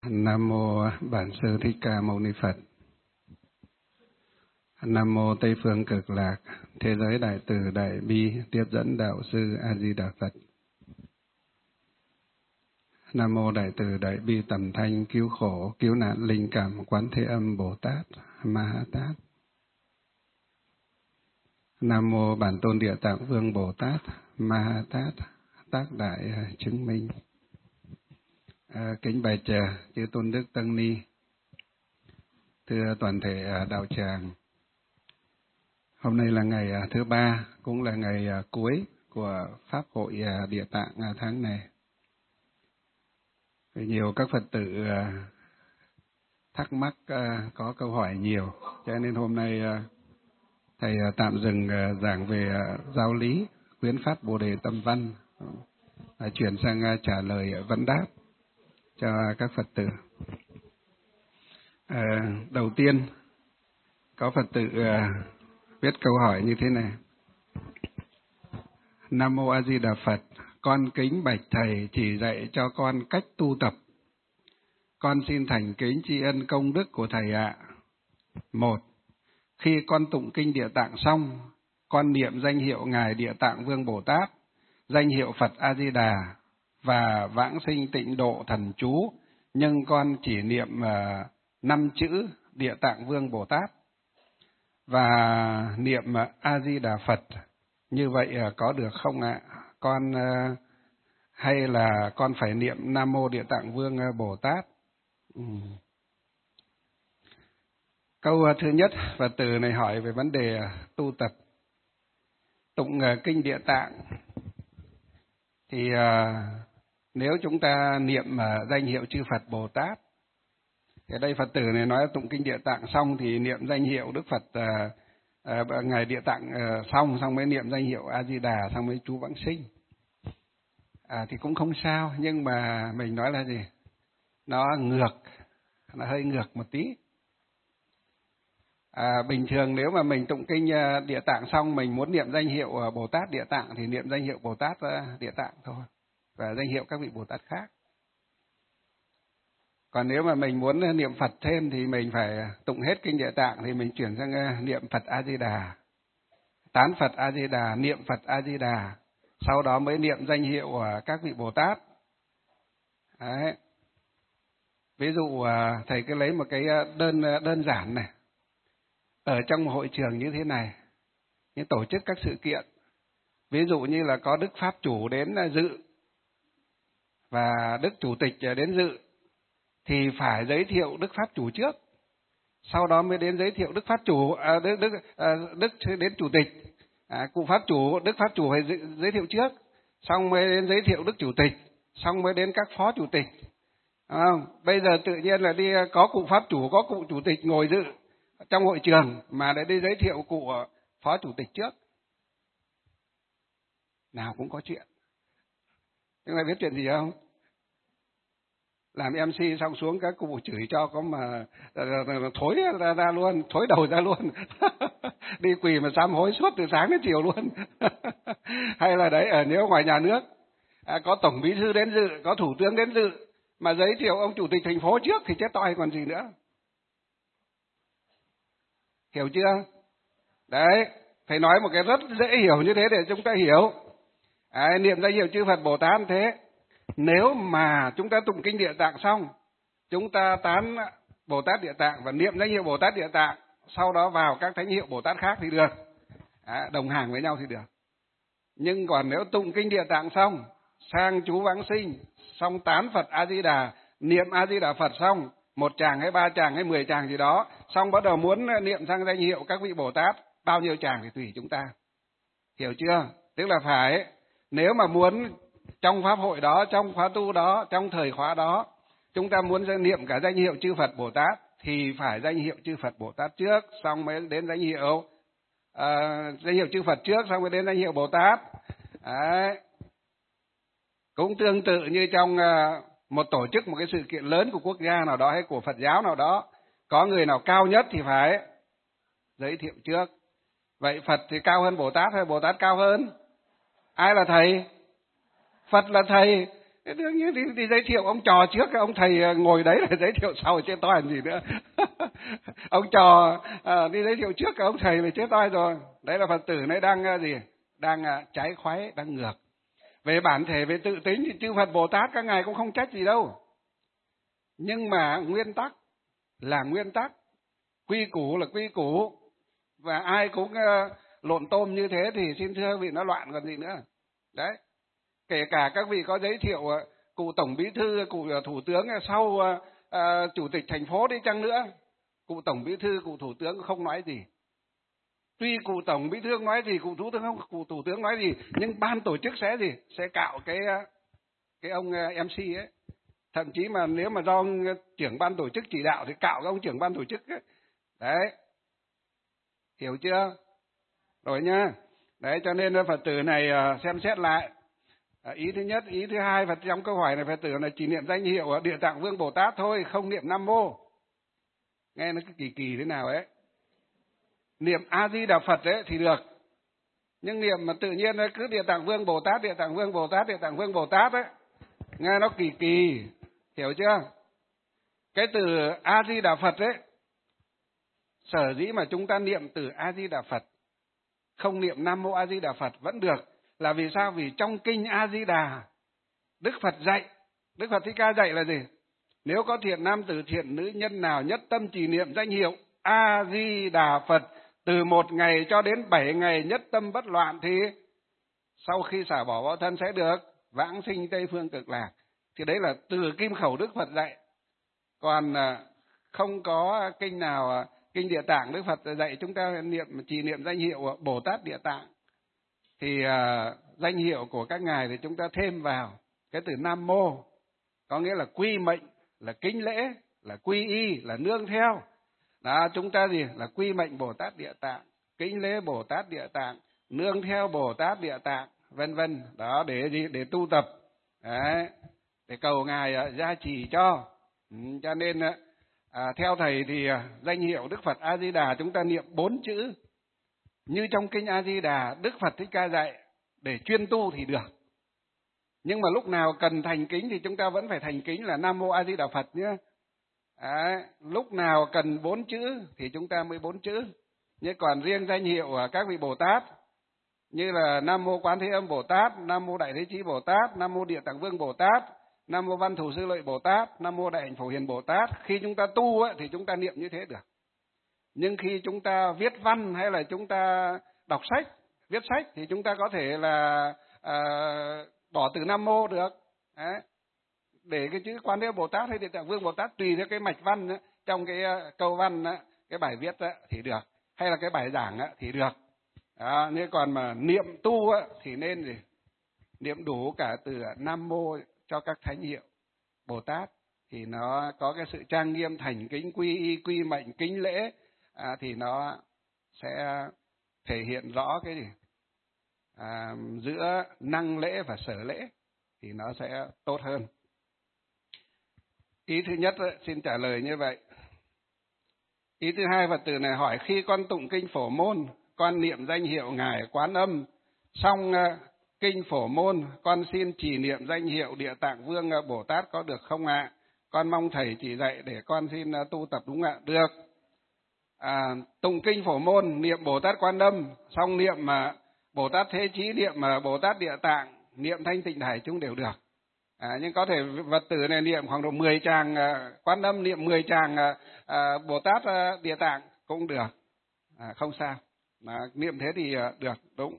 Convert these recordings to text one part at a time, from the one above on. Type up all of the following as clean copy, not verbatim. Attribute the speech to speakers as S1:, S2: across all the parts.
S1: Nam mô Bản Sư Thích Ca Mâu Ni Phật. Nam mô Tây Phương Cực Lạc, Thế giới Đại Từ Đại Bi, Tiếp dẫn Đạo Sư A Di Đà Phật. Nam mô Đại Từ Đại Bi Tầm Thanh, cứu khổ cứu nạn linh cảm Quán Thế Âm Bồ Tát Ma Ha Tát. Nam mô Bản Tôn Địa Tạng Vương Bồ Tát Ma Ha Tát, tác đại chứng minh. Kính bạch chư tôn đức tăng ni, thưa toàn thể đạo tràng. Hôm nay là ngày thứ ba, cũng là ngày cuối của Pháp hội Địa Tạng tháng này. Nhiều các Phật tử thắc mắc, có câu hỏi nhiều, cho nên hôm nay Thầy tạm dừng giảng về giáo lý, khuyến phát Bồ Đề Tâm Văn, chuyển sang trả lời vấn đáp cho các Phật tử. Đầu tiên, có Phật tử viết câu hỏi như thế này. Nam Mô A Di Đà Phật, con kính bạch Thầy chỉ dạy cho con cách tu tập. Con xin thành kính tri ân công đức của Thầy ạ. 1. Khi con tụng kinh Địa Tạng xong, con niệm danh hiệu Ngài Địa Tạng Vương Bồ Tát, danh hiệu Phật A Di Đà và vãng sinh tịnh độ thần chú, nhưng con chỉ niệm 5 chữ Địa Tạng Vương Bồ Tát và niệm A Di Đà Phật. Như vậy có được không ạ? Con hay là con phải niệm Nam Mô Địa Tạng Vương Bồ Tát? Câu thứ nhất, Phật tử này hỏi về vấn đề tu tập. Tụng kinh Địa Tạng thì nếu chúng ta niệm danh hiệu chư Phật Bồ Tát, thì đây Phật tử này nói tụng kinh Địa Tạng xong thì niệm danh hiệu Đức Phật Ngài Địa Tạng xong mới niệm danh hiệu A Di Đà, xong mới chú vãng sinh. Thì cũng không sao, nhưng mà mình nói là gì? Nó hơi ngược một tí. Bình thường nếu mà mình tụng kinh Địa Tạng xong mình muốn niệm danh hiệu Bồ Tát Địa Tạng thì niệm danh hiệu Bồ Tát Địa Tạng thôi, và danh hiệu các vị Bồ Tát khác. Còn nếu mà mình muốn niệm Phật thêm thì mình phải tụng hết kinh Địa Tạng thì mình chuyển sang niệm Phật A Di Đà, tán Phật A Di Đà, niệm Phật A Di Đà, sau đó mới niệm danh hiệu các vị Bồ Tát. Đấy. Ví dụ thầy cứ lấy một cái đơn giản này. Ở trong một hội trường như thế này, những tổ chức các sự kiện, ví dụ như là có Đức Pháp Chủ đến dự và Đức Chủ tịch đến dự, thì phải giới thiệu Đức Pháp Chủ trước, sau đó mới đến giới thiệu Đức Pháp Chủ, Đức đến Chủ tịch, cụ Pháp Chủ, Đức Pháp Chủ phải giới thiệu trước, xong mới đến giới thiệu Đức Chủ tịch, xong mới đến các Phó Chủ tịch. Bây giờ tự nhiên là đi có cụ Pháp Chủ, có cụ Chủ tịch ngồi dự trong hội trường mà để đi giới thiệu cụ Phó Chủ tịch trước. Nào cũng có chuyện. Nhưng mà biết chuyện gì không? Làm MC xong xuống các cụ chửi cho có mà thối ra luôn, thối đầu ra luôn. Đi quỳ mà sám hối suốt từ sáng đến chiều luôn. Hay là đấy, ở nếu ngoài nhà nước có tổng bí thư đến dự, có thủ tướng đến dự mà giới thiệu ông chủ tịch thành phố trước thì chết toi còn gì nữa. Hiểu chưa? Đấy, thầy nói một cái rất dễ hiểu như thế để chúng ta hiểu. Niệm danh hiệu chư Phật Bồ Tát thế. Nếu mà chúng ta tụng kinh Địa Tạng xong, chúng ta tán Bồ Tát Địa Tạng và niệm danh hiệu Bồ Tát Địa Tạng, sau đó vào các thánh hiệu Bồ Tát khác thì được. Đồng hàng với nhau thì được. Nhưng còn nếu tụng kinh Địa Tạng xong, sang chú vãng sinh, xong tán Phật A Di Đà, niệm A Di Đà Phật xong, 1 tràng hay 3 tràng hay 10 tràng gì đó, xong bắt đầu muốn niệm sang danh hiệu các vị Bồ Tát, bao nhiêu tràng thì tùy chúng ta. Hiểu chưa? Tức là phải, nếu mà muốn trong pháp hội đó, trong khóa tu đó, trong thời khóa đó, chúng ta muốn niệm cả danh hiệu chư Phật Bồ Tát thì phải danh hiệu chư Phật Bồ Tát trước, xong mới đến danh hiệu chư Phật trước, xong mới đến danh hiệu Bồ Tát. Đấy. Cũng tương tự như trong một tổ chức, một cái sự kiện lớn của quốc gia nào đó hay của Phật giáo nào đó, có người nào cao nhất thì phải giới thiệu trước. Vậy Phật thì cao hơn Bồ Tát hay Bồ Tát cao hơn? Ai là thầy? Phật là thầy. Thế đương nhiên đi giới thiệu ông trò trước, ông thầy ngồi đấy là giới thiệu sau chết toi làm gì nữa. Ông trò đi giới thiệu trước, ông thầy là chết toi rồi. Đấy là Phật tử này đang gì? Đang trái khoái, đang ngược. Về bản thể, về tự tính thì chư Phật Bồ Tát các ngài cũng không trách gì đâu. Nhưng mà nguyên tắc là nguyên tắc, quy củ là quy củ, và ai cũng lộn tôm như thế thì xin thưa vị nó loạn còn gì nữa. Đấy, kể cả các vị có giới thiệu cụ tổng bí thư, cụ thủ tướng sau chủ tịch thành phố đi chăng nữa, cụ tổng bí thư, cụ thủ tướng không nói gì. Tuy cụ tổng bí thư không nói gì, cụ thủ tướng nói gì, nhưng ban tổ chức sẽ gì? Sẽ cạo cái ông MC ấy. Thậm chí mà nếu mà do ông trưởng ban tổ chức chỉ đạo thì cạo cái ông trưởng ban tổ chức ấy. Đấy, hiểu chưa? Rồi nhá. Đấy, cho nên Phật tử này xem xét lại. Ý thứ nhất. Ý thứ hai, trong câu hỏi này Phật tử là chỉ niệm danh hiệu Địa Tạng Vương Bồ Tát thôi, không niệm Nam Mô. Nghe nó cứ kỳ thế nào ấy. Niệm A Di Đà Phật ấy thì được. Nhưng niệm mà tự nhiên cứ Địa Tạng Vương Bồ Tát, Địa Tạng Vương Bồ Tát, Địa Tạng Vương Bồ Tát ấy, nghe nó kỳ, hiểu chưa? Cái từ A Di Đà Phật ấy, sở dĩ mà chúng ta niệm từ A Di Đà Phật, không niệm Nam Mô A Di Đà Phật vẫn được, là vì sao? Vì trong kinh A Di Đà, Đức Phật dạy, Đức Phật Thích Ca dạy là gì? Nếu có thiện nam tử, thiện nữ nhân nào nhất tâm trì niệm danh hiệu A Di Đà Phật từ 1 ngày cho đến 7 ngày nhất tâm bất loạn thì sau khi xả bỏ võ thân sẽ được vãng sinh Tây Phương Cực Lạc. Thì đấy là từ kim khẩu Đức Phật dạy. Còn không có kinh nào, kinh Địa Tạng Đức Phật dạy chúng ta trì niệm danh hiệu Bồ Tát Địa Tạng. Thì danh hiệu của các ngài thì chúng ta thêm vào cái từ Nam Mô, có nghĩa là quy mệnh, là kính lễ, là quy y, là nương theo. Đó, chúng ta gì? Là quy mệnh Bồ Tát Địa Tạng, kính lễ Bồ Tát Địa Tạng, nương theo Bồ Tát Địa Tạng, vân vân. Đó, để gì? Để tu tập. Đấy, để cầu ngài gia trì cho. Cho nên theo thầy thì danh hiệu Đức Phật A Di Đà chúng ta niệm 4 chữ như trong kinh A Di Đà Đức Phật Thích Ca dạy để chuyên tu thì được. Nhưng mà lúc nào cần thành kính thì chúng ta vẫn phải thành kính là Nam Mô A Di Đà Phật nhé. Lúc nào cần 4 chữ thì chúng ta mới 4 chữ. Nhưng còn riêng danh hiệu các vị Bồ Tát như là Nam Mô Quán Thế Âm Bồ Tát, Nam Mô Đại Thế Chí Bồ Tát, Nam Mô Địa Tạng Vương Bồ Tát, Nam Mô Văn Thù Sư Lợi Bồ Tát, Nam Mô Đại Hạnh Phổ Hiền Bồ Tát, khi chúng ta tu thì chúng ta niệm như thế được. Nhưng khi chúng ta viết văn hay là chúng ta đọc sách, viết sách thì chúng ta có thể là bỏ từ Nam Mô được. Đấy, để cái chữ Quán Thế Bồ Tát hay Địa Tạng Vương Bồ Tát tùy theo cái mạch văn đó, trong cái câu văn đó, cái bài viết đó, thì được, hay là cái bài giảng đó, thì được. Đó, nếu còn mà niệm tu thì nên gì? Niệm đủ cả từ Nam Mô cho các thánh hiệu Bồ Tát thì nó có cái sự trang nghiêm, thành kính, quy y, quy mệnh, kính lễ, thì nó sẽ thể hiện rõ cái gì? Giữa năng lễ và sở lễ thì nó sẽ tốt hơn. Ý thứ nhất xin trả lời như vậy. Ý thứ hai, Phật tử này hỏi khi con tụng kinh Phổ Môn, con niệm danh hiệu Ngài Quán Âm, xong kinh Phổ Môn con xin trì niệm danh hiệu Địa Tạng Vương Bồ Tát có được không ạ? Con mong thầy chỉ dạy để con xin tu tập đúng ạ? Được. Tụng kinh Phổ Môn niệm Bồ Tát Quan Âm, xong niệm Bồ Tát Thế Chí, niệm Bồ Tát Địa Tạng, niệm Thanh Tịnh Hải chúng đều được. Nhưng có thể Phật tử này niệm khoảng độ 10 tràng Quan Âm, niệm 10 tràng Bồ Tát Địa Tạng cũng được, không sao. Niệm thế thì được, đúng.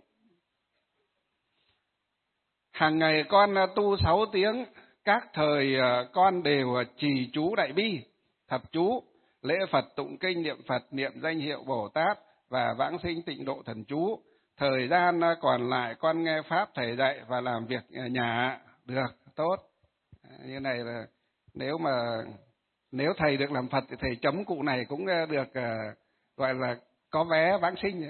S1: Hàng ngày con tu 6 tiếng, các thời con đều trì chú Đại Bi, thập chú, lễ Phật, tụng kinh, niệm Phật, niệm danh hiệu Bồ Tát và vãng sinh tịnh độ thần chú. Thời gian còn lại con nghe Pháp thầy dạy và làm việc nhà. Được, tốt. Như này là nếu thầy được làm Phật thì thầy chấm cụ này cũng được gọi là có vé vãng sinh.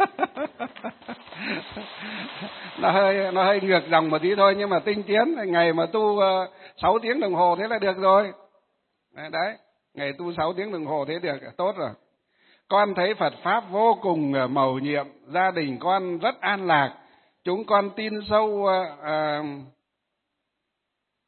S1: Nó hơi ngược dòng một tí thôi, nhưng mà tinh tiến, ngày mà tu 6 tiếng đồng hồ thế là được rồi. Đấy, ngày tu 6 tiếng đồng hồ thế được, tốt rồi. Con thấy Phật Pháp vô cùng mầu nhiệm, gia đình con rất an lạc. Chúng con tin sâu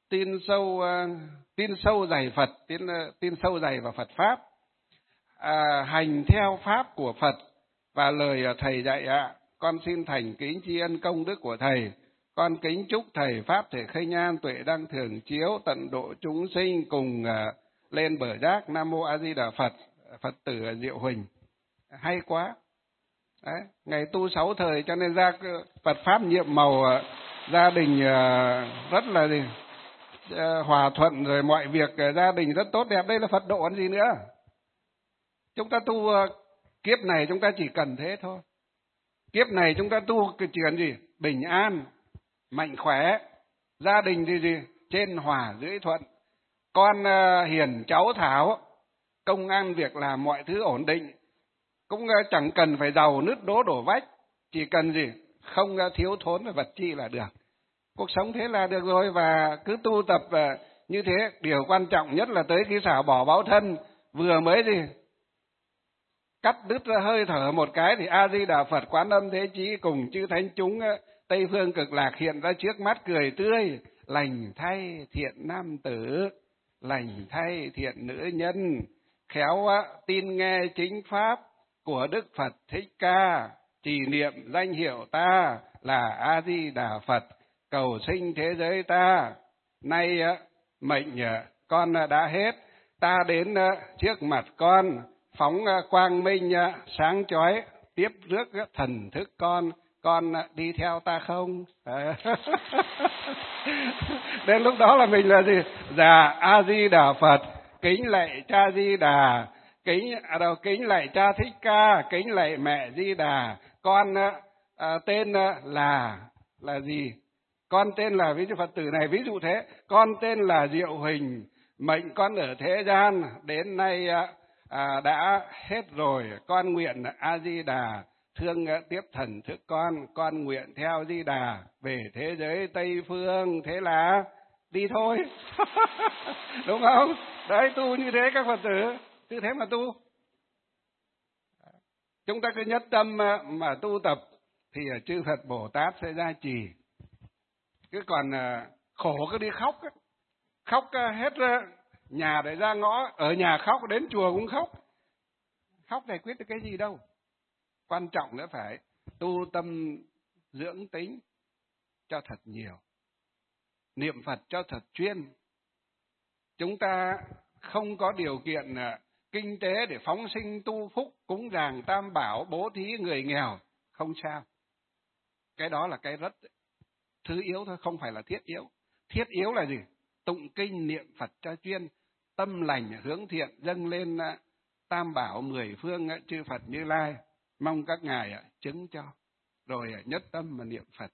S1: tin sâu dày Phật, tin sâu dày vào Phật pháp, hành theo pháp của Phật và lời thầy dạy ạ. Con xin thành kính tri ân công đức của thầy. Con kính chúc thầy pháp thể khinh an, tuệ đăng thường chiếu, tận độ chúng sinh cùng lên bờ giác. Nam mô A Di Đà Phật. Phật tử Diệu Huỳnh. Hay quá. Đấy, ngày tu 6 thời cho nên ra Phật pháp nhiệm màu, gia đình rất là hòa thuận, rồi mọi việc gia đình rất tốt đẹp. Đây là Phật độ còn gì nữa. Chúng ta tu kiếp này chúng ta chỉ cần thế thôi. Kiếp này chúng ta tu chỉ cần gì? Bình an, mạnh khỏe, gia đình thì gì? Trên hòa dưới thuận, con hiền cháu thảo, công ăn việc làm mọi thứ ổn định. Cũng chẳng cần phải giàu nứt đố đổ vách, chỉ cần gì? Không thiếu thốn về vật chi là được. Cuộc sống thế là được rồi, và cứ tu tập như thế. Điều quan trọng nhất là tới khi xả bỏ báo thân, vừa mới gì? Cắt đứt ra hơi thở một cái thì A Di Đà Phật Quán Âm Thế Chí cùng chư thánh chúng Tây phương cực lạc hiện ra trước mắt cười tươi. Lành thay thiện nam tử, lành thay thiện nữ nhân, khéo tin nghe chính pháp của Đức Phật Thích Ca, trì niệm danh hiệu ta là A Di Đà Phật, cầu sinh thế giới ta. Nay mệnh con đã hết, ta đến trước mặt con, phóng quang minh sáng chói, tiếp rước thần thức con đi theo ta không? Đến lúc đó là mình là gì? Dạ A Di Đà Phật, kính lạy cha Di Đà, kính lạy cha Thích Ca, kính lạy mẹ Di Đà. Con tên là gì? Con tên là, ví dụ Phật tử này ví dụ thế, con tên là Diệu Huỳnh, mệnh con ở thế gian đến nay đã hết rồi. Con nguyện A Di Đà thương tiếp thần thức con nguyện theo Di Đà về thế giới Tây phương. Thế là đi thôi. Đúng không? Đấy, tu như thế các Phật tử, cứ thế mà tu. Chúng ta cứ nhất tâm mà tu tập thì chư Phật Bồ Tát sẽ gia trì. Cứ còn khổ cứ đi khóc, khóc hết nhà để ra ngõ, ở nhà khóc, đến chùa cũng khóc. Khóc giải quyết được cái gì đâu. Quan trọng nữa phải tu tâm dưỡng tính cho thật nhiều, niệm Phật cho thật chuyên. Chúng ta không có điều kiện kinh tế để phóng sinh tu phúc, cúng dường tam bảo, bố thí người nghèo, không sao. Cái đó là cái rất thứ yếu thôi, không phải là thiết yếu. Thiết yếu là gì? Tụng kinh niệm Phật cho chuyên, tâm lành hướng thiện dâng lên tam bảo 10 phương chư Phật Như Lai, mong các ngài chứng cho, rồi nhất tâm mà niệm Phật.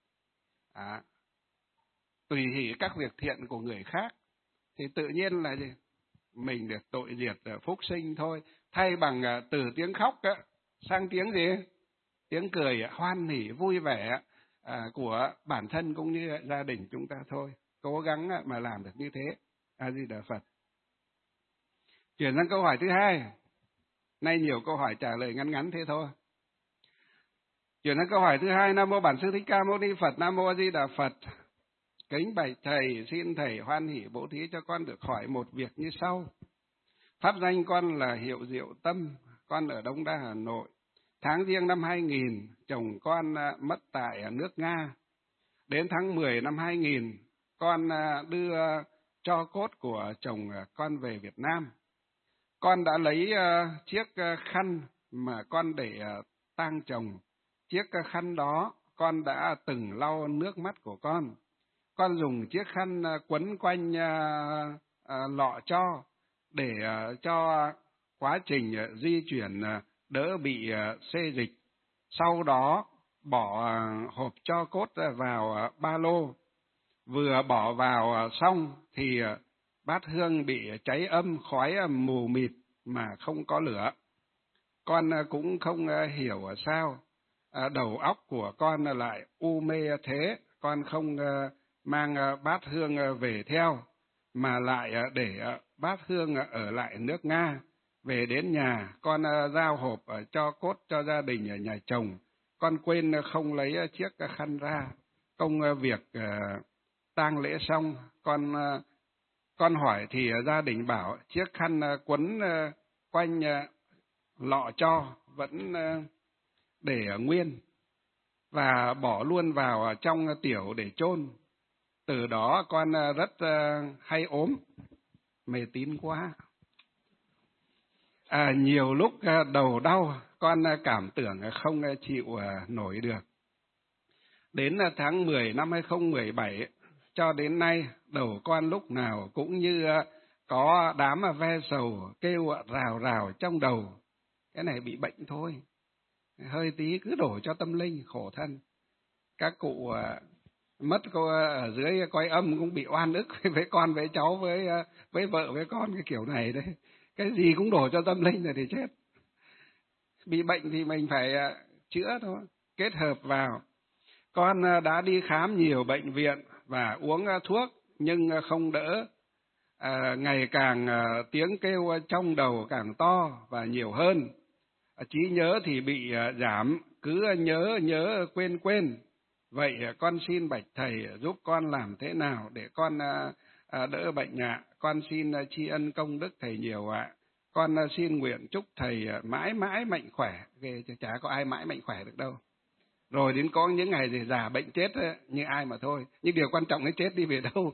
S1: Tùy hỷ các việc thiện của người khác thì tự nhiên là gì? Mình được tội diệt phúc sinh thôi, thay bằng từ tiếng khóc sang tiếng gì? Tiếng cười hoan hỉ vui vẻ của bản thân cũng như gia đình chúng ta thôi. Cố gắng mà làm được như thế. A Di Đà Phật. Chuyển sang câu hỏi thứ hai. Nay nhiều câu hỏi trả lời ngắn ngắn thế thôi. Chuyển sang câu hỏi thứ hai. Nam mô Bản Sư Thích Ca Mâu Ni Phật. Nam mô A Di Đà Phật. Kính bạch thầy, xin thầy hoan hỷ bố thí cho con được hỏi một việc như sau. Pháp danh con là Hiệu Diệu Tâm, con ở Đông Đa, Hà Nội. Tháng Giêng năm 2000, chồng con mất tại nước Nga. Đến tháng 10 năm 2000, con đưa tro cốt của chồng con về Việt Nam. Con đã lấy chiếc khăn mà con để tang chồng. Chiếc khăn đó con đã từng lau nước mắt của con. Con dùng chiếc khăn quấn quanh lọ tro để cho quá trình di chuyển đỡ bị xê dịch. Sau đó bỏ hộp tro cốt vào ba lô. Vừa bỏ vào xong thì bát hương bị cháy âm, khói mù mịt mà không có lửa. Con cũng không hiểu sao đầu óc của con lại u mê thế. Con không mang bát hương về theo, mà lại để bát hương ở lại nước Nga. Về đến nhà, con giao hộp tro cốt cho gia đình ở nhà chồng. Con quên không lấy chiếc khăn ra. Công việc tang lễ xong, con hỏi thì gia đình bảo chiếc khăn quấn quanh lọ tro vẫn để nguyên và bỏ luôn vào trong tiểu để chôn. Từ đó con rất hay ốm, mê tín quá. Nhiều lúc đầu đau, con cảm tưởng không chịu nổi được. Đến tháng 10 năm 2017 cho đến nay, đầu con lúc nào cũng như có đám ve sầu kêu rào rào trong đầu. Cái này bị bệnh thôi, hơi tí cứ đổ cho tâm linh, khổ thân. Các cụ mất cô ở dưới coi âm cũng bị oan ức với con với cháu với vợ với con cái kiểu này đấy. Cái gì cũng đổ cho tâm linh rồi thì chết. Bị bệnh thì mình phải chữa thôi, kết hợp vào. Con đã đi khám nhiều bệnh viện và uống thuốc nhưng không đỡ. Ngày càng tiếng kêu trong đầu càng to và nhiều hơn. Trí nhớ thì bị giảm, cứ nhớ quên. Vậy con xin bạch thầy giúp con làm thế nào để con đỡ bệnh ạ? Con xin tri ân công đức thầy nhiều ạ. Con xin nguyện chúc thầy mãi mãi mạnh khỏe. Chả có ai mãi mạnh khỏe được đâu. Rồi đến có những ngày thì già bệnh chết như ai mà thôi. Nhưng điều quan trọng là chết đi về đâu.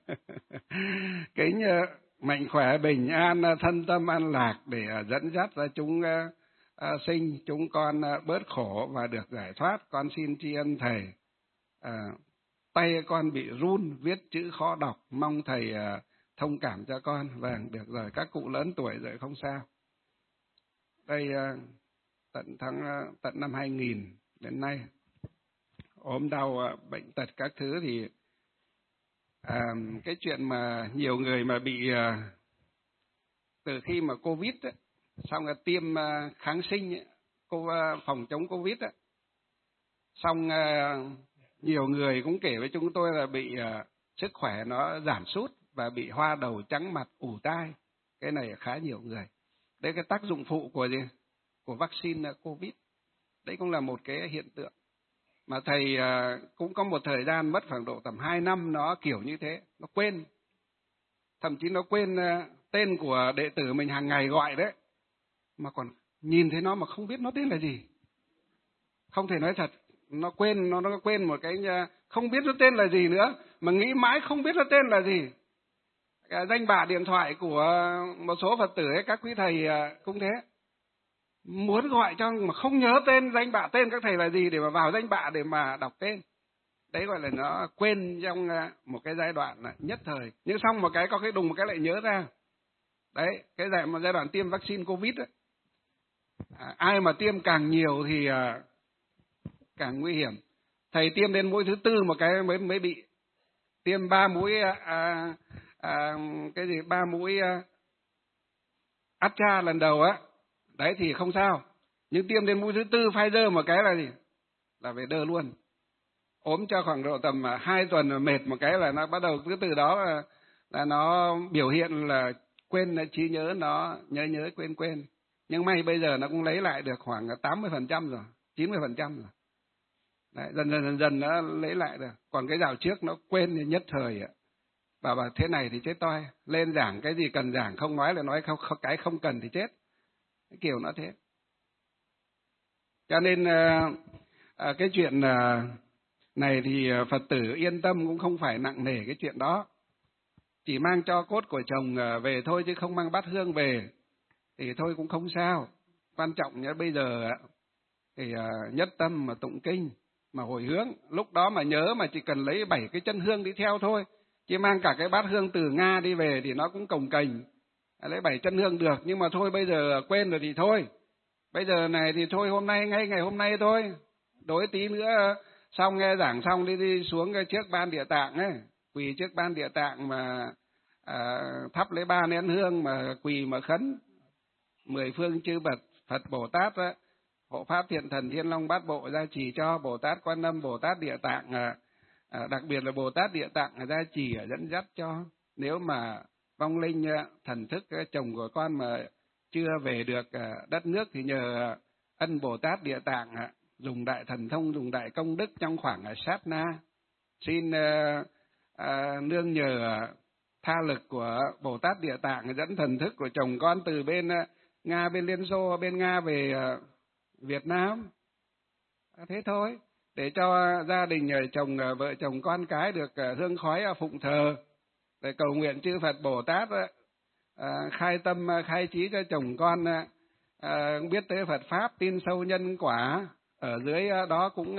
S1: Kính mạnh khỏe bình an thân tâm an lạc để dẫn dắt ra chúng sinh chúng con bớt khổ và được giải thoát. Con xin tri ân thầy. Tay con bị run, viết chữ khó đọc, mong thầy thông cảm cho con. Vâng, được rồi, các cụ lớn tuổi rồi không sao. Đây tận năm 2000 đến nay ốm đau bệnh tật các thứ thì cái chuyện mà nhiều người mà bị từ khi mà Covid ấy, xong là tiêm kháng sinh ấy, phòng chống Covid ấy, xong nhiều người cũng kể với chúng tôi là bị sức khỏe nó giảm sút và bị hoa đầu trắng mặt ù tai. Cái này khá nhiều người. Đấy cái tác dụng phụ của gì? Của vaccine Covid. Đấy cũng là một cái hiện tượng. Mà thầy cũng có một thời gian mất khoảng độ tầm 2 năm nó kiểu như thế, nó quên. Thậm chí nó quên tên của đệ tử mình hàng ngày gọi đấy. Mà còn nhìn thấy nó mà không biết nó tên là gì. Không thể nói thật, nó quên một cái, không biết nó tên là gì nữa, mà nghĩ mãi không biết nó tên là gì. Danh bạ điện thoại của một số Phật tử ấy, các quý thầy cũng thế. Muốn gọi cho mà không nhớ tên, danh bạ tên các thầy là gì để mà vào danh bạ để mà đọc tên. Đấy gọi là nó quên trong một cái giai đoạn nhất thời. Nhưng xong một cái có cái đùng một cái lại nhớ ra. Đấy, cái giai đoạn tiêm vaccine Covid ấy. Ai mà tiêm càng nhiều thì càng nguy hiểm. Thầy tiêm đến mũi thứ 4 một cái mới bị. Tiêm 3 mũi cái gì 3 mũi Astra lần đầu á. Đấy thì không sao. Nhưng tiêm đến mũi thứ 4 Pfizer một cái là gì? Là về đơ luôn. Ốm cho khoảng độ tầm 2 tuần mà mệt một cái là nó bắt đầu cứ từ đó là nó biểu hiện là quên trí nhớ, nó nhớ quên. Nhưng may bây giờ nó cũng lấy lại được khoảng 80% rồi, 90% rồi. Đấy, dần nó lấy lại được. Còn cái dạo trước nó quên thì nhất thời ạ. Bảo thế này thì chết toi. Lên giảng cái gì cần giảng, không nói là nói cái không cần thì chết. Cái kiểu nó thế. Cho nên cái chuyện này thì Phật tử yên tâm, cũng không phải nặng nề cái chuyện đó. Chỉ mang cho cốt của chồng về thôi chứ không mang bát hương về thì thôi cũng không sao. Quan trọng nhớ bây giờ thì nhất tâm mà tụng kinh, mà hồi hướng. Lúc đó mà nhớ mà chỉ cần lấy 7 cái chân hương đi theo thôi. Chứ mang cả cái bát hương từ Nga đi về thì nó cũng cồng kềnh. Lấy 7 chân hương được, nhưng mà thôi bây giờ quên rồi thì thôi. Bây giờ này thì thôi hôm nay, ngay ngày hôm nay thôi. Đối tí nữa xong nghe giảng xong đi xuống trước ban địa tạng ấy. Quỳ trước ban địa tạng mà thắp lấy 3 nén hương mà quỳ mà khấn. 10 phương chư bậc Phật Bồ Tát á, hộ pháp thiện thần Thiên Long Bát Bộ gia trì cho, Bồ Tát Quan Âm, Bồ Tát Địa Tạng, đặc biệt là Bồ Tát Địa Tạng gia trì dẫn dắt cho. Nếu mà vong linh thần thức chồng của con mà chưa về được đất nước thì nhờ ân Bồ Tát Địa Tạng dùng đại thần thông, dùng đại công đức trong khoảng sát na. Xin nương nhờ tha lực của Bồ Tát Địa Tạng dẫn thần thức của chồng con từ bên Nga, bên Liên Xô, bên Nga về Việt Nam. Thế thôi, để cho gia đình chồng vợ chồng con cái được hương khói phụng thờ, để cầu nguyện chư Phật Bồ Tát khai tâm khai trí cho chồng con biết tới Phật pháp, tin sâu nhân quả. Ở dưới đó cũng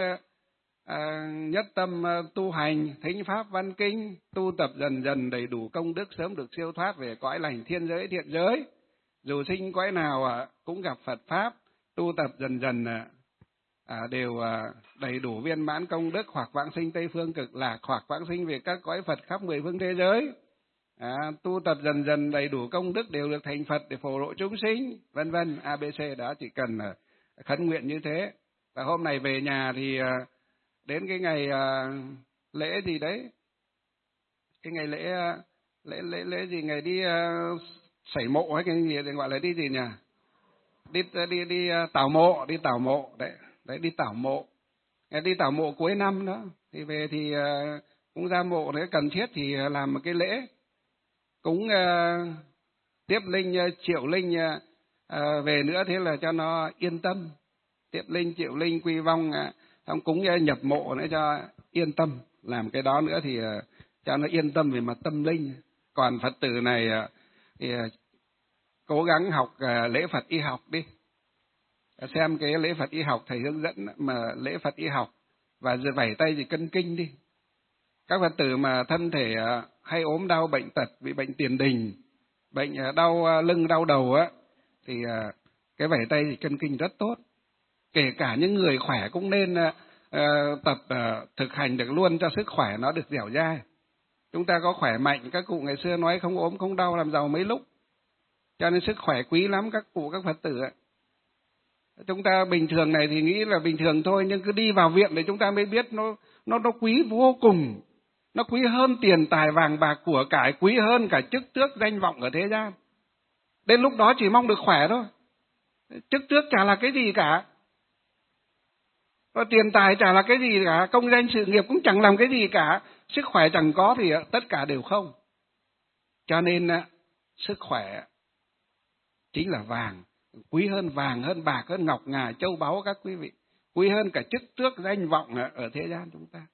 S1: nhất tâm tu hành thính pháp văn kinh, tu tập dần dần đầy đủ công đức, sớm được siêu thoát về cõi lành thiên giới thiện giới. Dù sinh cõi nào cũng gặp Phật pháp, tu tập dần dần đều đầy đủ viên mãn công đức, hoặc vãng sinh Tây Phương Cực Lạc, hoặc vãng sinh về các cõi Phật khắp 10 phương thế giới. Tu tập dần dần đầy đủ công đức đều được thành Phật để phổ độ chúng sinh, vân vân. ABC đó, chỉ cần khấn nguyện như thế. Và hôm này về nhà thì đến cái ngày lễ gì đấy, cái ngày lễ gì, ngày đi sảy mộ hay cái gì gọi là đi gì nhỉ? Đi tảo mộ, đấy đi tảo mộ. Đi tảo mộ cuối năm đó thì về thì cũng ra mộ, nếu cần thiết thì làm một cái lễ cúng tiếp linh triệu linh về nữa, thế là cho nó yên tâm. Tiếp linh triệu linh quy vong, xong cúng nhập mộ nữa cho yên tâm. Làm cái đó nữa thì cho nó yên tâm về mặt tâm linh. Còn Phật tử này thì cố gắng học lễ Phật y học đi, xem cái lễ Phật y học thầy hướng dẫn, mà lễ Phật y học và vẩy tay thì cân kinh đi. Các Phật tử mà thân thể hay ốm đau bệnh tật, bị bệnh tiền đình, bệnh đau lưng đau đầu thì cái vẩy tay thì cân kinh rất tốt. Kể cả những người khỏe cũng nên tập thực hành được luôn, cho sức khỏe nó được dẻo dai. Chúng ta có khỏe mạnh, các cụ ngày xưa nói không ốm không đau làm giàu mấy lúc, cho nên sức khỏe quý lắm các cụ các Phật tử ạ. Chúng ta bình thường này thì nghĩ là bình thường thôi, nhưng cứ đi vào viện để chúng ta mới biết nó quý vô cùng. Nó quý hơn tiền tài vàng bạc của cải, quý hơn cả chức tước danh vọng ở thế gian. Đến lúc đó chỉ mong được khỏe thôi. Chức tước chả là cái gì cả, và tiền tài chả là cái gì cả, công danh sự nghiệp cũng chẳng làm cái gì cả, sức khỏe chẳng có thì tất cả đều không. Cho nên sức khỏe chính là vàng, quý hơn vàng, hơn bạc, hơn ngọc ngà châu báu các quý vị, quý hơn cả chức tước danh vọng ở thế gian chúng ta.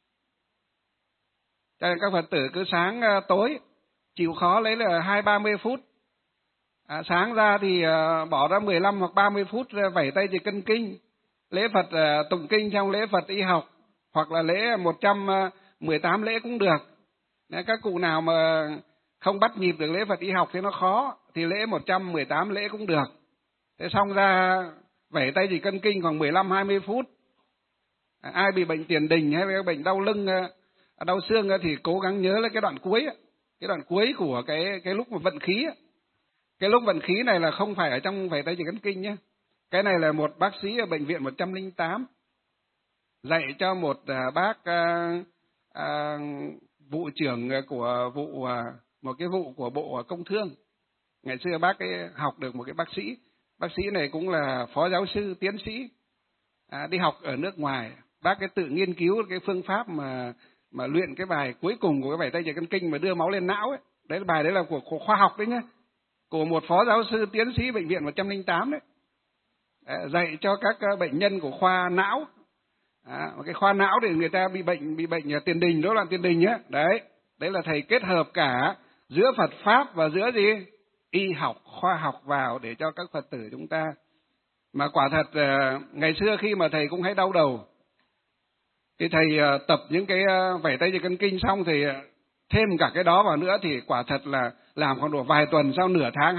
S1: Cho nên các Phật tử cứ sáng tối chịu khó lấy là 20-30 phút, sáng ra thì bỏ ra 15 hoặc 30 phút vẩy tay thì cân kinh, lễ Phật tụng kinh trong lễ Phật y học, hoặc là lễ 118 lễ cũng được. Nếu các cụ nào mà không bắt nhịp được lễ Phật y học thì nó khó, thì lễ 118 lễ cũng được. Thế xong ra vẩy tay thì cân kinh khoảng 15-20 phút. Ai bị bệnh tiền đình hay bệnh đau lưng, đau xương thì cố gắng nhớ lấy cái đoạn cuối của cái lúc mà vận khí. Cái lúc vận khí này là không phải ở trong vẩy tay chỉ cân kinh nhé. Cái này là một bác sĩ ở bệnh viện 108 dạy cho một bác vụ trưởng của một cái vụ của Bộ Công Thương. Ngày xưa bác ấy học được một cái bác sĩ này cũng là phó giáo sư tiến sĩ, đi học ở nước ngoài. Bác ấy tự nghiên cứu cái phương pháp mà luyện cái bài cuối cùng của cái vẩy tay chỉ cân kinh mà đưa máu lên não ấy. Đấy, bài đấy là của khoa học đấy nhá, của một phó giáo sư tiến sĩ bệnh viện 108 đấy. Dạy cho các bệnh nhân của khoa não. Cái khoa não thì người ta bị bệnh tiền đình, rối loạn tiền đình nhé. Đấy là thầy kết hợp cả giữa Phật pháp và giữa gì? Y học, khoa học vào để cho các Phật tử chúng ta. Mà quả thật ngày xưa khi mà thầy cũng hay đau đầu, thì thầy tập những cái vẩy tay chỉ cân kinh xong thì thêm cả cái đó vào nữa, thì quả thật là làm khoảng độ vài tuần, sau nửa tháng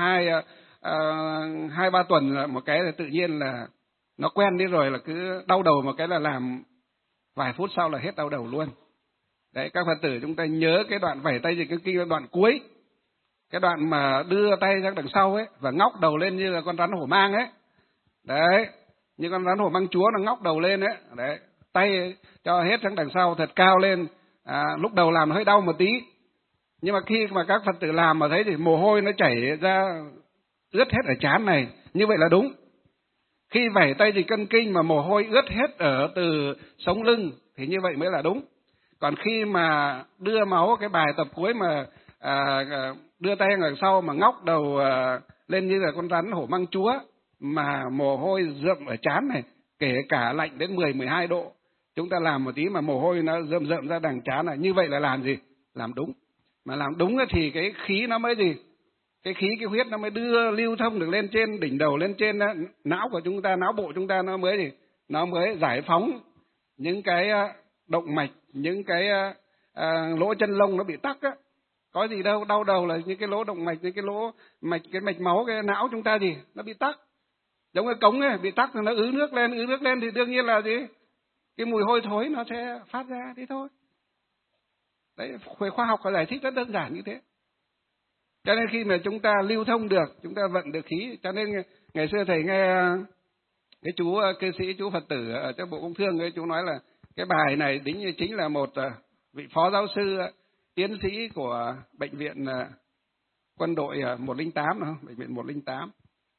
S1: 2-3 tuần là một cái là tự nhiên là nó quen đi rồi, là cứ đau đầu một cái là làm vài phút sau là hết đau đầu luôn. Đấy, các Phật tử chúng ta nhớ cái đoạn vẩy tay chỉ cân kinh là đoạn cuối, cái đoạn mà đưa tay ra đằng sau ấy và ngóc đầu lên như là con rắn hổ mang ấy. Đấy, như con rắn hổ mang chúa nó ngóc đầu lên ấy. Đấy, tay cho hết sang đằng sau thật cao lên. Lúc đầu làm nó hơi đau một tí, nhưng mà khi mà các Phật tử làm mà thấy thì mồ hôi nó chảy ra ướt hết ở trán này, như vậy là đúng. Khi vẩy tay thì cân kinh mà mồ hôi ướt hết ở từ sống lưng thì như vậy mới là đúng. Còn khi mà đưa máu, cái bài tập cuối mà đưa tay ở sau mà ngóc đầu lên như là con rắn hổ mang chúa, mà mồ hôi rượm ở trán này, kể cả lạnh đến 10-12 độ, chúng ta làm một tí mà mồ hôi nó rơm rợm ra đằng trán này, như vậy là làm gì? Làm đúng. Mà làm đúng thì cái khí nó mới gì? Cái khí, cái huyết nó mới đưa lưu thông được lên trên đỉnh đầu, lên trên não của chúng ta, não bộ chúng ta, nó mới gì? Nó mới giải phóng những cái động mạch, những cái lỗ chân lông nó bị tắc á. Có gì đâu, đau đầu là những cái lỗ động mạch, những cái lỗ mạch, cái mạch máu, cái não chúng ta gì? Nó bị tắc. Giống cái cống ấy, bị tắc thì nó ứ nước lên thì đương nhiên là gì? Cái mùi hôi thối nó sẽ phát ra, thế thôi. Đấy, khoa học có giải thích rất đơn giản như thế. Cho nên khi mà chúng ta lưu thông được, chúng ta vận được khí, cho nên ngày xưa thầy nghe cái chú cư sĩ, chú Phật tử ở trong Bộ Công Thương ấy, chú nói là cái bài này chính là một vị phó giáo sư tiến sĩ của bệnh viện quân đội 108, bệnh viện 108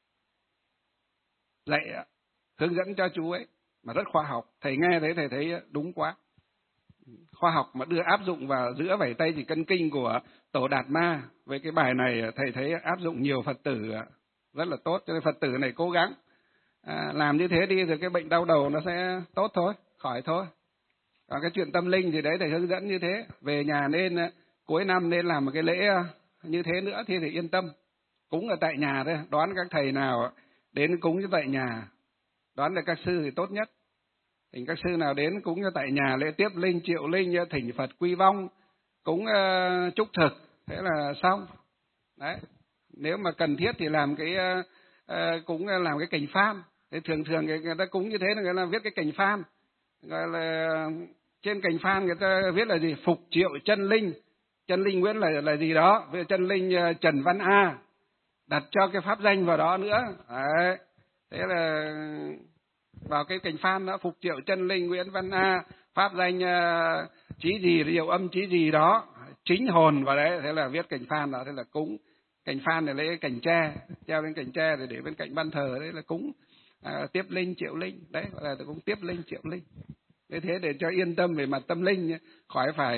S1: dạy hướng dẫn cho chú ấy, mà rất khoa học. Thầy nghe thấy thầy thấy đúng quá. Khoa học mà đưa áp dụng vào giữa vảy tay chỉ cân kinh của Tổ Đạt Ma với cái bài này, thầy thấy áp dụng nhiều Phật tử rất là tốt. Cho nên Phật tử này cố gắng làm như thế đi, rồi cái bệnh đau đầu nó sẽ tốt thôi, khỏi thôi. Còn cái chuyện tâm linh thì đấy thầy hướng dẫn như thế. Về nhà nên cuối năm nên làm một cái lễ như thế nữa thì yên tâm. Cúng ở tại nhà đấy, đoán các thầy nào đến cúng cho tại nhà, đoán là các sư thì tốt nhất. Thỉnh các sư nào đến cúng cho tại nhà, lễ tiếp linh, triệu linh, thỉnh Phật quy vong, cúng chúc thực, thế là xong. Đấy. Nếu mà cần thiết thì làm cái cúng, làm cái cành phan. Thế thường người ta cúng như thế là người ta viết cái cành phan, gọi là trên cành phan người ta viết là gì? Phục triệu chân linh. Chân linh Nguyễn là gì đó, với chân linh Trần Văn A, đặt cho cái pháp danh vào đó nữa. Đấy. Thế là vào cái cành phan đó, phục triệu chân linh Nguyễn Văn A, pháp danh chí gì, diệu âm chí gì đó, chính hồn vào đấy. Thế là viết cành phan đó, thế là cúng. Cành phan để lấy cành tre, treo lên cành tre để bên cạnh ban thờ, đấy là cúng tiếp linh triệu linh. Đấy gọi là cúng tiếp linh triệu linh. Thế để cho yên tâm về mặt tâm linh, khỏi phải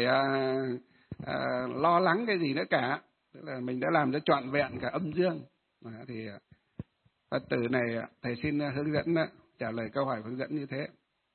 S1: lo lắng cái gì nữa cả. Tức là mình đã làm cho trọn vẹn cả âm dương. Thì Phật tử này thầy xin hướng dẫn trả lời câu hỏi hướng dẫn như thế.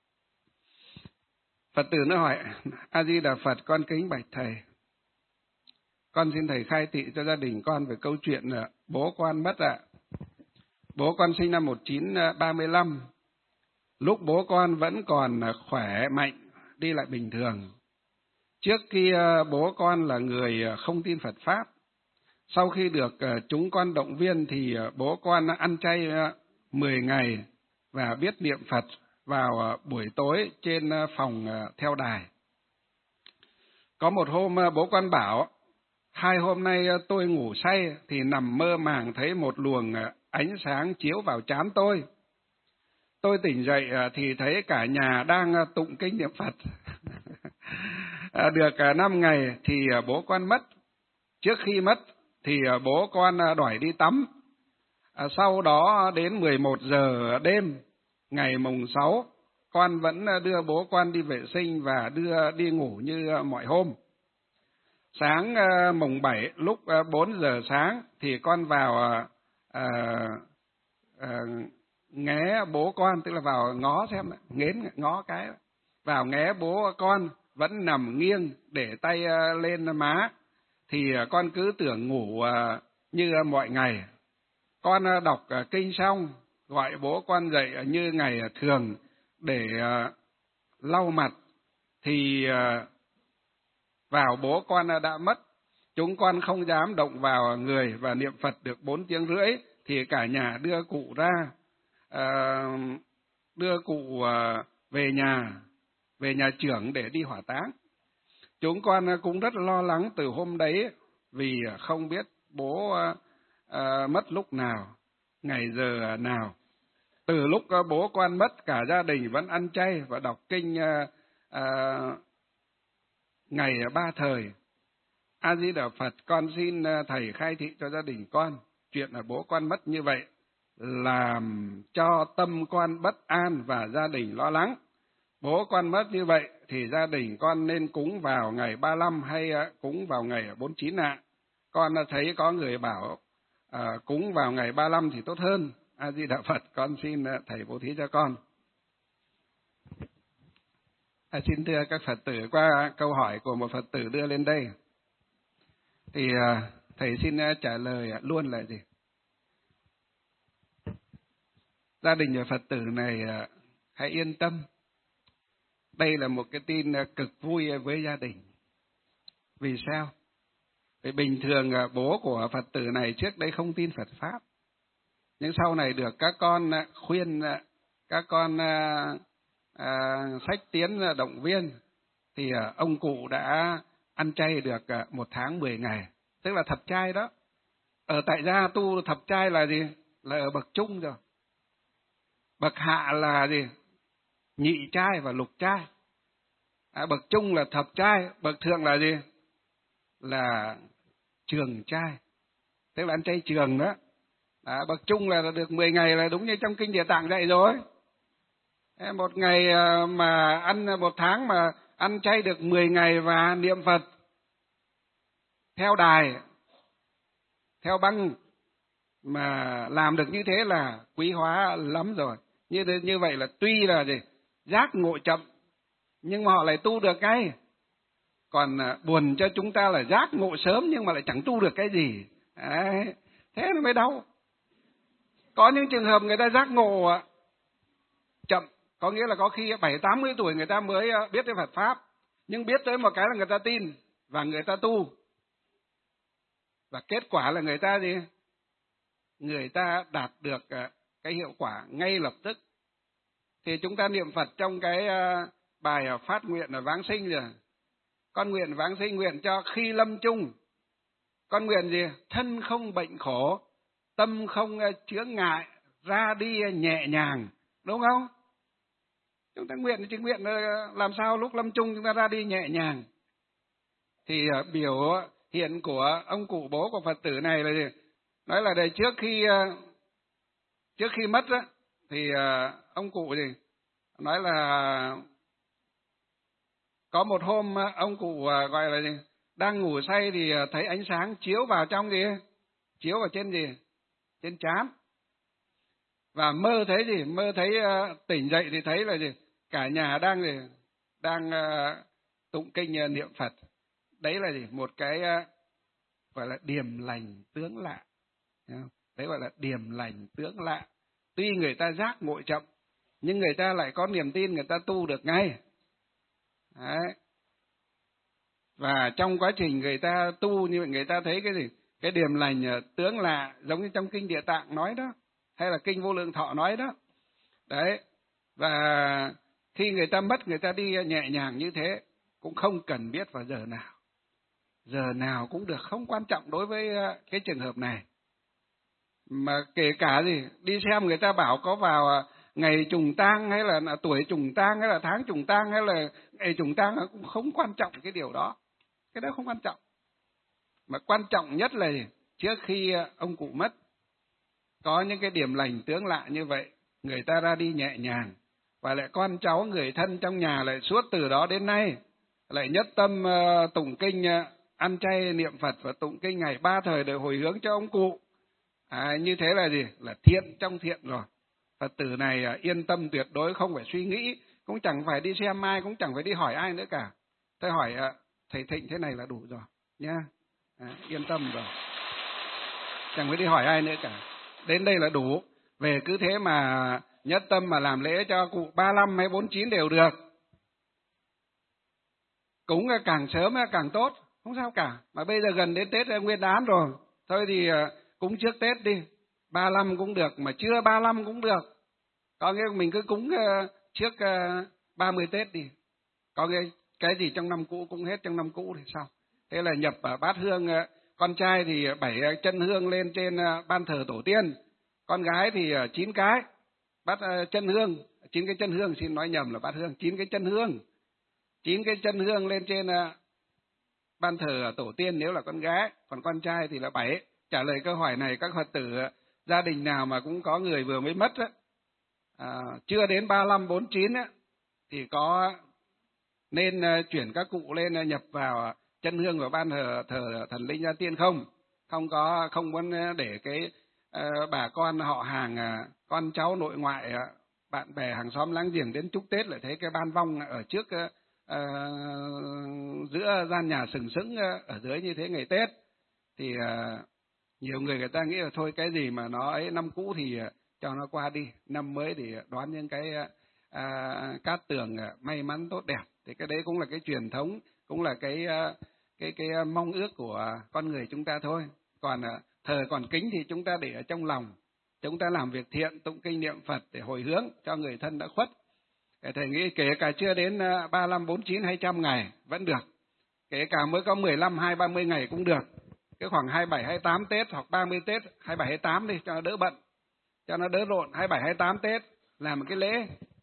S1: Phật tử nó hỏi: A Di Đà Phật, con kính bạch thầy, con xin thầy khai thị cho gia đình con về câu chuyện bố con mất ạ. Bố con sinh năm 1935. Lúc bố con vẫn còn khỏe mạnh, đi lại bình thường. Trước khi bố con là người không tin Phật Pháp. Sau khi được chúng con động viên thì bố con ăn chay 10 ngày và biết niệm Phật vào buổi tối trên phòng theo đài. Có một hôm bố con bảo: 2 hôm nay tôi ngủ say thì nằm mơ màng thấy một luồng ánh sáng chiếu vào trán tôi. Tôi tỉnh dậy thì thấy cả nhà đang tụng kinh niệm Phật. Được 5 ngày thì bố con mất. Trước khi mất thì bố con đòi đi tắm. Sau đó đến 11 giờ đêm ngày mùng 6, con vẫn đưa bố con đi vệ sinh và đưa đi ngủ như mọi hôm. Sáng mùng 7 lúc 4 giờ sáng thì con vào nghé bố con, tức là vào ngó xem, ngó cái, vào nghé bố con vẫn nằm nghiêng để tay lên má, thì con cứ tưởng ngủ như mọi ngày. Con đọc kinh xong, gọi bố con dậy như ngày thường để lau mặt, thì vào bố con đã mất. Chúng con không dám động vào người và niệm Phật được 4 tiếng rưỡi thì cả nhà đưa cụ ra, đưa cụ về nhà trưởng để đi hỏa táng. Chúng con cũng rất lo lắng từ hôm đấy vì không biết bố mất lúc nào, ngày giờ nào. Từ lúc bố con mất, cả gia đình vẫn ăn chay và đọc kinh ngày 3 thời. A Di Đà Phật, con xin thầy khai thị cho gia đình con. Chuyện là bố con mất như vậy làm cho tâm con bất an và gia đình lo lắng. Bố con mất như vậy thì gia đình con nên cúng vào ngày 35 hay cúng vào ngày 49 ạ? Con thấy có người bảo cúng vào ngày 35 thì tốt hơn. A Di Đà Phật, con xin thầy bố thí cho con. Xin thưa các Phật tử, qua câu hỏi của một Phật tử đưa lên đây thì thầy xin trả lời luôn là gì? Gia đình và Phật tử này hãy yên tâm. Đây là một cái tin cực vui với gia đình. Vì sao? Vì bình thường bố của Phật tử này trước đây không tin Phật Pháp. Nhưng sau này được các con khuyên, các con sách tiến động viên, thì ông cụ đã ăn chay được 1 tháng 10 ngày. Tức là thập trai đó. Ở tại gia tu thập trai là gì? Là ở bậc trung rồi. Bậc hạ là gì? Nhị trai và lục trai. Bậc trung là thập trai, bậc thượng là gì? Là trường trai. Tức là ăn chay trường đó. Bậc trung là được 10 ngày là đúng như trong Kinh Địa Tạng dạy rồi. Một ngày mà ăn 1 tháng mà ăn chay được 10 ngày và niệm Phật theo đài, theo băng mà làm được như thế là quý hóa lắm rồi. Như vậy là tuy là gì? Giác ngộ chậm nhưng mà họ lại tu được ngay. Còn buồn cho chúng ta là giác ngộ sớm nhưng mà lại chẳng tu được cái gì. Đấy, thế nó mới đau. Có những trường hợp người ta giác ngộ chậm, có nghĩa là có khi 70-80 tuổi người ta mới biết cái Phật Pháp, nhưng biết tới một cái là người ta tin và người ta tu. Và kết quả là người ta gì? Người ta đạt được cái hiệu quả ngay lập tức. Thì chúng ta niệm Phật trong cái bài phát nguyện là vãng sinh rồi. Con nguyện vãng sinh, nguyện cho khi lâm chung. Con nguyện gì? Thân không bệnh khổ, tâm không chướng ngại, ra đi nhẹ nhàng. Đúng không? Chúng ta nguyện thì nguyện làm sao lúc lâm chung chúng ta ra đi nhẹ nhàng. Thì biểu hiện của ông cụ bố của Phật tử này là gì? Nói là đây trước khi mất đó, thì ông cụ gì? Nói là có một hôm ông cụ gọi là gì? Đang ngủ say thì thấy ánh sáng chiếu vào trong gì? Chiếu vào trên gì? Trên trán. Và mơ thấy gì? Mơ thấy tỉnh dậy thì thấy là gì? Cả nhà đang gì? Đang tụng kinh niệm Phật. Đấy là gì? Một cái gọi là điềm lành tướng lạ. Đấy gọi là điềm lành tướng lạ. Tuy người ta giác ngộ chậm, nhưng người ta lại có niềm tin, người ta tu được ngay. Đấy. Và trong quá trình người ta tu như vậy, người ta thấy cái gì? Cái điềm lành tướng lạ, giống như trong Kinh Địa Tạng nói đó, hay là Kinh Vô Lượng Thọ nói đó. Đấy. Và khi người ta mất, người ta đi nhẹ nhàng như thế, cũng không cần biết vào giờ nào. Giờ nào cũng được, không quan trọng đối với cái trường hợp này. Mà kể cả gì, đi xem người ta bảo có vào ngày trùng tang hay là tuổi trùng tang hay là tháng trùng tang hay là ngày trùng tang, cũng không quan trọng cái điều đó. Cái đó không quan trọng. Mà quan trọng nhất là gì? Trước khi ông cụ mất, có những cái điểm lành tướng lạ như vậy, người ta ra đi nhẹ nhàng. Và lại con cháu người thân trong nhà lại suốt từ đó đến nay lại nhất tâm tụng kinh, ăn chay niệm Phật và tụng kinh ngày 3 thời để hồi hướng cho ông cụ. Như thế là gì? Là thiện trong thiện rồi. Phật tử này yên tâm tuyệt đối, không phải suy nghĩ, cũng chẳng phải đi xem ai, cũng chẳng phải đi hỏi ai nữa cả. Tôi hỏi thầy Thịnh thế này là đủ rồi nhá. Yên tâm rồi, chẳng phải đi hỏi ai nữa cả. Đến đây là đủ. Về cứ thế mà nhất tâm mà làm lễ cho cụ 35 hay 49 đều được. Cúng càng sớm càng tốt, không sao cả. Mà bây giờ gần đến Tết Nguyên Đán rồi, thôi thì cúng trước Tết đi, 35 cũng được, mà chưa 35 cũng được. Có nghĩa mình cứ cúng trước 30 Tết đi. Có nghĩa cái gì trong năm cũ cũng hết trong năm cũ thì sao? Thế là nhập bát hương, con trai thì 7 chân hương lên trên ban thờ tổ tiên, con gái thì 9 cái bát chân hương, 9 cái chân hương, xin nói nhầm là bát hương, 9 cái chân hương. 9 cái chân hương lên trên ban thờ tổ tiên nếu là con gái, còn con trai thì là 7. Trả lời câu hỏi này, các Phật tử gia đình nào mà cũng có người vừa mới mất chưa đến 35 49 thì có nên chuyển các cụ lên nhập vào chân hương của ban thờ thần linh gia tiên không? Không muốn để cái bà con họ hàng, con cháu nội ngoại, bạn bè hàng xóm láng giềng đến chúc Tết lại thấy cái ban vong ở trước giữa gian nhà sừng sững ở dưới như thế ngày Tết. Thì nhiều người ta nghĩ là thôi cái gì mà nó ấy, năm cũ thì cho nó qua đi, năm mới thì đoán những cái cát tường may mắn tốt đẹp. Thì cái đấy cũng là cái truyền thống, cũng là cái mong ước của con người chúng ta thôi. Còn thờ còn kính thì chúng ta để ở trong lòng, chúng ta làm việc thiện, tụng kinh niệm Phật để hồi hướng cho người thân đã khuất. Thầy nghĩ kể cả chưa đến 35, 49, 200 ngày vẫn được, kể cả mới có 15, 20, 30 ngày cũng được. Cái khoảng 27, 28 Tết hoặc 30 Tết, 27, 28 đi cho nó đỡ bận, cho nó đỡ rộn. 27, 28 Tết làm một cái lễ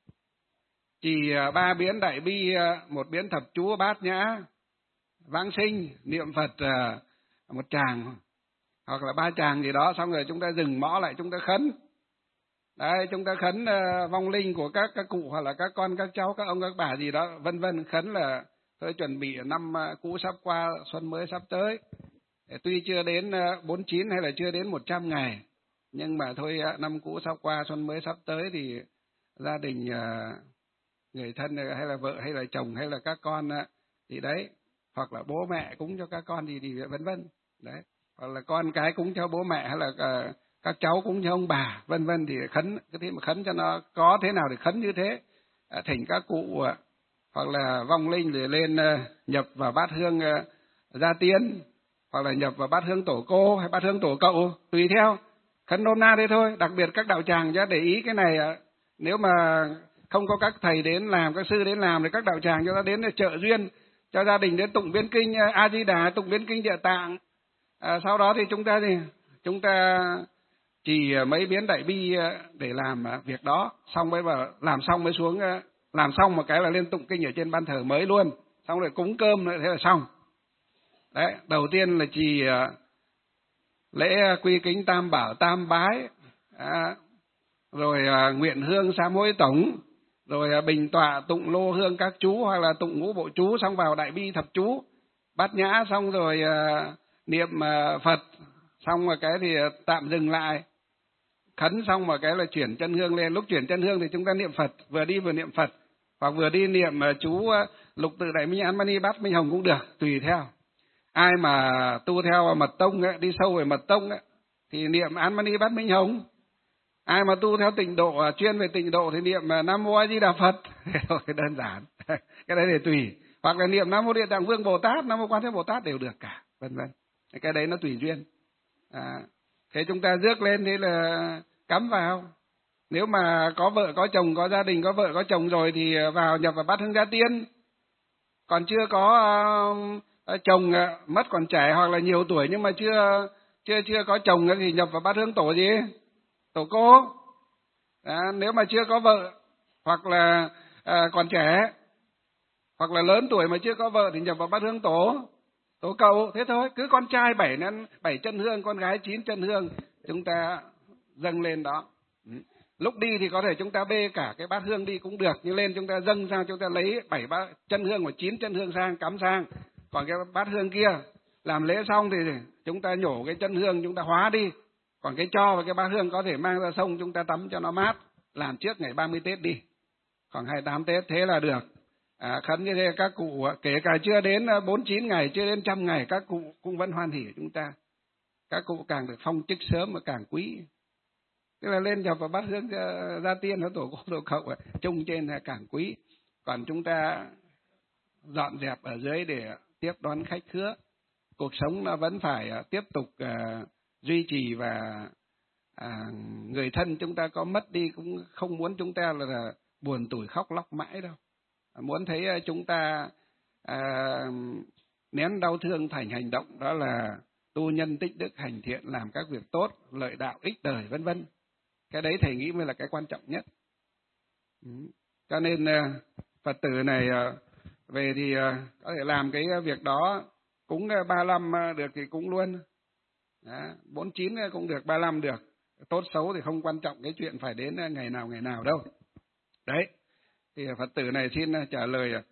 S1: chỉ 3 biến đại bi, 1 biến thập chú bát nhã, vãng sinh, niệm Phật 1 tràng hoặc là 3 tràng gì đó, xong rồi chúng ta dừng mõ lại, chúng ta khấn. Đấy, chúng ta khấn vong linh của các cụ hoặc là các con, các cháu, các ông, các bà gì đó, vân vân, khấn là tôi chuẩn bị năm cũ sắp qua, xuân mới sắp tới. Tuy chưa đến 49 hay là chưa đến 100 ngày, nhưng mà thôi năm cũ sắp qua, xuân mới sắp tới thì gia đình, người thân hay là vợ hay là chồng hay là các con thì đấy, hoặc là bố mẹ cúng cho các con thì vân vân. Đấy, hoặc là con cái cúng cho bố mẹ hay là các cháu cúng cho ông bà, vân vân, thì khấn cái thế mà khấn cho nó có thế nào thì khấn như thế. Thỉnh các cụ hoặc là vong linh thì lên nhập vào bát hương gia tiên, hoặc là nhập vào bát hương tổ cô hay bát hương tổ cậu, tùy theo, khấn nôm na thế thôi. Đặc biệt các đạo tràng cho để ý cái này, nếu mà không có các thầy đến làm, các sư đến làm thì các đạo tràng cho ta đến để trợ duyên cho gia đình đến tụng biến kinh A Di Đà, tụng biến kinh Địa Tạng. Sau đó thì chúng ta chỉ mấy biến đại bi để làm việc đó, xong mới vào làm xong mới xuống, làm xong một cái là lên tụng kinh ở trên ban thờ mới luôn, xong rồi cúng cơm nữa, thế là xong. Đấy, đầu tiên là chỉ lễ quy kính tam bảo tam bái, rồi nguyện hương sám hối tổng, rồi bình tọa tụng lô hương các chú hoặc là tụng ngũ bộ chú, xong vào đại bi thập chú bát nhã, xong rồi niệm Phật, xong rồi cái thì tạm dừng lại, khấn xong một cái là chuyển chân hương lên. Lúc chuyển chân hương thì chúng ta niệm Phật, vừa đi vừa niệm Phật, hoặc vừa đi niệm chú Lục Tự Đại Minh Án Mani Bát Minh Hồng cũng được, tùy theo. Ai mà tu theo mật tông ấy, đi sâu về mật tông ấy, thì niệm Án Mani Bát Minh Hồng. Ai mà tu theo tịnh độ, chuyên về tịnh độ thì niệm Nam Mô A Di Đà Phật. Cái đơn giản. Cái đấy thì tùy. Hoặc là niệm Nam Mô Địa Tạng Vương Bồ Tát, Nam Mô Quan Thế Bồ Tát đều được cả, vân vân. Cái đấy nó tùy duyên. Thế chúng ta rước lên thế là cắm vào. Nếu mà có vợ có chồng, có gia đình có vợ có chồng rồi thì vào nhập vào bát hương gia tiên. Còn chưa có chồng, mất còn trẻ hoặc là nhiều tuổi nhưng mà chưa có chồng thì nhập vào bát hương tổ gì? Tổ cô. Nếu mà chưa có vợ hoặc là còn trẻ hoặc là lớn tuổi mà chưa có vợ thì nhập vào bát hương tổ cậu. Thế thôi, cứ con trai 7 chân hương, con gái 9 chân hương chúng ta dâng lên đó. Lúc đi thì có thể chúng ta bê cả cái bát hương đi cũng được, nhưng lên chúng ta dâng sang, chúng ta lấy 7 chân hương và 9 chân hương sang cắm sang. Còn cái bát hương kia làm lễ xong thì chúng ta nhổ cái chân hương, chúng ta hóa đi. Còn cái tro và cái bát hương có thể mang ra sông chúng ta tắm cho nó mát, làm trước ngày 30 Tết đi, khoảng 28 Tết thế là được. Khấn như thế các cụ kể cả chưa đến 49 ngày, chưa đến 100 ngày, các cụ cũng vẫn hoan hỉ chúng ta. Các cụ càng được phong chức sớm mà càng quý. Tức là lên nhập vào bát hương gia tiên nó tổ cô tổ cậu chung trên là càng quý. Còn chúng ta dọn dẹp ở dưới để tiếp đón khách khứa. Cuộc sống nó vẫn phải tiếp tục duy trì, và người thân chúng ta có mất đi cũng không muốn chúng ta là buồn tủi khóc lóc mãi đâu. Muốn thấy chúng ta nén đau thương thành hành động, đó là tu nhân tích đức, hành thiện, làm các việc tốt, lợi đạo ích đời, vân vân. Cái đấy thầy nghĩ mới là cái quan trọng nhất. Cho nên Phật tử này về thì có thể làm cái việc đó, cúng 35 được thì cúng luôn. 49 cũng được, 35 được. Tốt xấu thì không quan trọng cái chuyện phải đến ngày nào đâu. Đấy. Thì Phật tử này xin trả lời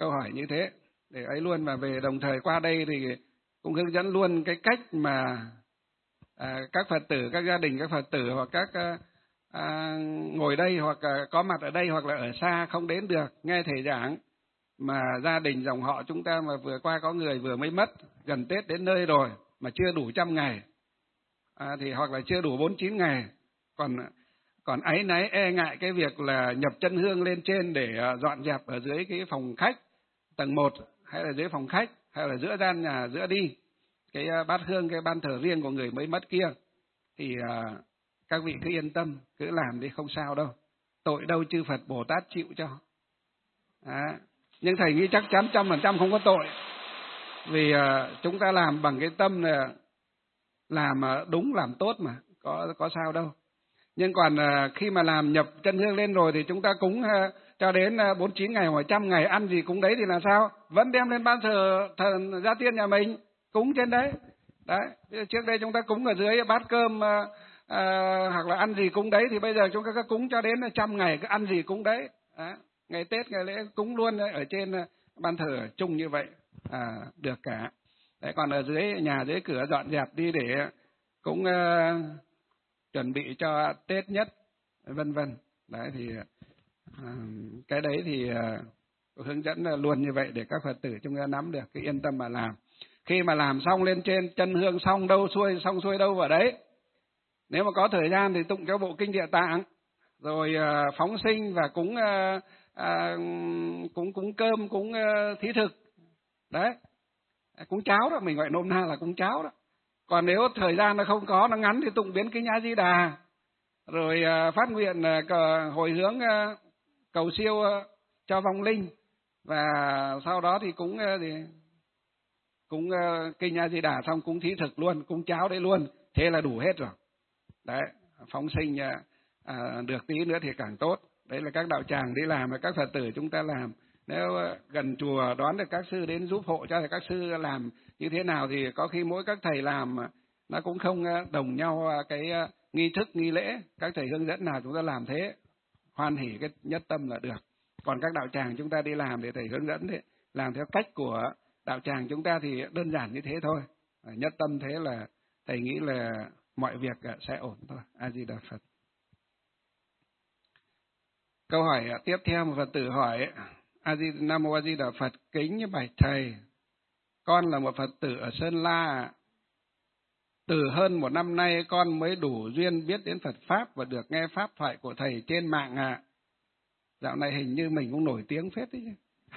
S1: câu hỏi như thế để ấy luôn. Và về đồng thời qua đây thì cũng hướng dẫn luôn cái cách mà các Phật tử, các gia đình các Phật tử hoặc các ngồi đây hoặc có mặt ở đây hoặc là ở xa không đến được nghe thầy giảng, mà gia đình dòng họ chúng ta mà vừa qua có người vừa mới mất, gần Tết đến nơi rồi mà chưa đủ 100 ngày, thì hoặc là chưa đủ 49 ngày, còn áy náy e ngại cái việc là nhập chân hương lên trên để dọn dẹp ở dưới cái phòng khách tầng 1 hay là dưới phòng khách hay là giữa gian nhà giữa đi cái bát hương, cái ban thờ riêng của người mới mất kia, thì các vị cứ yên tâm, cứ làm đi không sao đâu, tội đâu chư Phật Bồ Tát chịu cho. Nhưng thầy nghĩ chắc chắn 100% không có tội, vì chúng ta làm bằng cái tâm là làm đúng làm tốt mà, có sao đâu. Nhưng còn khi mà làm nhập chân hương lên rồi thì chúng ta cúng cho đến 49 ngày hoặc 100 ngày, ăn gì cúng đấy thì là sao? Vẫn đem lên ban thờ thần gia tiên nhà mình cúng trên đấy. Đấy, trước đây chúng ta cúng ở dưới bát cơm hoặc là ăn gì cúng đấy, thì bây giờ chúng ta cứ cúng cho đến 100 ngày, cứ ăn gì cúng đấy. Ngày Tết ngày lễ cúng luôn ở trên ban thờ chung như vậy, được cả. Đấy, còn ở dưới nhà dưới cửa dọn dẹp đi để cũng chuẩn bị cho Tết nhất, vân vân. Đấy thì cái đấy thì hướng dẫn luôn như vậy để các Phật tử chúng ta nắm được, cái yên tâm mà làm. Khi mà làm xong lên trên chân hương xong đâu xong xuôi đâu vào đấy, nếu mà có thời gian thì tụng cho bộ kinh Địa Tạng, rồi phóng sinh và cúng cơm, cúng thí thực. Đấy, cúng cháo đó, mình gọi nôm na là cúng cháo đó. Còn nếu thời gian nó không có, nó ngắn thì tụng biến kinh A Di Đà, rồi phát nguyện hồi hướng cầu siêu cho vong linh, và sau đó thì cúng kinh A Di Đà xong cúng thí thực luôn, cúng cháo đấy luôn, thế là đủ hết rồi. Đấy, phóng sinh được tí nữa thì càng tốt. Đấy là các đạo tràng đi làm và các Phật tử chúng ta làm. Nếu gần chùa đoán được các sư đến giúp hộ cho, thì các sư làm như thế nào thì có khi mỗi các thầy làm nó cũng không đồng nhau cái nghi thức nghi lễ, các thầy hướng dẫn nào chúng ta làm thế, hoan hỉ cái nhất tâm là được. Còn các đạo tràng chúng ta đi làm để thầy hướng dẫn thế, làm theo cách của đạo tràng chúng ta thì đơn giản như thế thôi, nhất tâm thế là thầy nghĩ là mọi việc sẽ ổn thôi. A Di Đà Phật. Câu hỏi tiếp theo, một Phật tử hỏi: Nam Mô A Di Đà Phật, kính bạch thầy, con là một Phật tử ở Sơn La. Từ hơn 1 năm nay con mới đủ duyên biết đến Phật Pháp và được nghe Pháp thoại của thầy trên mạng ạ. Dạo này hình như mình cũng nổi tiếng phết đấy chứ.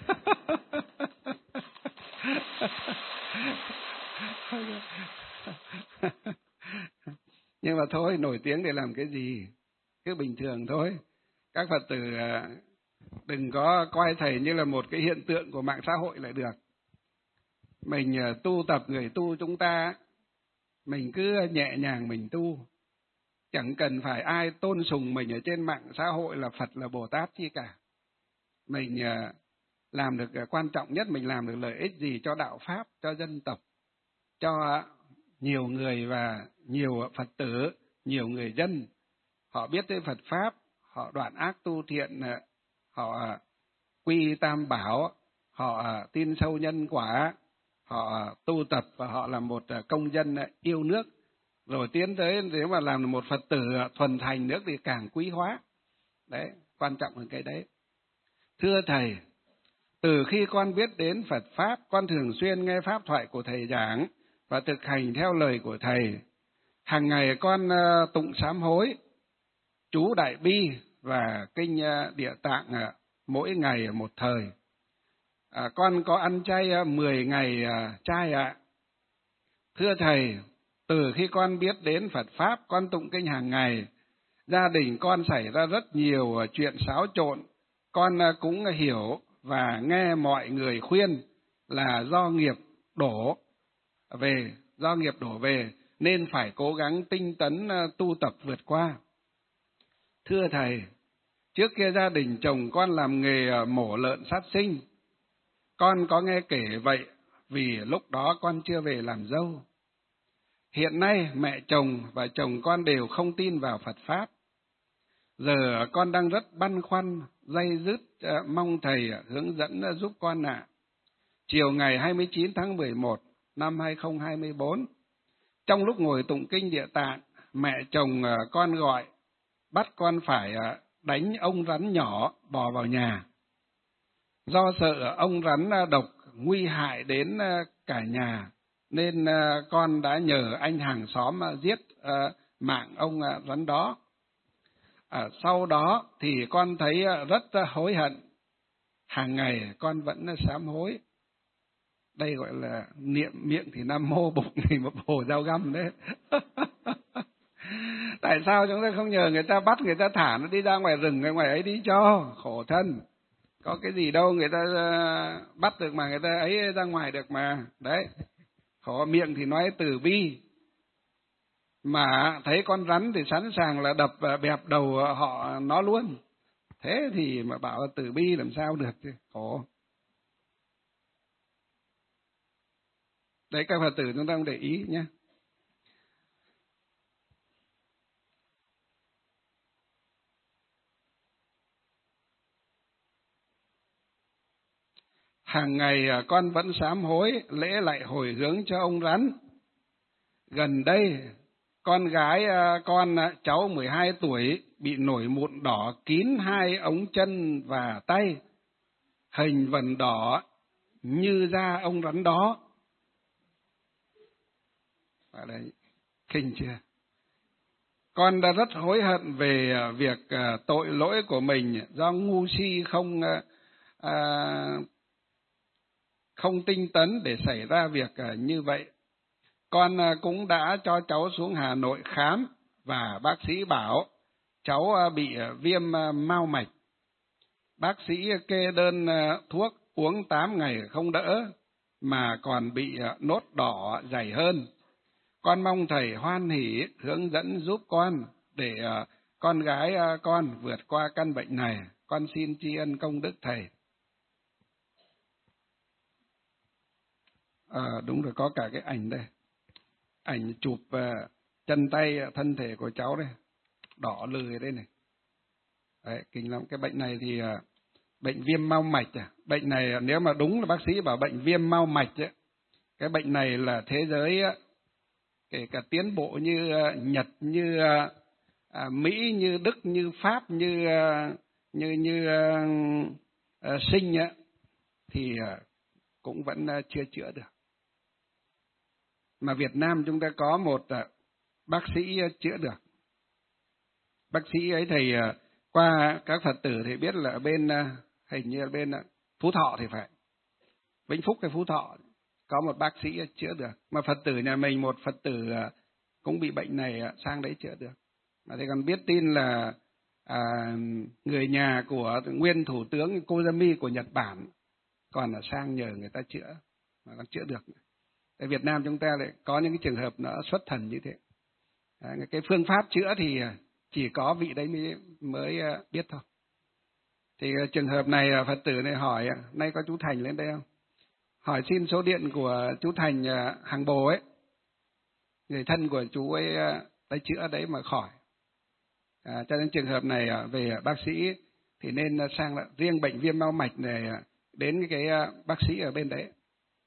S1: Nhưng mà thôi, nổi tiếng để làm cái gì, cứ bình thường thôi. Các Phật tử đừng có coi thầy như là một cái hiện tượng của mạng xã hội lại được. Mình tu tập, người tu chúng ta, mình cứ nhẹ nhàng mình tu, chẳng cần phải ai tôn sùng mình ở trên mạng xã hội là Phật là Bồ Tát chi cả. Mình làm được quan trọng nhất, mình làm được lợi ích gì cho đạo Pháp, cho dân tộc, cho nhiều người và nhiều Phật tử, nhiều người dân. Họ biết tới Phật Pháp, họ đoạn ác tu thiện, họ quy tam bảo, họ tin sâu nhân quả, họ tu tập và họ là một công dân yêu nước. Rồi tiến tới nếu mà làm một Phật tử thuần thành nước thì càng quý hóa. Đấy, quan trọng hơn cái đấy. Thưa thầy, từ khi con biết đến Phật Pháp, con thường xuyên nghe Pháp thoại của thầy giảng và thực hành theo lời của thầy. Hàng ngày con tụng sám hối, chú Đại Bi và kinh Địa Tạng mỗi ngày một thời. Con có ăn chay 10 ngày chay ạ. Thưa thầy, từ khi con biết đến Phật Pháp, con tụng kinh hàng ngày, gia đình con xảy ra rất nhiều chuyện xáo trộn. Con cũng hiểu và nghe mọi người khuyên là do nghiệp đổ về nên phải cố gắng tinh tấn tu tập vượt qua. Thưa thầy, trước kia gia đình chồng con làm nghề mổ lợn sát sinh. Con có nghe kể vậy vì lúc đó con chưa về làm dâu. Hiện nay mẹ chồng và chồng con đều không tin vào Phật Pháp. Giờ con đang rất băn khoăn, day dứt, mong thầy hướng dẫn giúp con ạ. Chiều ngày 29 tháng 11 năm 2024, trong lúc ngồi tụng kinh Địa Tạng, mẹ chồng con gọi, bắt con phải đánh ông rắn nhỏ bò vào nhà. Do sợ ông rắn độc nguy hại đến cả nhà, nên con đã nhờ anh hàng xóm giết mạng ông rắn đó. Sau đó thì con thấy rất hối hận, hàng ngày con vẫn sám hối. Đây gọi là niệm miệng thì Nam Mô, bụng thì một bồ dao găm đấy. Tại sao chúng ta không nhờ người ta bắt, người ta thả nó đi ra ngoài rừng, ngoài ấy đi cho, khổ thân. Có cái gì đâu người ta bắt được mà người ta ấy ra ngoài được mà. Đấy, khổ miệng thì nói từ bi, mà thấy con rắn thì sẵn sàng là đập bẹp đầu nó luôn. Thế thì mà bảo là từ bi làm sao được chứ, khổ. Đấy, các Phật tử chúng ta không để ý nhé. Hàng ngày con vẫn sám hối, lễ lại hồi hướng cho ông rắn. Gần đây, con gái con, cháu 12 tuổi, bị nổi mụn đỏ kín 2 ống chân và tay, hình vần đỏ như da ông rắn đó. Ở đây, kinh chưa? Con đã rất hối hận về việc tội lỗi của mình do ngu si không tinh tấn để xảy ra việc như vậy. Con cũng đã cho cháu xuống Hà Nội khám và bác sĩ bảo cháu bị viêm mao mạch. Bác sĩ kê đơn thuốc uống 8 ngày không đỡ mà còn bị nốt đỏ dày hơn. Con mong thầy hoan hỷ hướng dẫn giúp con để con gái con vượt qua căn bệnh này. Con xin tri ân công đức thầy. Đúng rồi, có cả cái ảnh đây. Ảnh chụp chân tay thân thể của cháu đây, đỏ lừ đây này. Đấy, kinh lắm. Cái bệnh này thì bệnh viêm mao mạch. Bệnh này nếu mà đúng là bác sĩ bảo bệnh viêm mao mạch ấy, cái bệnh này là thế giới kể cả tiến bộ như Nhật, như Mỹ, như Đức, như Pháp, như Sinh ấy, thì cũng vẫn chưa chữa được. Mà Việt Nam chúng ta có một bác sĩ chữa được. Bác sĩ ấy thầy qua các Phật tử thì biết là ở bên hình như ở bên Phú Thọ thì phải, Vĩnh Phúc hay Phú Thọ, có một bác sĩ chữa được. Mà Phật tử nhà mình một Phật tử cũng bị bệnh này sang đấy chữa được. Mà thầy còn biết tin là người nhà của nguyên thủ tướng Koizumi của Nhật Bản còn là sang nhờ người ta chữa mà còn chữa được. Ở Việt Nam chúng ta lại có những cái trường hợp nó xuất thần như thế. Cái phương pháp chữa thì chỉ có vị đấy mới biết thôi. Thì trường hợp này Phật tử này hỏi, nay có chú Thành lên đây không? Hỏi xin số điện của chú Thành Hàng Bồ ấy, người thân của chú ấy tới chữa đấy mà khỏi. Cho nên trường hợp này về bác sĩ thì nên sang riêng bệnh viêm mao mạch này đến cái bác sĩ ở bên đấy.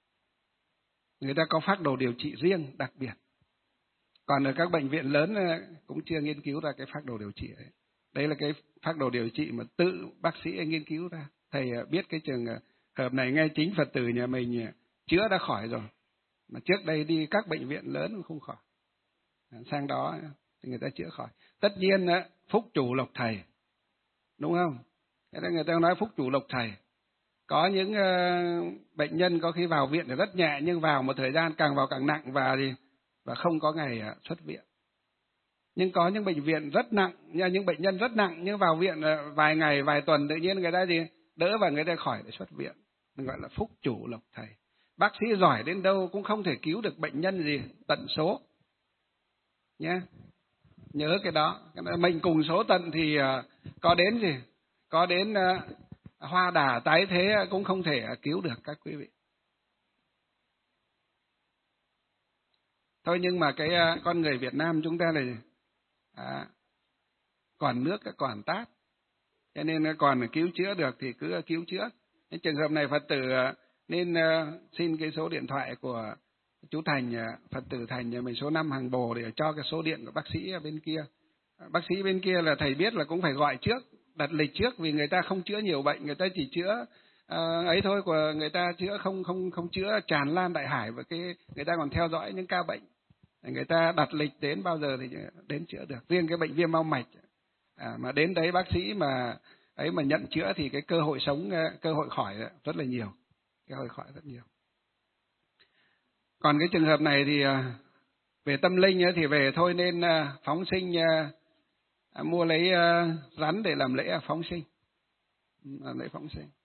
S1: Người ta có phác đồ điều trị riêng đặc biệt. Còn ở các bệnh viện lớn cũng chưa nghiên cứu ra cái phác đồ điều trị ấy. Đấy là cái phác đồ điều trị mà tự bác sĩ nghiên cứu ra. Thầy biết cái trường hợp này ngay chính Phật tử nhà mình chữa đã khỏi rồi. Mà trước đây đi các bệnh viện lớn cũng không khỏi. Sang đó thì người ta chữa khỏi. Tất nhiên phúc chủ lộc thầy. Đúng không? Thế nên người ta nói phúc chủ lộc thầy. Có những bệnh nhân có khi vào viện thì rất nhẹ, nhưng vào một thời gian càng vào càng nặng và không có ngày xuất viện. Nhưng có những bệnh viện rất nặng, những bệnh nhân rất nặng nhưng vào viện vài ngày, vài tuần tự nhiên người ta đỡ và người ta khỏi để xuất viện. Mình gọi là phúc chủ lộc thầy. Bác sĩ giỏi đến đâu cũng không thể cứu được bệnh nhân tận số. Nhé. Nhớ cái đó. Mệnh cùng số tận thì có đến có đến hoa đà tái thế cũng không thể cứu được các quý vị. Thôi nhưng mà cái con người Việt Nam chúng ta này còn nước còn tát. Cho nên còn cứu chữa được thì cứ cứu chữa. Cái trường hợp này Phật tử nên xin cái số điện thoại của chú Thành, Phật tử Thành nhà mình số 5 Hàng Bồ, để cho cái số điện của bác sĩ ở bên kia. Bác sĩ bên kia là thầy biết là cũng phải gọi trước, đặt lịch trước, vì người ta không chữa nhiều bệnh, người ta chỉ chữa ấy thôi, của người ta chữa không chữa tràn lan đại hải, và cái người ta còn theo dõi những ca bệnh. Người ta đặt lịch đến bao giờ thì đến chữa được. Riêng cái bệnh viêm mao mạch mà đến đấy bác sĩ mà ấy mà nhận chữa thì cái cơ hội sống, cơ hội khỏi rất là nhiều, cơ hội khỏi rất nhiều. Còn cái trường hợp này thì về tâm linh thì về thôi nên phóng sinh, mua lấy rắn để làm lễ phóng sinh, làm lễ phóng sinh.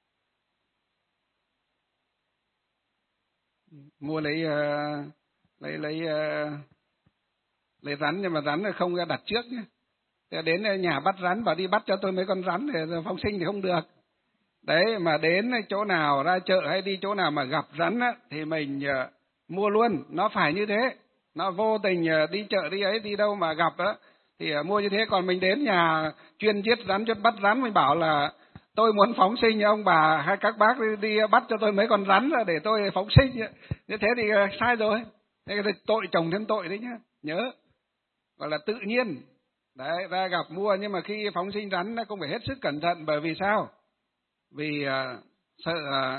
S1: Mua lấy rắn, nhưng mà rắn là không đặt trước nhé. Đến nhà bắt rắn, bảo đi bắt cho tôi mấy con rắn để phóng sinh thì không được. Đấy, mà đến chỗ nào ra chợ hay đi chỗ nào mà gặp rắn thì mình mua luôn. Nó phải như thế. Nó vô tình đi chợ đi ấy, đi đâu mà gặp thì mua như thế. Còn mình đến nhà chuyên giết rắn, chuyên bắt rắn, mình bảo là tôi muốn phóng sinh, ông bà hay các bác đi bắt cho tôi mấy con rắn ra để tôi phóng sinh. Như thế thì sai rồi. Thế thì tội chồng thêm tội đấy nhá. Nhớ, gọi là tự nhiên. Đấy, ra gặp mua, nhưng mà khi phóng sinh rắn nó cũng phải hết sức cẩn thận. Bởi vì sao? Vì sợ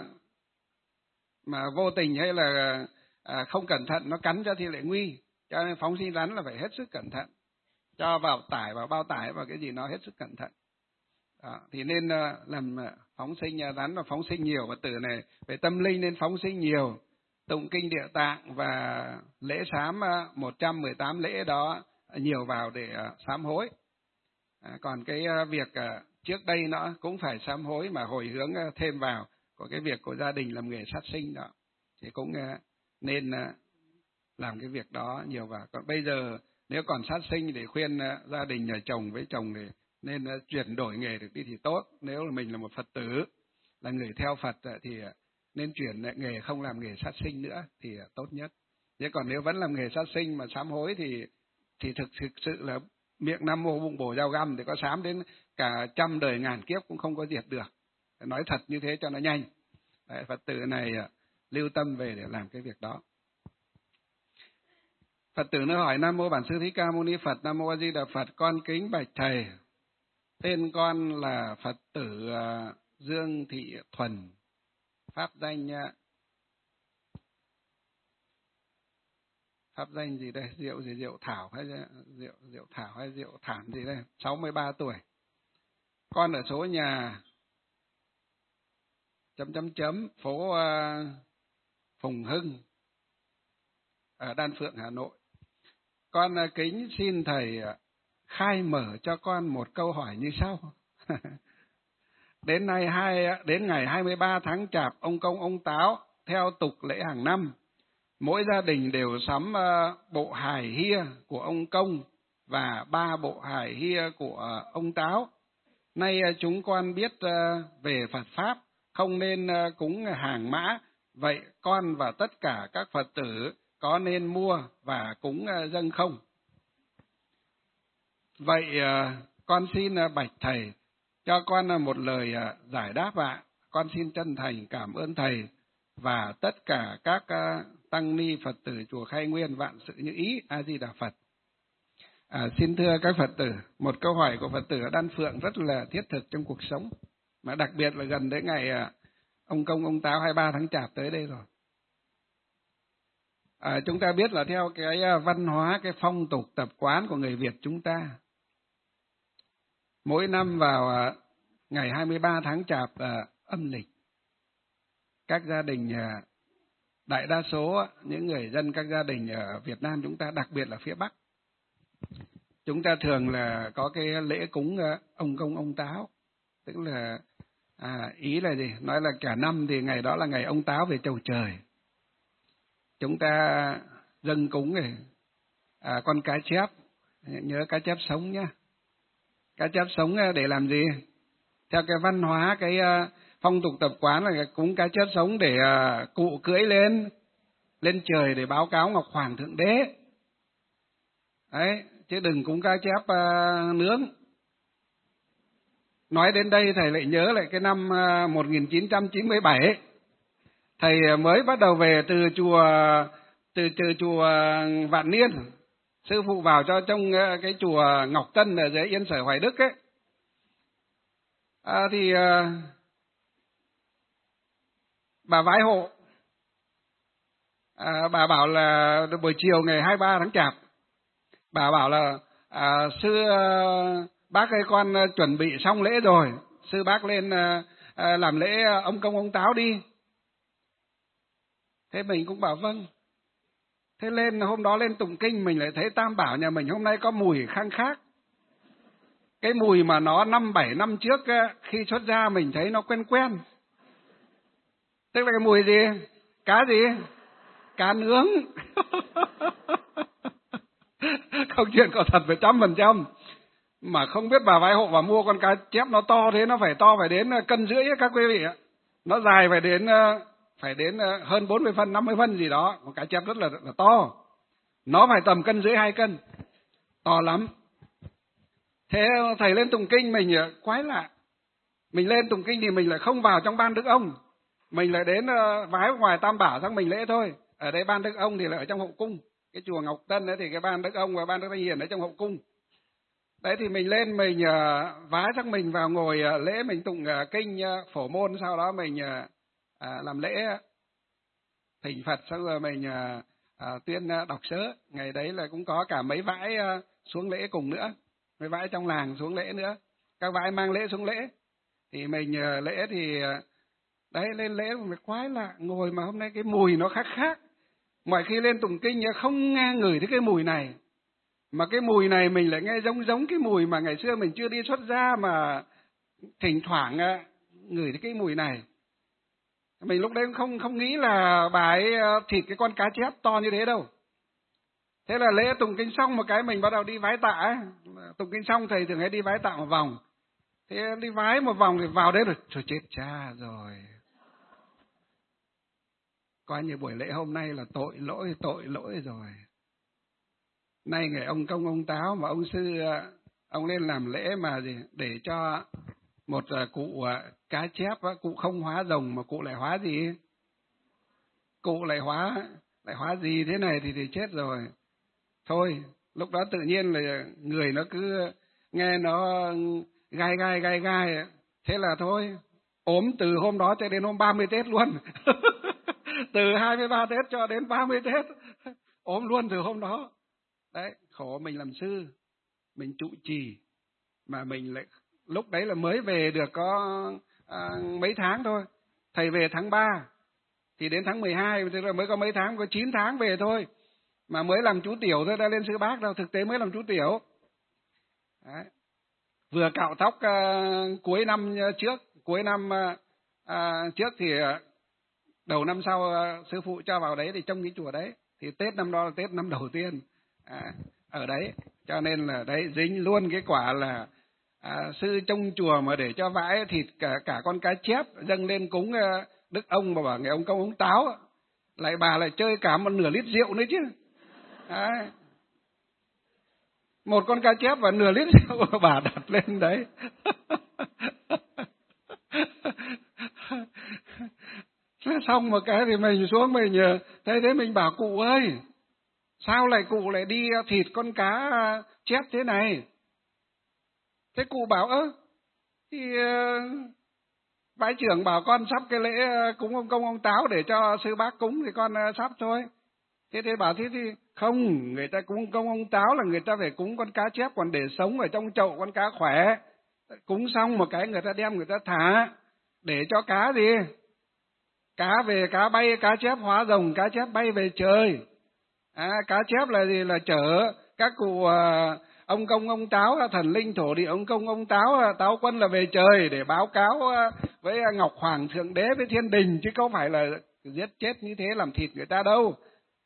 S1: mà vô tình hay là không cẩn thận nó cắn cho thì lại nguy. Cho nên phóng sinh rắn là phải hết sức cẩn thận. Cho vào tải, vào bao tải, vào cái gì nó hết sức cẩn thận. Đó, thì nên làm phóng sinh rắn, và phóng sinh nhiều. Phật tử này về tâm linh nên phóng sinh nhiều, tụng kinh Địa Tạng và lễ sám 118 lễ đó nhiều vào để sám hối. Còn cái việc trước đây nó cũng phải sám hối mà hồi hướng thêm vào của cái việc của gia đình làm nghề sát sinh đó, thì cũng nên làm cái việc đó nhiều vào. Còn bây giờ nếu còn sát sinh thì khuyên gia đình nhà chồng với chồng thì nên chuyển đổi nghề được đi thì tốt. Nếu là mình là một Phật tử, là người theo Phật thì nên chuyển nghề, không làm nghề sát sinh nữa thì tốt nhất. Chứ còn nếu vẫn làm nghề sát sinh mà sám hối thì thực sự là miệng Nam Mô bụng bổ dao găm, thì có sám đến cả trăm đời ngàn kiếp cũng không có diệt được. Nói thật như thế cho nó nhanh. Đấy, Phật tử này lưu tâm về để làm cái việc đó. Phật tử nó hỏi: Nam Mô Bản Sư Thích Ca Mâu Ni Phật. Nam Mô A Di Đà Phật. Con kính bạch thầy, tên con là Phật tử Dương Thị Thuần, pháp danh gì đây? Diệu Thảo hay Diệu Thảo hay Diệu Thản gì đây? 63 tuổi. Con ở số nhà ... phố Phùng Hưng ở Đan Phượng, Hà Nội. Con kính xin thầy khai mở cho con một câu hỏi như sau. Đến ngày 23 tháng Chạp, ông Công ông Táo theo tục lễ hàng năm, mỗi gia đình đều sắm bộ hài hia của ông Công và 3 bộ hài hia của ông Táo. Nay chúng con biết về Phật Pháp, không nên cúng hàng mã, vậy con và tất cả các Phật tử có nên mua và cúng dâng không? Vậy con xin bạch thầy cho con một lời giải đáp ạ. Con xin chân thành cảm ơn thầy và tất cả các tăng ni Phật tử chùa Khai Nguyên vạn sự như ý. A Di Đà Phật. Xin thưa các Phật tử, một câu hỏi của Phật tử ở Đan Phượng rất là thiết thực trong cuộc sống, mà đặc biệt là gần đến ngày ông Công ông Táo 23 tháng Chạp tới đây rồi. Chúng ta biết là theo cái văn hóa, cái phong tục tập quán của người Việt chúng ta, mỗi năm vào ngày 23 tháng Chạp âm lịch, các gia đình, đại đa số những người dân các gia đình ở Việt Nam chúng ta, đặc biệt là phía Bắc, chúng ta thường là có cái lễ cúng ông Công ông Táo. Tức là ý là gì? Nói là cả năm thì ngày đó là ngày ông Táo về chầu trời. Chúng ta dâng cúng con cá chép, nhớ cá chép sống nhá. Cá chép sống để làm gì? Theo cái văn hóa, cái phong tục tập quán là cúng cá chép sống để cụ cưỡi lên trời để báo cáo Ngọc Hoàng Thượng Đế. Đấy, chứ đừng cúng cá chép nướng. Nói đến đây thầy lại nhớ lại cái năm 1997, thầy mới bắt đầu về từ chùa Vạn Niên. Sư phụ vào cho trong cái chùa Ngọc Tân ở dưới Yên Sở Hoài Đức ấy. Bà vái hộ, bà bảo là buổi chiều ngày 23 tháng Chạp, bà bảo là sư bác ơi, con chuẩn bị xong lễ rồi, sư bác lên làm lễ ông Công ông Táo đi. Thế mình cũng bảo vâng. Thế lên hôm đó lên tụng kinh, mình lại thấy Tam Bảo nhà mình hôm nay có mùi khang khác. Cái mùi mà nó 5-7 năm trước khi xuất gia mình thấy nó quen quen. Tức là cái mùi gì? Cá gì? Cá nướng. Câu chuyện có thật phải 100%. Mà không biết bà vái hộ bà mua con cá chép nó to thế, nó phải to phải đến 1,5 cân các quý vị ạ. Nó dài phải đến hơn 40 phân, 50 phân gì đó. Một cá chép rất là to. Nó phải tầm 1,5 cân, 2 cân. To lắm. Thế thầy lên tụng kinh mình quái lạ. Mình lên tụng kinh thì mình lại không vào trong ban đức ông. Mình lại đến vái ngoài Tam Bảo sang mình lễ thôi. Ở đây ban đức ông thì là ở trong hậu cung. Cái chùa Ngọc Tân ấy thì cái ban đức ông và ban đức Thanh Hiền ở trong hậu cung. Đấy thì mình lên mình vái sang mình vào ngồi lễ, mình tụng kinh phổ môn, sau đó mình làm lễ thỉnh Phật, xong rồi mình tuyên đọc sớ. Ngày đấy là cũng có cả mấy vãi xuống lễ cùng nữa, mấy vãi trong làng xuống lễ nữa, các vãi mang lễ xuống lễ. Thì mình lễ thì đấy lên lễ mình quái lạ, ngồi mà hôm nay cái mùi nó khác. Mọi khi lên tụng kinh không nghe ngửi thấy cái mùi này, mà cái mùi này mình lại nghe giống cái mùi mà ngày xưa mình chưa đi xuất gia mà thỉnh thoảng ngửi thấy cái mùi này. Mình lúc đấy không nghĩ là bà ấy thịt cái con cá chép to như thế đâu. Thế là lễ tụng kinh xong một cái mình bắt đầu đi vái tạ ấy. Tụng kinh xong thầy thường hay đi vái tạ một vòng. Thế đi vái một vòng thì vào đấy rồi, trời chết cha rồi. Coi như buổi lễ hôm nay là tội lỗi rồi. Nay ngày ông Công ông Táo mà ông sư ông lên làm lễ mà gì để cho một cụ cá chép, cụ không hóa rồng mà cụ lại hóa gì? Cụ lại hóa gì thế này thì chết rồi. Thôi, lúc đó tự nhiên là người nó cứ nghe nó gai. Thế là thôi, ốm từ hôm đó cho đến hôm 30 Tết luôn. Từ 23 Tết cho đến 30 Tết. Ốm luôn từ hôm đó. Đấy, khổ mình làm sư, mình trụ trì, mà mình lại lúc đấy là mới về được có mấy tháng thôi. Thầy về tháng 3, thì đến tháng 12, tức là mới có mấy tháng, có 9 tháng về thôi. Mà mới làm chú tiểu thôi, đã lên sư bác đâu, thực tế mới làm chú tiểu. Đấy. Vừa cạo tóc cuối năm trước thì đầu năm sau sư phụ cho vào đấy thì trông cái chùa đấy. Thì Tết năm đó là Tết năm đầu tiên ở đấy, cho nên là đấy dính luôn cái quả là sư trong chùa mà để cho vãi thịt cả con cá chép dâng lên cúng đức ông, mà bảo ngày ông Công ông Táo, lại bà lại chơi cả một nửa lít rượu nữa chứ. Đấy. Một con cá chép và nửa lít rượu bà đặt lên đấy. Xong một cái thì mình xuống mình thế mình bảo cụ ơi, sao lại cụ lại đi thịt con cá chép thế này? Thế cụ bảo thì vãi trưởng bảo con sắp cái lễ cúng ông Công ông Táo để cho sư bác cúng thì con sắp thôi. Thế bảo thế thì không, người ta cúng Công ông Táo là người ta phải cúng con cá chép còn để sống ở trong chậu, con cá khỏe. Cúng xong một cái người ta đem người ta thả để cho cá gì? Cá về, cá bay, cá chép hóa rồng, cá chép bay về trời. Cá chép là gì? Là chở các cụ ông Công ông Táo, thần linh thổ địa ông Công ông Táo, Táo Quân là về trời để báo cáo với Ngọc Hoàng Thượng Đế với thiên đình, chứ không phải là giết chết như thế làm thịt người ta đâu.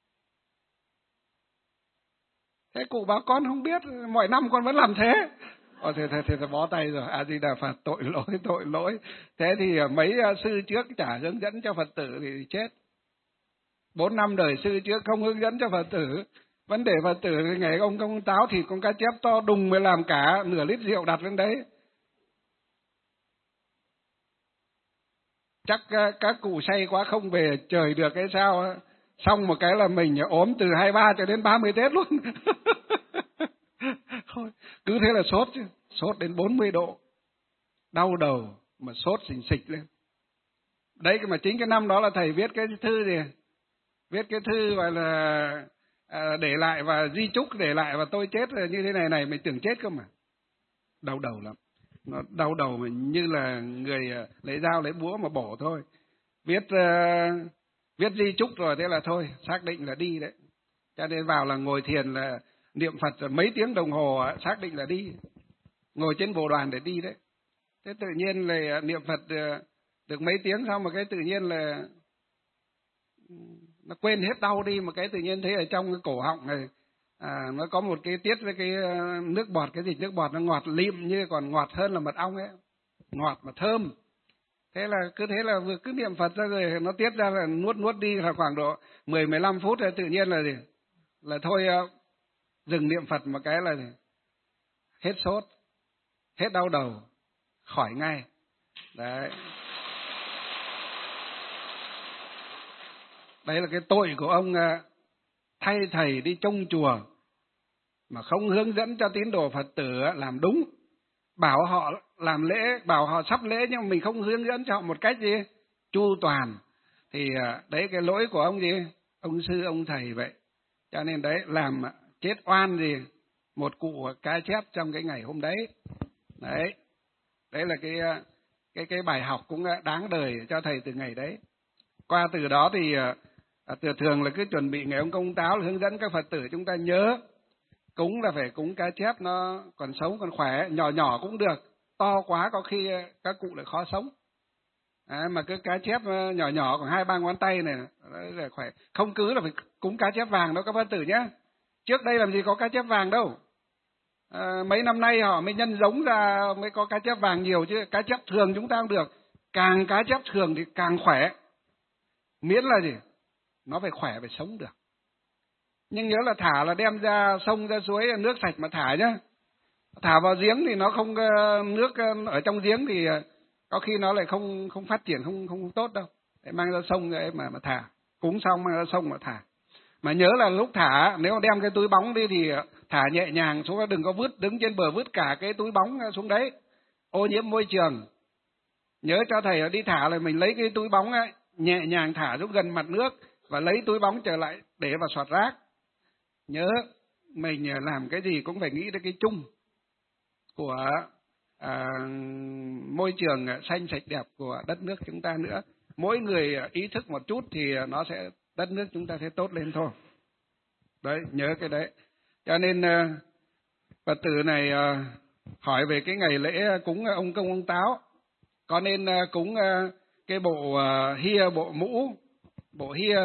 S1: Thế cụ báo con không biết, mọi năm con vẫn làm thế. Thế bó tay rồi, Di Đà Phật, tội lỗi. Thế thì mấy sư trước chả hướng dẫn cho Phật tử thì chết. 4 năm đời sư trước không hướng dẫn cho Phật tử. Vấn đề Phật tử ngày ông Công Táo thì con cá chép to đùng mới làm cả nửa lít rượu đặt lên đấy. chắc các cụ say quá không về trời được hay sao, xong một cái là mình ốm từ 23 cho đến 30 Tết luôn. Thôi, cứ thế là sốt chứ, sốt đến 40 độ, đau đầu mà sốt xình xịch lên. Đấy mà chính cái năm đó là thầy viết cái thư gì, viết cái thư gọi là để lại và di chúc để lại và tôi chết là như thế này, mình tưởng chết cơ mà. Đau đầu lắm, nó đau đầu mà như là người lấy dao lấy búa mà bổ thôi. Viết di chúc rồi thế là thôi, xác định là đi đấy. Cho nên vào là ngồi thiền là niệm Phật rồi mấy tiếng đồng hồ xác định là đi, ngồi trên bồ đoàn để đi đấy. Thế tự nhiên là niệm Phật được mấy tiếng sau một cái tự nhiên là nó quên hết đau đi, một cái tự nhiên thấy ở trong cái cổ họng này nó có một cái tiết với cái nước bọt, cái dịch nước bọt nó ngọt lịm, như còn ngọt hơn là mật ong ấy, ngọt mà thơm. Thế là cứ thế là vừa cứ niệm Phật ra rồi nó tiết ra là nuốt đi là khoảng độ 10-15 phút rồi tự nhiên là gì? Là thôi dừng niệm Phật một cái là gì? Hết sốt, hết đau đầu, khỏi ngay. Đấy. Đấy là cái tội của ông thay thầy đi trông chùa mà không hướng dẫn cho tín đồ Phật tử làm đúng. Bảo họ làm lễ, bảo họ sắp lễ nhưng mà mình không hướng dẫn cho họ một cách gì chu toàn. Thì đấy cái lỗi của ông gì? Ông sư, ông thầy vậy. Cho nên đấy làm chết oan gì một cụ cá chép trong cái ngày hôm đấy. Đấy. Đấy là cái bài học cũng đáng đời cho thầy từ ngày đấy. Qua từ đó thì thường là cứ chuẩn bị ngày ông Công Táo là hướng dẫn các Phật tử chúng ta nhớ cúng là phải cúng cá chép nó còn sống còn khỏe, nhỏ nhỏ cũng được, to quá có khi các cụ lại khó sống. Mà cứ cá chép nhỏ nhỏ còn 2-3 ngón tay này là khỏe. Không cứ là phải cúng cá chép vàng đâu các Phật tử nhé. Trước đây làm gì có cá chép vàng đâu. Mấy năm nay họ mới nhân giống ra mới có cá chép vàng nhiều, chứ cá chép thường chúng ta không được. Càng cá chép thường thì càng khỏe. Miễn là gì? Nó phải khỏe, phải sống được. Nhưng nhớ là thả là đem ra sông ra suối nước sạch mà thả nhá. Thả vào giếng thì nó không, nước ở trong giếng thì có khi nó lại không phát triển, không tốt đâu. Để mang ra sông để mà thả. Cúng xong mang ra sông mà thả. Mà nhớ là lúc thả nếu đem cái túi bóng đi thì thả nhẹ nhàng xuống, đừng có vứt đứng trên bờ vứt cả cái túi bóng xuống đấy. Ô nhiễm môi trường. Nhớ cho thầy đi thả là mình lấy cái túi bóng ấy, nhẹ nhàng thả xuống gần mặt nước và lấy túi bóng trở lại để vào xoạt rác. Nhớ mình làm cái gì cũng phải nghĩ đến cái chung của môi trường xanh sạch đẹp của đất nước chúng ta nữa. Mỗi người ý thức một chút thì nó sẽ, đất nước chúng ta sẽ tốt lên thôi. Đấy, nhớ cái đấy. Cho nên Phật tử này hỏi về cái ngày lễ cúng ông Công ông Táo, có nên cúng cái bộ hia, bộ mũ, bộ hia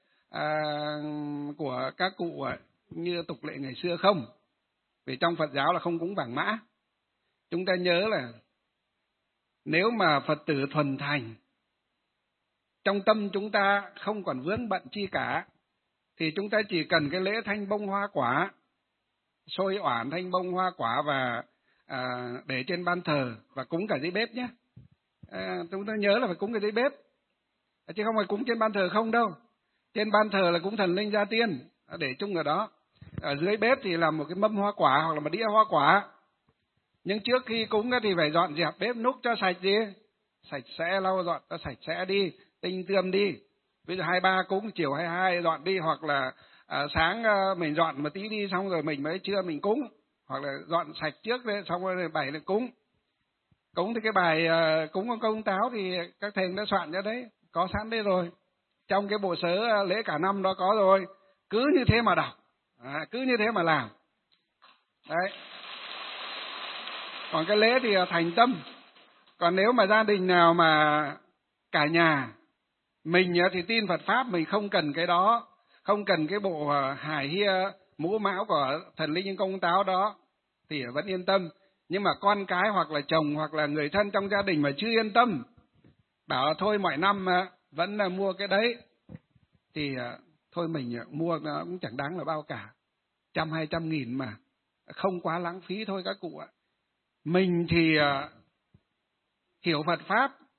S1: của các cụ như tục lệ ngày xưa không? Vì trong Phật giáo là không cúng vàng mã. Chúng ta nhớ là nếu mà Phật tử thuần thành, trong tâm chúng ta không còn vướng bận chi cả, thì chúng ta chỉ cần cái lễ thanh bông hoa quả, xôi oản thanh bông hoa quả và để trên ban thờ và cúng cả dưới bếp nhé. Chúng ta nhớ là phải cúng cả dưới bếp, chứ không phải cúng trên ban thờ không đâu. Trên ban thờ là cúng thần linh gia tiên, để chung ở đó. Ở dưới bếp thì làm một cái mâm hoa quả hoặc là một đĩa hoa quả. Nhưng trước khi cúng thì phải dọn dẹp bếp núc cho sạch đi, sạch sẽ, lau dọn cho sạch sẽ đi, tinh tươm đi. Ví dụ 23 cúng, chiều 22 dọn đi, hoặc là sáng mình dọn một tí đi, xong rồi mình mới trưa mình cúng, hoặc là dọn sạch trước đấy, xong rồi 7 là cúng. Cúng thì cái bài cúng ông Công Táo thì các thầy đã soạn ra đấy, có sẵn đây rồi. Trong cái bộ sớ lễ cả năm đó có rồi, cứ như thế mà đọc, cứ như thế mà làm. Đấy. Còn cái lễ thì thành tâm. Còn nếu mà gia đình nào mà cả nhà mình thì tin Phật Pháp, mình không cần cái đó, không cần cái bộ hài hia mũ mão của thần linh Công Táo đó thì vẫn yên tâm. Nhưng mà con cái hoặc là chồng hoặc là người thân trong gia đình mà chưa yên tâm, bảo thôi mọi năm vẫn mua cái đấy, thì thôi mình mua nó cũng chẳng đáng là bao cả, 100-200 nghìn mà không quá lãng phí thôi các cụ ạ. Mình thì hiểu Phật Pháp,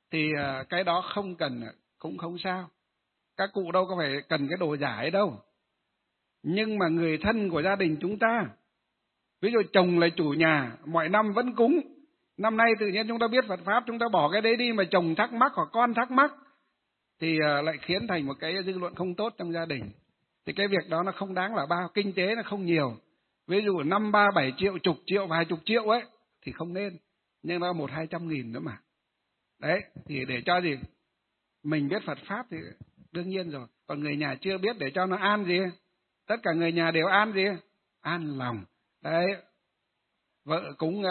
S1: thì cái đó không cần cũng không sao. Các cụ đâu có phải cần cái đồ giả ấy đâu. Nhưng mà người thân của gia đình chúng ta, ví dụ chồng là chủ nhà, mọi năm vẫn cúng, năm nay tự nhiên chúng ta biết Phật Pháp, chúng ta bỏ cái đấy đi mà chồng thắc mắc hoặc con thắc mắc, thì lại khiến thành một cái dư luận không tốt trong gia đình. Thì cái việc đó nó không đáng là bao, kinh tế nó không nhiều. Ví dụ 5, 3, 7 triệu, chục triệu, vài chục triệu ấy, thì không nên. Nhưng nó 100-200 nghìn nữa mà. Đấy, thì để cho gì? Mình biết Phật Pháp thì đương nhiên rồi. Còn người nhà chưa biết để cho nó an gì? Tất cả người nhà đều an gì? An lòng. Đấy, vợ cúng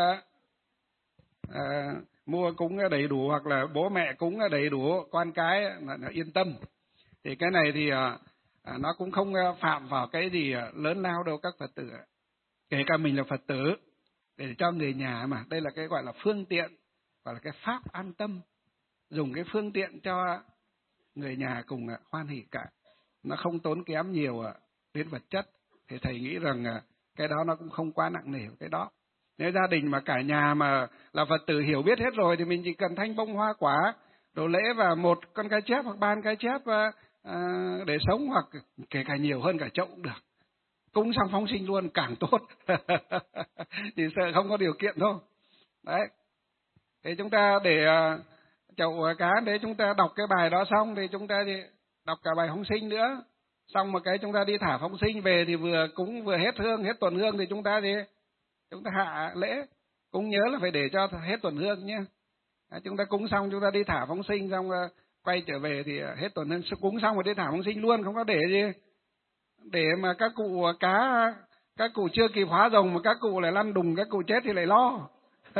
S1: mua cúng đầy đủ, hoặc là bố mẹ cúng đầy đủ, con cái là yên tâm. Thì cái này thì nó cũng không phạm vào cái gì lớn lao đâu các Phật tử. Kể cả mình là Phật tử, để cho người nhà mà. Đây là cái gọi là phương tiện, gọi là cái pháp an tâm. Dùng cái phương tiện cho người nhà cùng hoan hỷ cả. Nó không tốn kém nhiều đến vật chất. Thì thầy nghĩ rằng cái đó nó cũng không quá nặng nề cái đó. Nếu gia đình mà cả nhà mà là Phật tử hiểu biết hết rồi thì mình chỉ cần thanh bông hoa quả, đồ lễ và 1 con cá chép hoặc 3 con cá chép để sống, hoặc kể cả nhiều hơn cả chậu cũng được. Cúng xong phóng sinh luôn càng tốt. Chỉ sợ không có điều kiện thôi. Đấy. Thì chúng ta để chậu cá, để chúng ta đọc cái bài đó xong thì chúng ta thì đọc cả bài phóng sinh nữa. Xong một cái chúng ta đi thả phóng sinh về thì vừa cúng vừa hết hương, hết tuần hương thì chúng ta hạ lễ. Cúng nhớ là phải để cho hết tuần hương nhé. Chúng ta cúng xong chúng ta đi thả phóng sinh, xong quay trở về thì hết tuần hương. Cúng xong rồi đi thả phóng sinh luôn, không có để gì. Để mà các cụ chưa kịp hóa rồng mà các cụ lại lăn đùng, các cụ chết thì lại lo.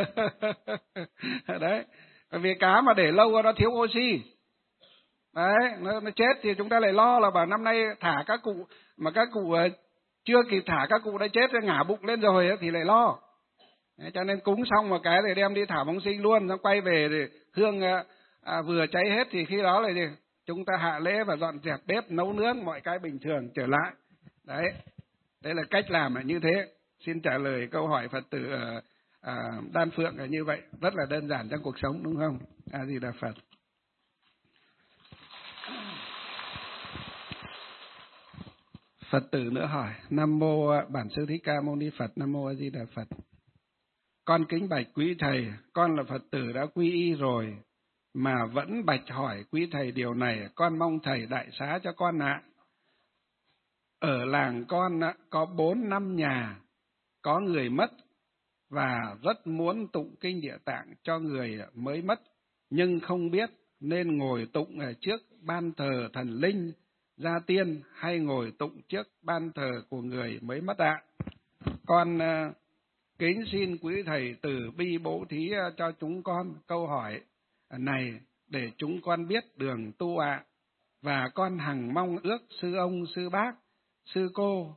S1: Đấy, bởi vì cá mà để lâu nó thiếu oxy. Đấy, nó chết thì chúng ta lại lo là bảo năm nay thả các cụ, mà các cụ chưa kịp thả các cụ đã chết, ngả bụng lên rồi thì lại lo. Đấy, cho nên cúng xong một cái thì đem đi thả phóng sinh luôn, xong quay về thì hương vừa cháy hết thì khi đó là gì? Chúng ta hạ lễ và dọn dẹp bếp, nấu nướng mọi cái bình thường trở lại. Đấy, đấy là cách làm là như thế. Xin trả lời câu hỏi Phật tử Đan Phượng là như vậy, rất là đơn giản trong cuộc sống, đúng không? A Di Đà Phật. Phật tử nữa hỏi: Nam mô Bản Sư Thích Ca Mâu Ni Phật. Nam mô A Di Đà Phật. Con kính bạch quý thầy, con là Phật tử đã quy y rồi mà vẫn bạch hỏi quý thầy điều này, con mong thầy đại xá cho con ạ. Ở làng con có 4-5 nhà có người mất và rất muốn tụng kinh Địa Tạng cho người mới mất, nhưng không biết nên ngồi tụng ở trước ban thờ thần linh gia tiên hay ngồi tụng trước ban thờ của người mới mất ạ. Con kính xin quý thầy từ bi bố thí cho chúng con câu hỏi này để chúng con biết đường tu ạ. Và con hằng mong ước sư ông, sư bác, sư cô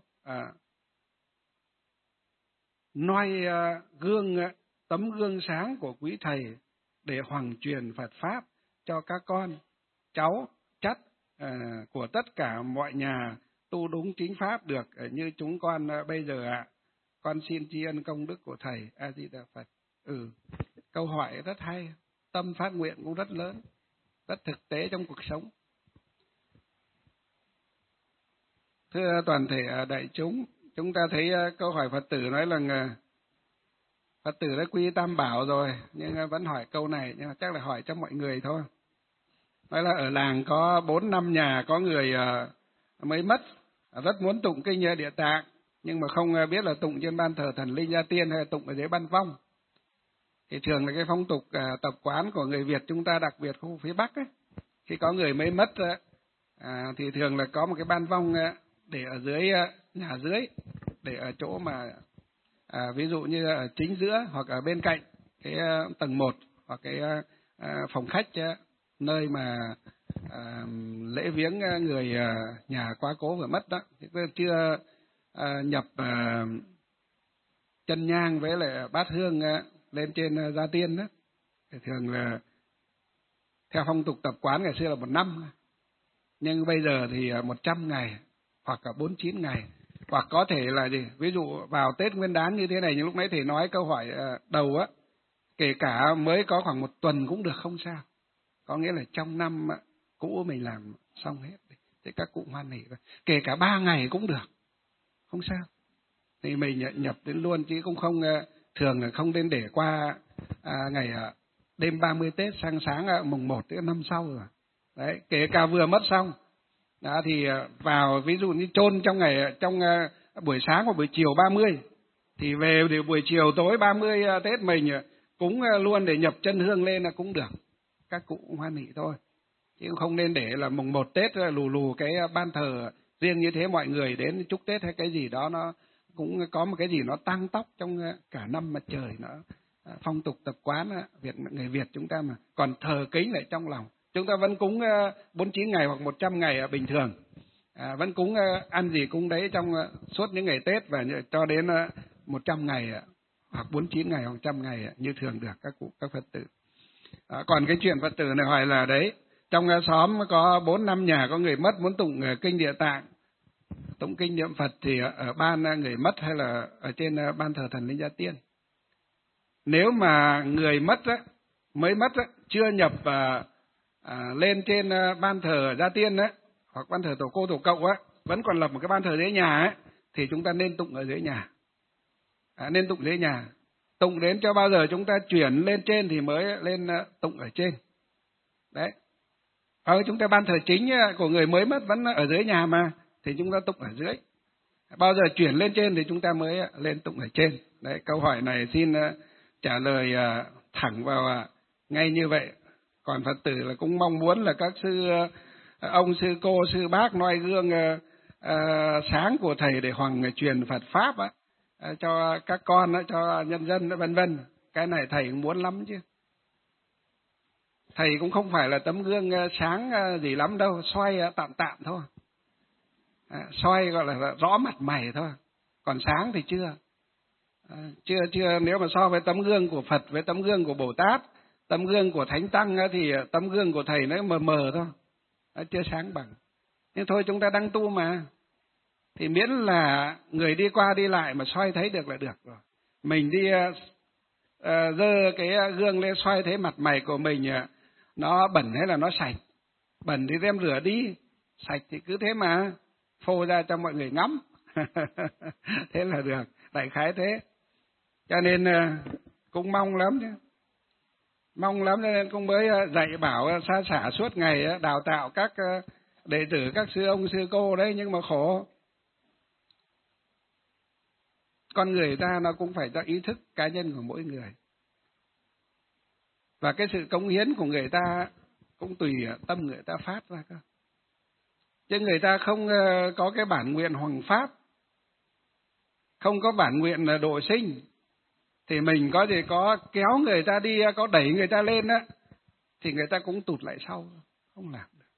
S1: noi tấm gương sáng của quý thầy để hoằng truyền Phật Pháp cho các con, cháu, chắt của tất cả mọi nhà tu đúng chính Pháp được như chúng con bây giờ ạ. Con xin tri ân công đức của thầy. A Di Đà Phật. Câu hỏi rất hay, tâm phát nguyện cũng rất lớn, rất thực tế trong cuộc sống. Thưa toàn thể đại chúng, chúng ta thấy câu hỏi Phật tử nói là Phật tử đã quy Tam Bảo rồi, nhưng vẫn hỏi câu này, nhưng mà chắc là hỏi cho mọi người thôi. Nói là ở làng có 4-5 nhà có người mới mất, rất muốn tụng kinh Địa Tạng, nhưng mà không biết là tụng trên ban thờ thần linh gia tiên hay là tụng ở dưới ban vong. Thì thường là cái phong tục tập quán của người Việt chúng ta, đặc biệt khu phía Bắc ấy, khi có người mới mất thì thường là có một cái ban vong để ở dưới nhà dưới, để ở chỗ mà ví dụ như ở chính giữa hoặc ở bên cạnh cái tầng 1 hoặc cái phòng khách nơi mà lễ viếng người nhà quá cố vừa mất đó, chưa nhập chân nhang với lại bát hương lên trên gia tiên đó. Thì thường là theo phong tục tập quán ngày xưa là 1 năm, nhưng bây giờ thì 100 ngày hoặc là 49 ngày, hoặc có thể là gì, ví dụ vào Tết Nguyên Đán như thế này, như lúc nãy thầy nói câu hỏi đầu á, kể cả mới có khoảng 1 tuần cũng được, không sao. có nghĩa là trong năm cũ mình làm xong hết thì các cụ hoan hỉ, kể cả 3 ngày cũng được, không sao. Thì mình nhập đến luôn, chứ cũng không, thường là không nên để qua ngày đêm 30 Tết sang sáng mùng 1 tới năm sau rồi. Đấy, kể cả vừa mất xong. Đó, thì vào ví dụ như chôn trong buổi sáng hoặc buổi chiều 30 thì về thì buổi chiều tối 30 Tết mình cúng luôn để nhập chân hương lên là cũng được. Các cụ cũng hoan hỉ thôi. Chứ không nên để là mùng 1 Tết lù lù cái ban thờ riêng như thế, mọi người đến chúc Tết hay cái gì đó nó cũng có một cái gì nó tăng tóc trong cả năm mặt trời, nó phong tục tập quán người Việt chúng ta mà còn thờ kính lại trong lòng. Chúng ta vẫn cúng 49 ngày hoặc 100 ngày bình thường, vẫn cúng ăn gì cúng đấy trong suốt những ngày Tết và cho đến 100 ngày hoặc 49 ngày hoặc 100 ngày như thường được các cụ các Phật tử. Còn cái chuyện Phật tử này hỏi là đấy, trong xóm có 4-5 nhà có người mất muốn tụng kinh Địa Tạng, tụng kinh niệm Phật thì ở ban người mất hay là ở trên ban thờ thần Linh Gia Tiên. Nếu mà người mất mới mất chưa nhập lên trên ban thờ Gia Tiên hoặc ban thờ Tổ Cô Tổ Cậu vẫn còn lập một cái ban thờ dưới nhà thì chúng ta nên tụng ở dưới nhà, nên tụng dưới nhà, tụng đến cho bao giờ chúng ta chuyển lên trên thì mới lên tụng ở trên. Đấy, chúng ta ban thờ chính của người mới mất vẫn ở dưới nhà mà, thì chúng ta tụng ở dưới. Bao giờ chuyển lên trên thì chúng ta mới lên tụng ở trên. Đấy, câu hỏi này xin trả lời thẳng vào ngay như vậy. Còn Phật tử là cũng mong muốn là các ông sư cô sư bác noi gương sáng của thầy để hoằng truyền Phật pháp cho các con, cho nhân dân vân vân. Cái này thầy cũng muốn lắm chứ. Thầy cũng không phải là tấm gương sáng gì lắm đâu, soi tạm tạm thôi. Soi gọi là rõ mặt mày thôi, còn sáng thì chưa. Chưa nếu mà so với tấm gương của Phật với tấm gương của Bồ Tát, tấm gương của Thánh Tăng thì tấm gương của thầy nó mờ mờ thôi, chưa sáng bằng. Nhưng thôi chúng ta đang tu mà, thì miễn là người đi qua đi lại mà soi thấy được là được rồi. Mình đi giơ cái gương lên soi thấy mặt mày của mình nó bẩn hay là nó sạch. Bẩn thì đem rửa đi, sạch thì cứ thế mà phô ra cho mọi người ngắm. Thế là được, đại khái thế. Cho nên cũng mong lắm chứ. Mong lắm cho nên cũng mới dạy bảo sa sả suốt ngày đào tạo các đệ tử, các sư ông sư cô đấy, nhưng mà khổ. Con người ta nó cũng phải có ý thức cá nhân của mỗi người. Và cái sự cống hiến của người ta cũng tùy tâm người ta phát ra cơ. Chứ người ta không có cái bản nguyện hoằng pháp, không có bản nguyện độ sinh, thì mình có gì có kéo người ta đi, có đẩy người ta lên thì người ta cũng tụt lại sau, không làm được.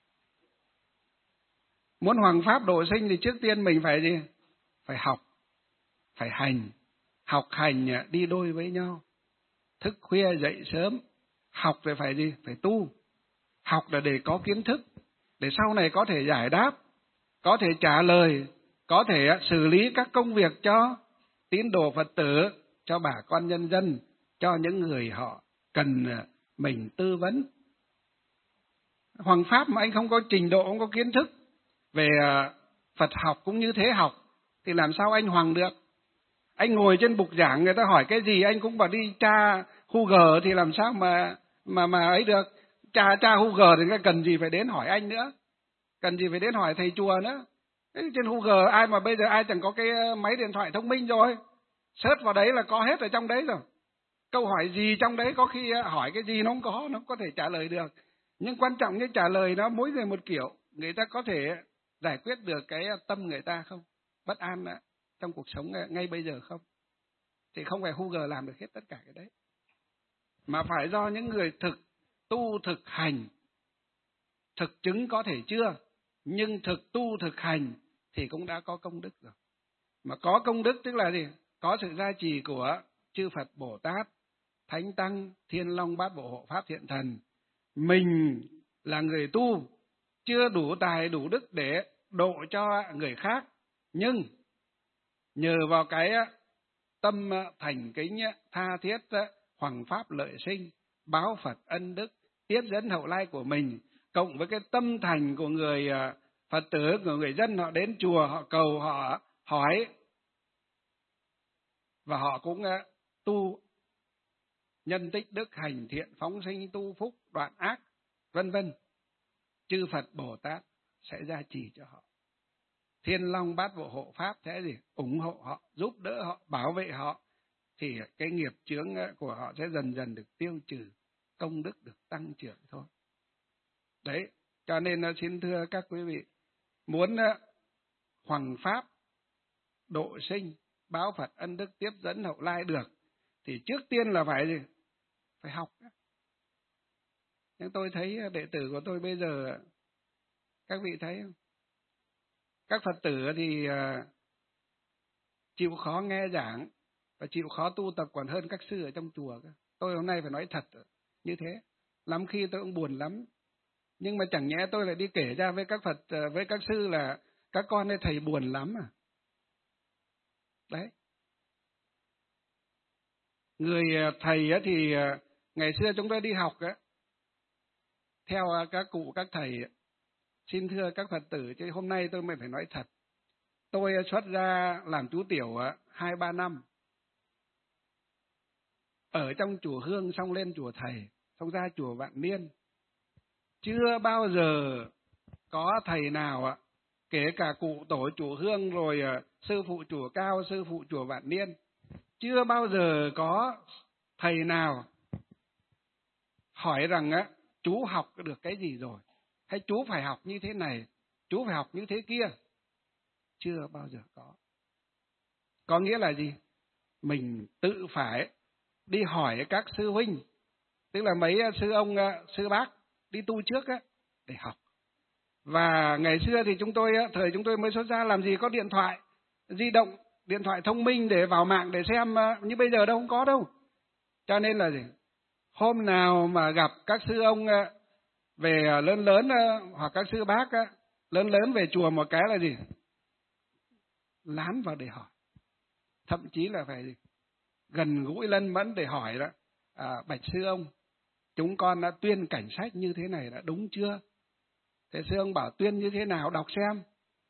S1: Muốn hoằng pháp độ sinh thì trước tiên mình phải gì? Phải học, phải hành. Học hành đi đôi với nhau. Thức khuya dậy sớm, học thì phải gì? Phải tu. Học là để có kiến thức, để sau này có thể giải đáp, có thể trả lời, có thể xử lý các công việc cho tín đồ Phật tử, cho bà con nhân dân, cho những người họ cần mình tư vấn. Hoằng pháp mà anh không có trình độ, không có kiến thức về Phật học cũng như thế học thì làm sao anh hoằng được? Anh ngồi trên bục giảng người ta hỏi cái gì anh cũng bảo đi tra Google thì làm sao mà ấy được? Tra Google thì cần gì phải đến hỏi anh nữa? Cần gì phải đến hỏi thầy chùa nữa? Trên Google ai mà bây giờ ai chẳng có cái máy điện thoại thông minh rồi. Search vào đấy là có hết ở trong đấy rồi. Câu hỏi gì trong đấy có khi hỏi cái gì nó không có thể trả lời được. Nhưng quan trọng như trả lời nó mỗi người một kiểu, người ta có thể giải quyết được cái tâm người ta không? Bất an trong cuộc sống ngay bây giờ không? Thì không phải Google làm được hết tất cả cái đấy. Mà phải do những người thực hành. Thực chứng có thể chưa, nhưng thực hành thì cũng đã có công đức rồi. Mà có công đức tức là gì? Có sự gia trì của chư Phật Bồ Tát, Thánh Tăng, Thiên Long Bát Bộ Hộ Pháp Thiện Thần. Mình là người tu, chưa đủ tài đủ đức để độ cho người khác, nhưng nhờ vào cái tâm thành kính tha thiết hoằng pháp lợi sinh, báo Phật ân đức, tiếp dẫn hậu lai của mình, cộng với cái tâm thành của người Phật tử, của người dân, họ đến chùa, họ cầu, họ hỏi, và họ cũng tu nhân tích đức, hành thiện, phóng sinh, tu phúc, đoạn ác, vân vân. Chư Phật Bồ Tát sẽ gia trì cho họ. Thiên Long Bát Bộ Hộ Pháp sẽ ủng hộ họ, giúp đỡ họ, bảo vệ họ, thì cái nghiệp chướng của họ sẽ dần dần được tiêu trừ, công đức được tăng trưởng thôi. Đấy, cho nên xin thưa các quý vị, muốn hoằng pháp độ sinh, báo Phật ân đức, tiếp dẫn hậu lai được, thì trước tiên là phải học. Nhưng tôi thấy đệ tử của tôi bây giờ, các vị thấy không? Các Phật tử thì chịu khó nghe giảng và chịu khó tu tập còn hơn các sư ở trong chùa. Tôi hôm nay phải nói thật như thế. Lắm khi tôi cũng buồn lắm. Nhưng mà chẳng nhẽ tôi lại đi kể ra với các Phật, với các sư là các con ơi thầy buồn lắm à? Đấy. Người thầy thì ngày xưa chúng tôi đi học theo các cụ các thầy, xin thưa các Phật tử, chứ hôm nay tôi mới phải nói thật. Tôi xuất ra làm chú tiểu 2-3 năm. Ở trong chùa Hương xong lên chùa Thầy, xong ra chùa Vạn Niên. Chưa bao giờ có thầy nào, kể cả cụ tổ chùa Hương rồi sư phụ chùa Cao, sư phụ chùa Vạn Niên, chưa bao giờ có thầy nào hỏi rằng chú học được cái gì rồi, hay chú phải học như thế này, chú phải học như thế kia. Chưa bao giờ có. Có nghĩa là gì? Mình tự phải đi hỏi các sư huynh, tức là mấy sư ông, sư bác đi tu trước để học. Và ngày xưa thì thời chúng tôi mới xuất gia, làm gì có điện thoại di động, điện thoại thông minh để vào mạng để xem như bây giờ đâu, không có đâu. Cho nên là gì? Hôm nào mà gặp các sư ông về lớn hoặc các sư bác lớn về chùa một cái là gì? Lán vào để hỏi. Thậm chí là phải gần gũi lân mẫn để hỏi đó. Bạch sư ông, chúng con đã tuyên cảnh sách như thế này đã đúng chưa? Thế sư ông bảo tuyên như thế nào, đọc xem.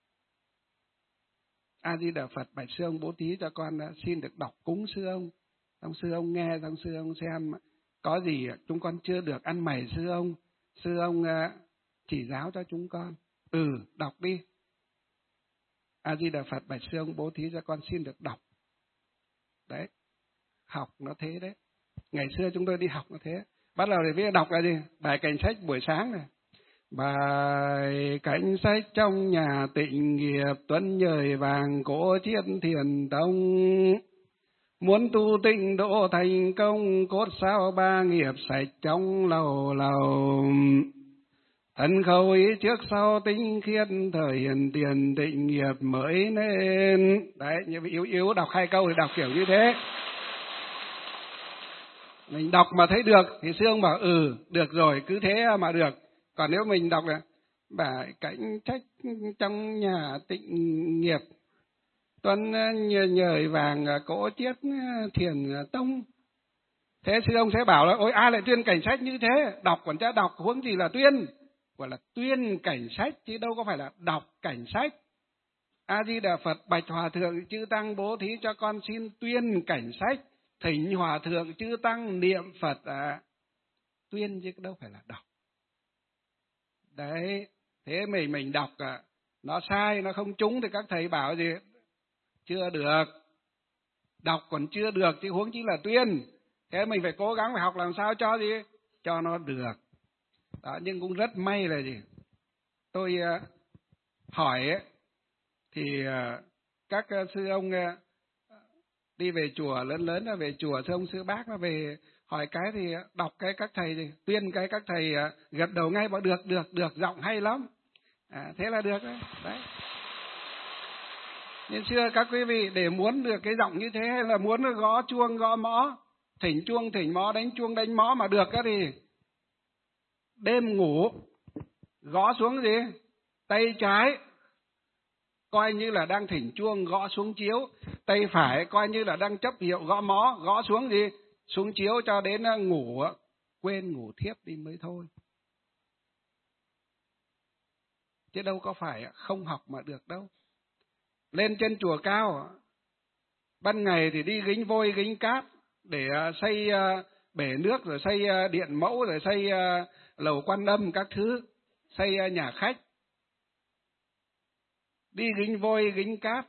S1: A Di Đà Phật, bạch sư ông bố thí cho con xin được đọc cúng sư ông. Xong sư ông nghe, xong sư ông xem có gì chúng con chưa được ăn mày sư ông chỉ giáo cho chúng con. Đọc đi. A Di Đà Phật, bạch sư ông bố thí cho con xin được đọc. Đấy, học nó thế đấy. Ngày xưa chúng tôi đi học nó thế. Bắt đầu thì biết đọc là gì? Bài cảnh sách buổi sáng này. Bài cảnh sách trong nhà Tịnh Nghiệp, tuấn nhời vàng cổ chiết thiền tông. Muốn tu tịnh độ thành công, cốt sao ba nghiệp sạch trong lầu lầu. Thân khẩu ý trước sau tinh khiết, thời hiện tiền tịnh nghiệp mới nên. Đấy, như vậy yếu đọc 2 câu thì đọc kiểu như thế. Mình đọc mà thấy được thì sư ông bảo được rồi, cứ thế mà được. Còn nếu mình đọc là bài cảnh sách trong nhà Tịnh Nghiệp, tuấn nhời vàng cổ chiết thiền tông, thế sư ông sẽ bảo là ôi ai lại tuyên cảnh sách như thế, đọc còn chả đọc, huống gì là tuyên. Gọi là tuyên cảnh sách chứ đâu có phải là đọc cảnh sách. A Di Đà Phật, bạch hòa thượng chư tăng bố thí cho con xin tuyên cảnh sách, thỉnh hòa thượng chư tăng niệm Phật tuyên chứ đâu phải là đọc. Đấy, thế mình đọc nó sai, nó không trúng thì các thầy bảo gì? Chưa được. Đọc còn chưa được chứ huống chí là tuyên. Thế mình phải cố gắng phải học làm sao cho gì? Cho nó được. Đó, nhưng cũng rất may là gì? Tôi hỏi thì các sư ông đi về chùa lớn về chùa, sư ông sư bác nó về hỏi cái thì đọc cái các thầy thì tuyên cái các thầy gật đầu ngay bảo được giọng hay lắm. Thế là được đấy. Nên xưa các quý vị để muốn được cái giọng như thế, hay là muốn gõ chuông gõ mõ, thỉnh chuông thỉnh mõ, đánh chuông đánh mõ mà được thì đêm ngủ gõ xuống gì? Tay trái coi như là đang thỉnh chuông gõ xuống chiếu, tay phải coi như là đang chấp hiệu gõ mõ gõ xuống gì? Xuống chiếu cho đến ngủ quên ngủ thiếp đi mới thôi. Chứ đâu có phải không học mà được đâu. Lên trên chùa cao, ban ngày thì đi gánh vôi gánh cát để xây bể nước, rồi xây điện mẫu, rồi xây lầu Quan Âm các thứ, xây nhà khách. Đi gánh vôi gánh cát,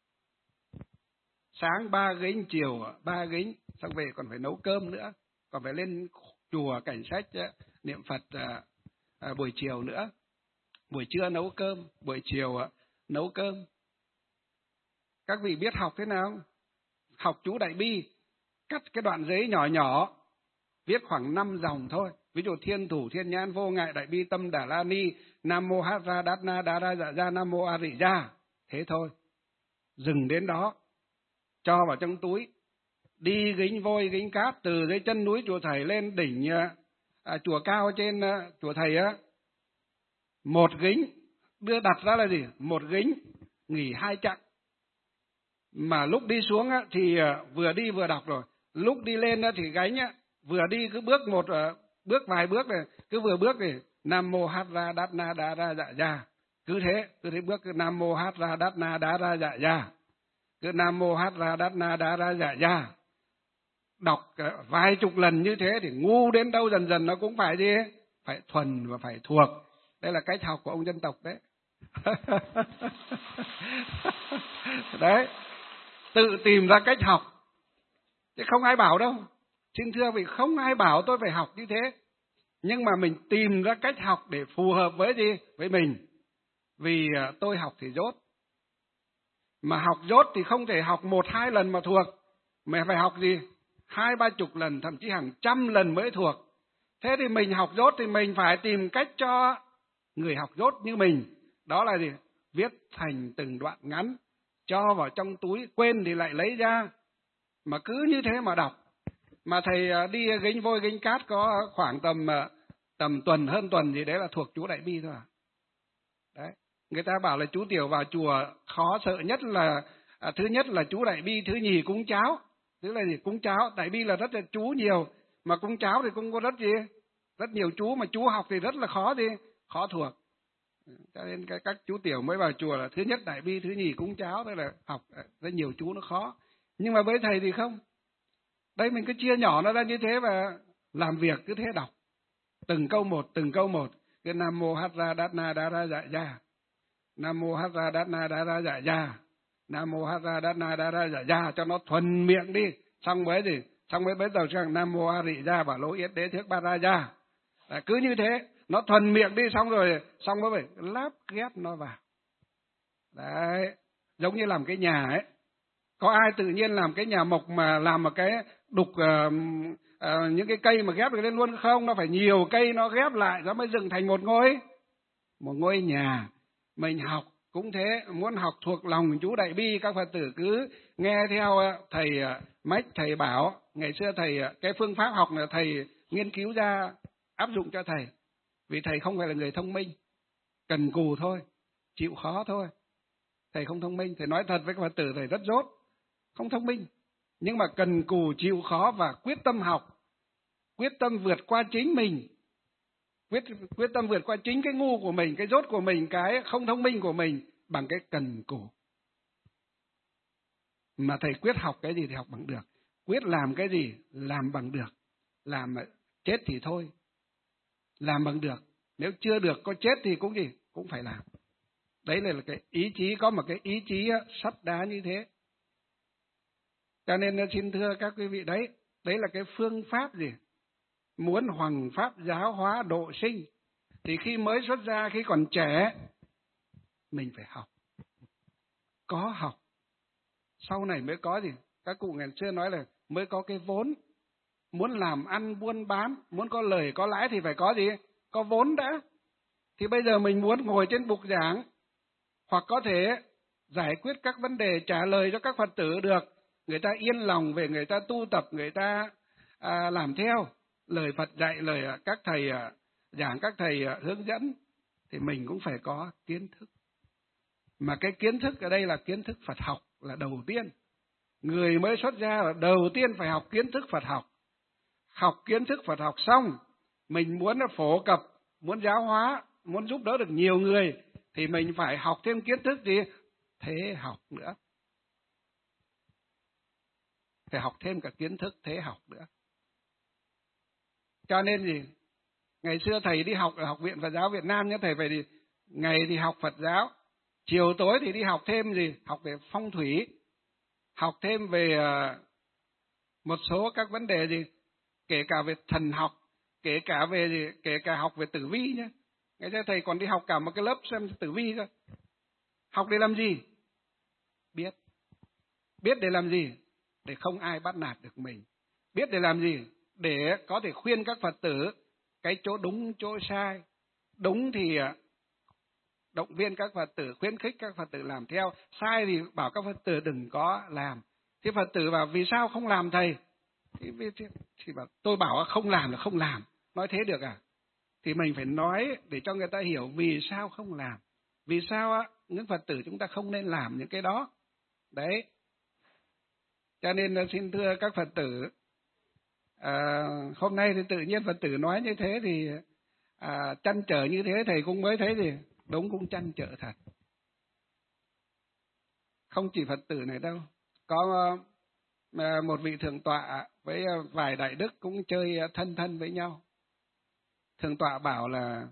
S1: sáng 3 gánh, chiều 3 gánh, xong về còn phải nấu cơm nữa, còn phải lên chùa Cảnh Sách niệm Phật buổi chiều nữa. Buổi trưa nấu cơm, buổi chiều nấu cơm. Các vị biết học thế nào? Học chú Đại Bi, cắt cái đoạn giấy nhỏ nhỏ, viết khoảng 5 dòng thôi. Ví dụ thiên thủ thiên nhãn vô ngại đại bi tâm đà la ni, nam mô hát ra đát na đá ra dạ ra, nam mô a rị gia. Thế thôi. Dừng đến đó, cho vào trong túi. Đi gánh vôi gánh cát từ dưới chân núi chùa Thầy lên đỉnh chùa cao trên chùa Thầy á. 1 gánh, đưa đặt ra là gì? 1 gánh, nghỉ 2 chặng. Mà lúc đi xuống thì vừa đi vừa đọc rồi. Lúc đi lên thì gánh vừa đi cứ bước bước vài bước này, cứ vừa bước thì nam mô hát ra đát na đá ra dạ gia. Cứ thế bước cứ nam mô hát ra đát na đá ra dạ gia. Cứ nam mô hát ra đát na đá ra dạ gia. Đọc vài chục lần như thế thì ngu đến đâu dần dần nó cũng phải gì? Phải thuần và phải thuộc. Đây là cách học của ông dân tộc đấy. Đấy, tự tìm ra cách học, chứ không ai bảo đâu. Xin thưa vì không ai bảo tôi phải học như thế, nhưng mà mình tìm ra cách học để phù hợp với gì? Với mình. Vì tôi học thì dốt, mà học dốt thì không thể học 1-2 lần mà thuộc, mà phải học gì? 20-30 lần, thậm chí hàng trăm lần mới thuộc. Thế thì mình học dốt thì mình phải tìm cách cho người học dốt như mình. Đó là gì? Viết thành từng đoạn ngắn, cho vào trong túi, quên thì lại lấy ra, mà cứ như thế mà đọc. Mà thầy đi gánh vôi gánh cát có khoảng tầm tuần, hơn tuần gì đấy là thuộc chú Đại Bi thôi à. Đấy, người ta bảo là chú tiểu vào chùa khó sợ nhất là thứ nhất là chú Đại Bi, thứ nhì cúng cháo. Tức là gì? Cúng cháo, Đại Bi là rất là chú nhiều, mà cúng cháo thì cũng có rất nhiều chú, mà chú học thì rất là khó thuộc. Cho nên các chú tiểu mới vào chùa là thứ nhất Đại Bi, thứ nhì cúng cháo, tức là học rất nhiều chú nó khó. Nhưng mà với thầy thì không. Đây mình cứ chia nhỏ nó ra như thế và làm việc cứ thế đọc. Từng câu một. Cái nam mô hát ra đát na đá ra dạ gia. Nam mô hát ra đát na đá ra dạ gia. Nam mô hát ra đát na đá ra dạ gia, cho nó thuần miệng đi. Xong mới gì? Xong mới bắt đầu sang nam mô a rị gia và lỗ yết đế thước ba ra gia. Cứ như thế, nó thuần miệng đi, xong mới phải lắp ghép nó vào. Đấy, giống như làm cái nhà ấy. Có ai tự nhiên làm cái nhà mộc mà làm một cái đục những cái cây mà ghép được lên luôn không? Nó phải nhiều cây nó ghép lại nó mới dựng thành một ngôi nhà. Mình học cũng thế, muốn học thuộc lòng chú Đại Bi, các Phật tử cứ nghe theo thầy Mách, thầy bảo. Ngày xưa thầy cái phương pháp học là thầy nghiên cứu ra áp dụng cho thầy. Vì thầy không phải là người thông minh, cần cù thôi, chịu khó thôi. Thầy không thông minh, thầy nói thật với các Phật tử, thầy rất dốt, không thông minh, nhưng mà cần cù chịu khó và quyết tâm học, quyết tâm vượt qua chính mình, quyết tâm vượt qua chính cái ngu của mình, cái dốt của mình, cái không thông minh của mình bằng cái cần cù. Mà thầy quyết học cái gì thì học bằng được, quyết làm cái gì làm bằng được, làm mà chết thì thôi, làm bằng được. Nếu chưa được có chết thì cũng phải làm. Đấy là cái ý chí, có một cái ý chí sắt đá như thế. Cho nên xin thưa các quý vị, đấy là cái phương pháp gì? Muốn hoằng pháp giáo hóa độ sinh thì khi mới xuất gia, khi còn trẻ, mình phải học. Có học, sau này mới có gì? Các cụ ngày xưa nói là mới có cái vốn. Muốn làm ăn buôn bán, muốn có lời có lãi thì phải có gì? Có vốn đã. Thì bây giờ mình muốn ngồi trên bục giảng, hoặc có thể giải quyết các vấn đề, trả lời cho các Phật tử được, người ta yên lòng về, người ta tu tập, người ta làm theo lời Phật dạy, lời các thầy giảng, các thầy hướng dẫn, thì mình cũng phải có kiến thức. Mà cái kiến thức ở đây là kiến thức Phật học là đầu tiên. Người mới xuất gia là đầu tiên phải học kiến thức Phật học. Học kiến thức Phật học xong Mình muốn phổ cập, muốn giáo hóa, muốn giúp đỡ được nhiều người thì mình phải học thêm kiến thức gì? Thế học nữa. Phải học thêm cả kiến thức thế học nữa. Cho nên gì? Ngày xưa thầy đi học ở Học viện Phật giáo Việt Nam nhé, thầy phải đi ngày thì học Phật giáo, chiều tối thì đi học thêm gì? Học về phong thủy, học thêm về một số các vấn đề gì? Kể cả về thần học, kể cả về gì? Kể cả học về tử vi nhé. Ngày xưa thầy còn đi học cả một cái lớp xem tử vi cơ. Học để làm gì? Biết. Biết để làm gì? Để không ai bắt nạt được mình. Biết để làm gì? Để có thể khuyên các Phật tử cái chỗ đúng, chỗ sai. Đúng thì động viên các Phật tử, khuyến khích các Phật tử làm theo. Sai thì bảo các Phật tử đừng có làm. Thế Phật tử bảo vì sao không làm thầy? Thì bảo tôi bảo không làm là không làm. Nói thế được à? Thì mình phải nói để cho người ta hiểu vì sao không làm. Vì sao những Phật tử chúng ta không nên làm những cái đó. Đấy. Cho nên là xin thưa các Phật tử, hôm nay thì tự nhiên Phật tử nói như thế thì trăn trở như thế thầy cũng mới thấy gì đúng, cũng trăn trở thật. Không chỉ Phật tử này đâu, có một vị thượng tọa với vài đại đức cũng chơi thân thân với nhau. Thượng tọa bảo là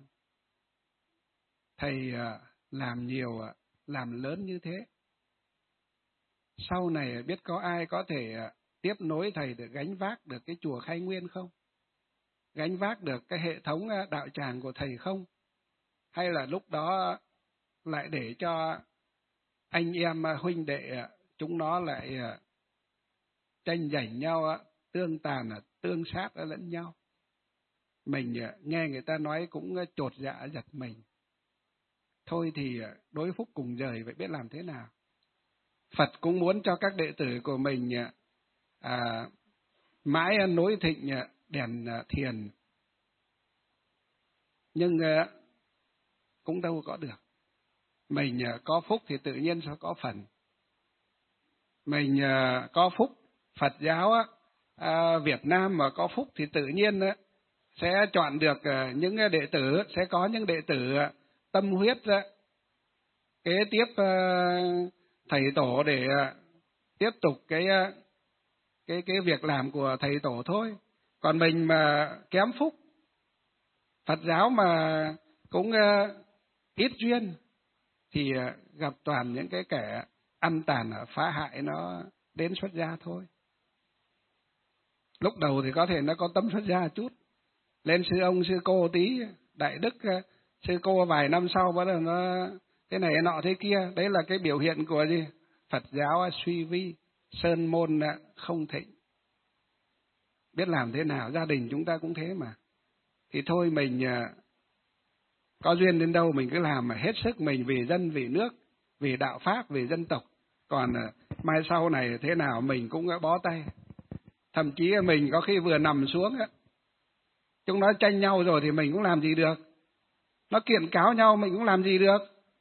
S1: thầy làm nhiều, làm lớn như thế, sau này biết có ai có thể tiếp nối thầy được gánh vác được cái chùa Khai Nguyên không? Gánh vác được cái hệ thống đạo tràng của thầy không? Hay là lúc đó lại để cho anh em huynh đệ chúng nó lại tranh giành nhau, tương tàn, tương sát lẫn nhau? Mình nghe người ta nói cũng chột dạ giật mình. Thôi thì đối phúc cùng đời vậy biết làm thế nào? Phật cũng muốn cho các đệ tử của mình mãi nối thịnh đèn thiền, nhưng cũng đâu có được. Mình có phúc thì tự nhiên sẽ có phần. Mình có phúc, Phật giáo Việt Nam mà có phúc thì tự nhiên sẽ chọn được những đệ tử, sẽ có những đệ tử tâm huyết kế tiếp thầy tổ để tiếp tục cái việc làm của thầy tổ thôi. Còn mình mà kém phúc, Phật giáo mà cũng ít duyên thì gặp toàn những cái kẻ ăn tàn phá hại nó đến xuất gia thôi. Lúc đầu thì có thể nó có tâm xuất gia chút, lên sư ông sư cô tí, đại đức sư cô vài năm sau bắt đầu nó thế này nọ thế kia. Đấy là cái biểu hiện của gì? Phật giáo suy vi, sơn môn không thịnh. Biết làm thế nào? Gia đình chúng ta cũng thế mà. Thì thôi mình có duyên đến đâu mình cứ làm mà hết sức mình, vì dân, vì nước, vì đạo pháp, vì dân tộc. Còn mai sau này thế nào mình cũng bó tay. Thậm chí mình có khi vừa nằm xuống chúng nó tranh nhau rồi thì mình cũng làm gì được. Nó kiện cáo nhau mình cũng làm gì được.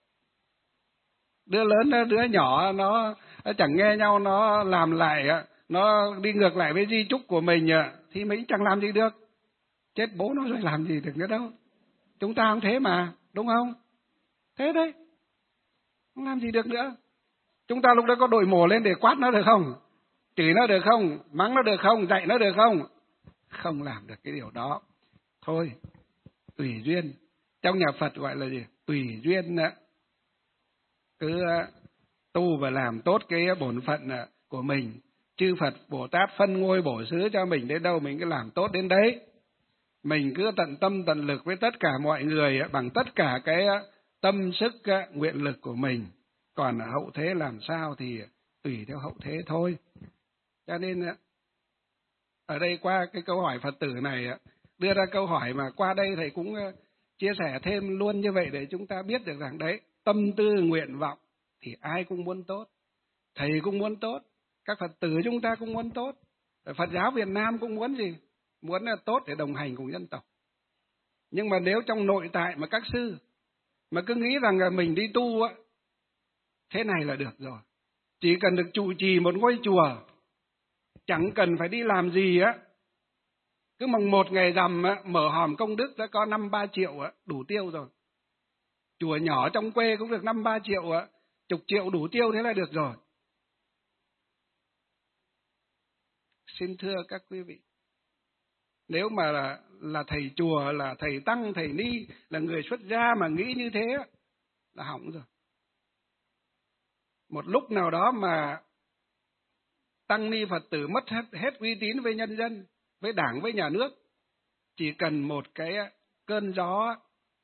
S1: Đứa lớn đứa nhỏ nó chẳng nghe nhau, nó làm lại, nó đi ngược lại với di chúc của mình thì mình chẳng làm gì được. Chết bố nó rồi làm gì được nữa đâu. Chúng ta không thế mà, đúng không? Thế đấy, không làm gì được nữa. Chúng ta lúc đó có đội mồ lên để quát nó được không? Chửi nó được không? Mắng nó được không? Dạy nó được không? Không làm được cái điều đó. Thôi, tùy duyên. Trong nhà Phật gọi là gì? Tùy duyên. Cứ tu và làm tốt cái bổn phận của mình. Chư Phật Bồ Tát phân ngôi bổ xứ cho mình đến đâu mình cứ làm tốt đến đấy. Mình cứ tận tâm tận lực với tất cả mọi người bằng tất cả cái tâm sức nguyện lực của mình. Còn hậu thế làm sao thì tùy theo hậu thế thôi. Cho nên ở đây qua cái câu hỏi Phật tử này đưa ra câu hỏi mà qua đây thầy cũng chia sẻ thêm luôn như vậy để chúng ta biết được rằng đấy, tâm tư nguyện vọng thì ai cũng muốn tốt. Thầy cũng muốn tốt, các Phật tử chúng ta cũng muốn tốt. Phật giáo Việt Nam cũng muốn gì? Muốn là tốt để đồng hành cùng dân tộc. Nhưng mà nếu trong nội tại mà các sư mà cứ nghĩ rằng là mình đi tu thế này là được rồi, chỉ cần được trụ trì một ngôi chùa, chẳng cần phải đi làm gì Cứ mồng 1 ngày rằm mở hòm công đức đã có 5-3 triệu đủ tiêu rồi. Chùa nhỏ trong quê cũng được 5-3 triệu, chục triệu đủ tiêu thế là được rồi. Xin thưa các quý vị, nếu mà là thầy chùa, là thầy tăng, thầy ni, là người xuất gia mà nghĩ như thế là hỏng rồi. Một lúc nào đó mà tăng ni Phật tử mất hết uy tín với nhân dân, với đảng, với nhà nước, chỉ cần một cái cơn gió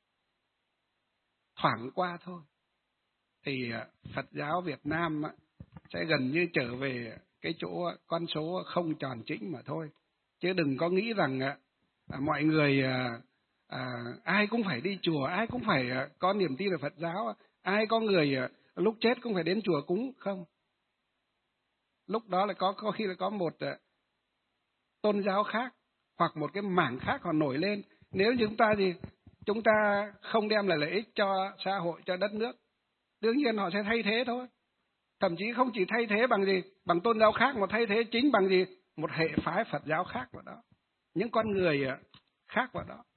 S1: thoảng qua thôi, thì Phật giáo Việt Nam sẽ gần như trở về cái chỗ con số không tròn chỉnh mà thôi. Chứ đừng có nghĩ rằng mọi người ai cũng phải đi chùa, ai cũng phải có niềm tin về Phật giáo, ai có người lúc chết cũng phải đến chùa cúng, không. Lúc đó là có khi là có một tôn giáo khác hoặc một cái mảng khác họ nổi lên. Nếu như chúng ta không đem lại lợi ích cho xã hội, cho đất nước, đương nhiên họ sẽ thay thế thôi. Thậm chí không chỉ thay thế bằng gì, bằng tôn giáo khác, mà thay thế chính bằng gì, một hệ phái Phật giáo khác vào đó, những con người khác vào đó.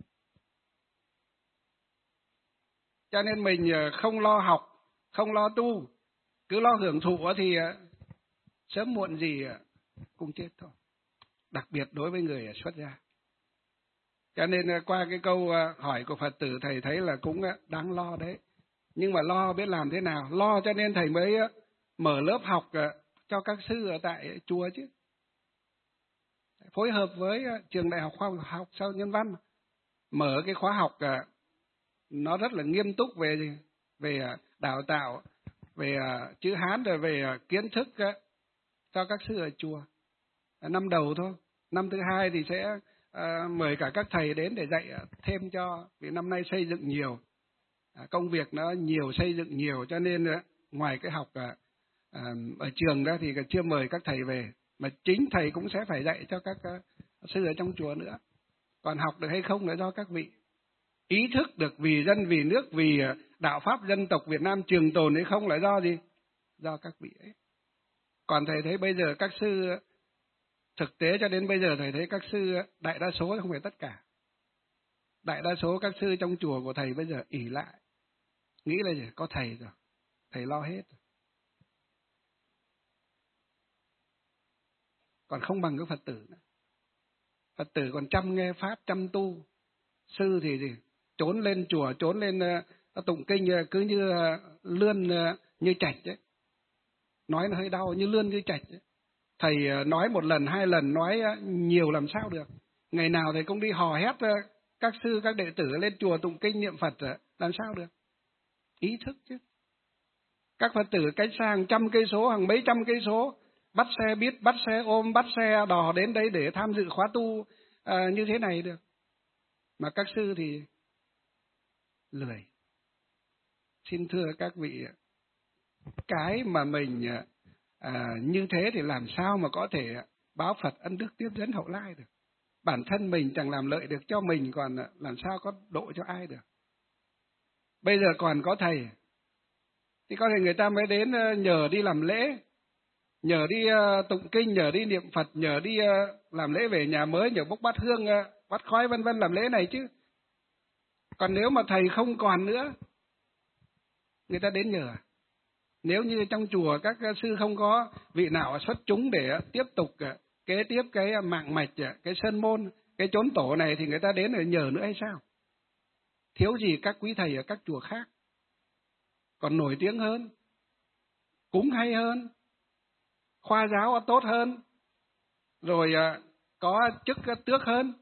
S1: Cho nên mình không lo học, không lo tu, cứ lo hưởng thụ thì sớm muộn gì cũng chết thôi. Đặc biệt đối với người xuất gia. Cho nên qua cái câu hỏi của Phật tử, thầy thấy là cũng đáng lo đấy. Nhưng mà lo biết làm thế nào? Lo cho nên thầy mới mở lớp học cho các sư ở tại chùa chứ. Phối hợp với trường Đại học Khoa học Xã hội Nhân văn, mở cái khóa học nó rất là nghiêm túc về đào tạo, về chữ Hán, rồi về kiến thức cho các sư ở chùa. Năm đầu thôi. Năm thứ 2 thì sẽ mời cả các thầy đến để dạy thêm cho, vì năm nay xây dựng nhiều, công việc nó nhiều, xây dựng nhiều, cho nên ngoài cái học ở trường ra thì chưa mời các thầy về, mà chính thầy cũng sẽ phải dạy cho các sư ở trong chùa nữa. Còn học được hay không là do các vị. Ý thức được vì dân, vì nước, vì đạo pháp dân tộc Việt Nam trường tồn hay không là do gì? Do các vị ấy. Còn thầy thấy bây giờ các sư, thực tế cho đến bây giờ thầy thấy các sư đại đa số, không phải tất cả, đại đa số các sư trong chùa của thầy bây giờ ỷ lại, nghĩ là gì? Có thầy rồi, thầy lo hết rồi. Còn không bằng cái Phật tử nữa. Phật tử còn chăm nghe pháp, chăm tu. Sư thì gì? Trốn lên chùa, trốn lên tụng kinh cứ như lươn như trạch đấy. Nói nó hơi đau, như lươn như trạch đấy. Thầy nói 1 lần, 2 lần, nói nhiều làm sao được. Ngày nào thầy cũng đi hò hét các sư, các đệ tử lên chùa tụng kinh niệm Phật, làm sao được. Ý thức chứ. Các Phật tử cách xa hàng trăm cây số, hàng mấy trăm cây số, bắt xe buýt, bắt xe ôm, bắt xe đò đến đấy để tham dự khóa tu như thế này được. Mà các sư thì lười. Xin thưa các vị, cái mà mình như thế thì làm sao mà có thể báo Phật ân đức tiếp dẫn hậu lai được. Bản thân mình chẳng làm lợi được cho mình, còn làm sao có độ cho ai được. Bây giờ còn có thầy thì có thể người ta mới đến nhờ đi làm lễ, nhờ đi tụng kinh, nhờ đi niệm Phật, nhờ đi làm lễ về nhà mới, nhờ bốc bát hương, bát khói vân vân, làm lễ này chứ. Còn nếu mà thầy không còn nữa, người ta đến nhờ. Nếu như trong chùa các sư không có vị nào xuất chúng để tiếp tục kế tiếp cái mạng mạch, cái sơn môn, cái chốn tổ này, thì người ta đến để nhờ nữa hay sao? Thiếu gì các quý thầy ở các chùa khác còn nổi tiếng hơn, cúng hay hơn, khoa giáo tốt hơn, rồi có chức tước hơn,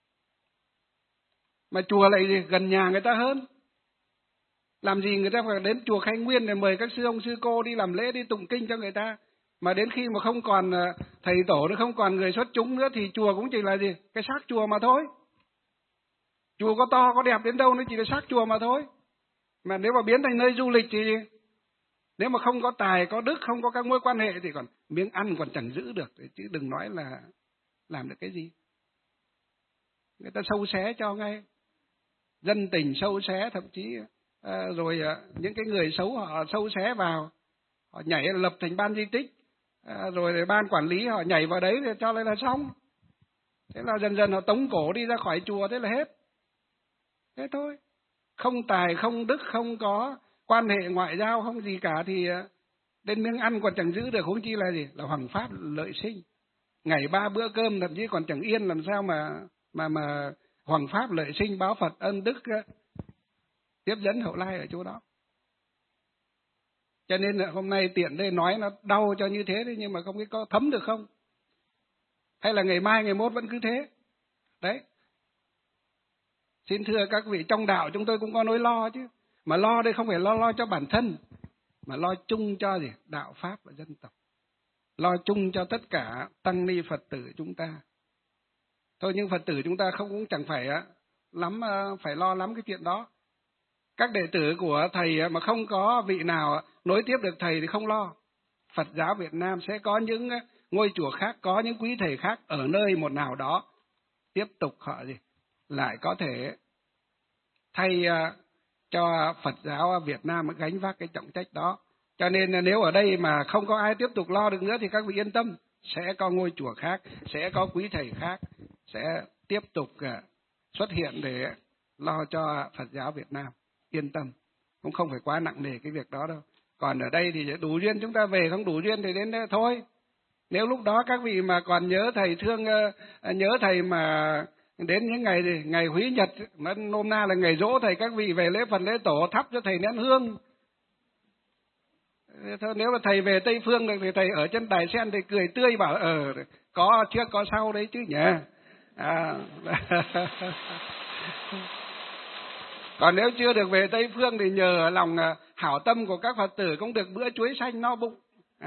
S1: mà chùa lại gần nhà người ta hơn. Làm gì người ta phải đến chùa Khai Nguyên để mời các sư ông sư cô đi làm lễ, đi tụng kinh cho người ta. Mà đến khi mà không còn thầy tổ nữa, không còn người xuất chúng nữa, thì chùa cũng chỉ là gì? Cái xác chùa mà thôi. Chùa có to có đẹp đến đâu, nó chỉ là xác chùa mà thôi. Mà nếu mà biến thành nơi du lịch thì nếu mà không có tài, có đức, không có các mối quan hệ thì còn miếng ăn còn chẳng giữ được, chứ đừng nói là làm được cái gì. Người ta sâu xé cho ngay, dân tình sâu xé, thậm chí rồi những cái người xấu họ sâu xé vào, họ nhảy lập thành ban di tích, rồi ban quản lý họ nhảy vào đấy để cho lên là xong. Thế là dần dần họ tống cổ đi ra khỏi chùa, thế là hết. Thế thôi. Không tài, không đức, không có quan hệ ngoại giao, không gì cả thì đến miếng ăn còn chẳng giữ được, huống chi là gì? Là hoằng pháp lợi sinh. Ngày 3 bữa cơm thậm chí còn chẳng yên, làm sao mà hoằng pháp lợi sinh, báo Phật ân đức tiếp dẫn hậu lai ở chỗ đó. Cho nên là hôm nay tiện đây nói nó đau cho như thế đấy, nhưng mà không biết có thấm được không? Hay là ngày mai, ngày mốt vẫn cứ thế? Đấy. Xin thưa các vị, trong đạo chúng tôi cũng có nỗi lo chứ. Mà lo đây không phải lo cho bản thân, mà lo chung cho gì? Đạo Pháp và dân tộc. Lo chung cho tất cả tăng ni Phật tử chúng ta. Thôi nhưng Phật tử chúng ta cũng chẳng phải phải lo lắm cái chuyện đó. Các đệ tử của thầy mà không có vị nào nối tiếp được thầy thì không lo. Phật giáo Việt Nam sẽ có những ngôi chùa khác, có những quý thầy khác ở nơi một nào đó tiếp tục họ lại có thể thay cho Phật giáo Việt Nam gánh vác cái trọng trách đó. Cho nên nếu ở đây mà không có ai tiếp tục lo được nữa thì các vị yên tâm, sẽ có ngôi chùa khác, sẽ có quý thầy khác sẽ tiếp tục xuất hiện để lo cho Phật giáo Việt Nam. Yên tâm, cũng không phải quá nặng nề cái việc đó đâu. Còn ở đây thì đủ duyên chúng ta về, không đủ duyên thì đến đây thôi. Nếu lúc đó các vị mà còn nhớ thầy, nhớ thầy mà đến những ngày Húy Nhật, nó nôm na là ngày giỗ thầy, các vị về lễ Phật lễ tổ thắp cho thầy nén hương. Thôi, nếu mà thầy về Tây Phương thì thầy ở trên đài sen thì cười tươi bảo có trước có sau đấy chứ nhỉ. Còn nếu chưa được về Tây Phương thì nhờ lòng hảo tâm của các Phật tử cũng được bữa chuối xanh no bụng.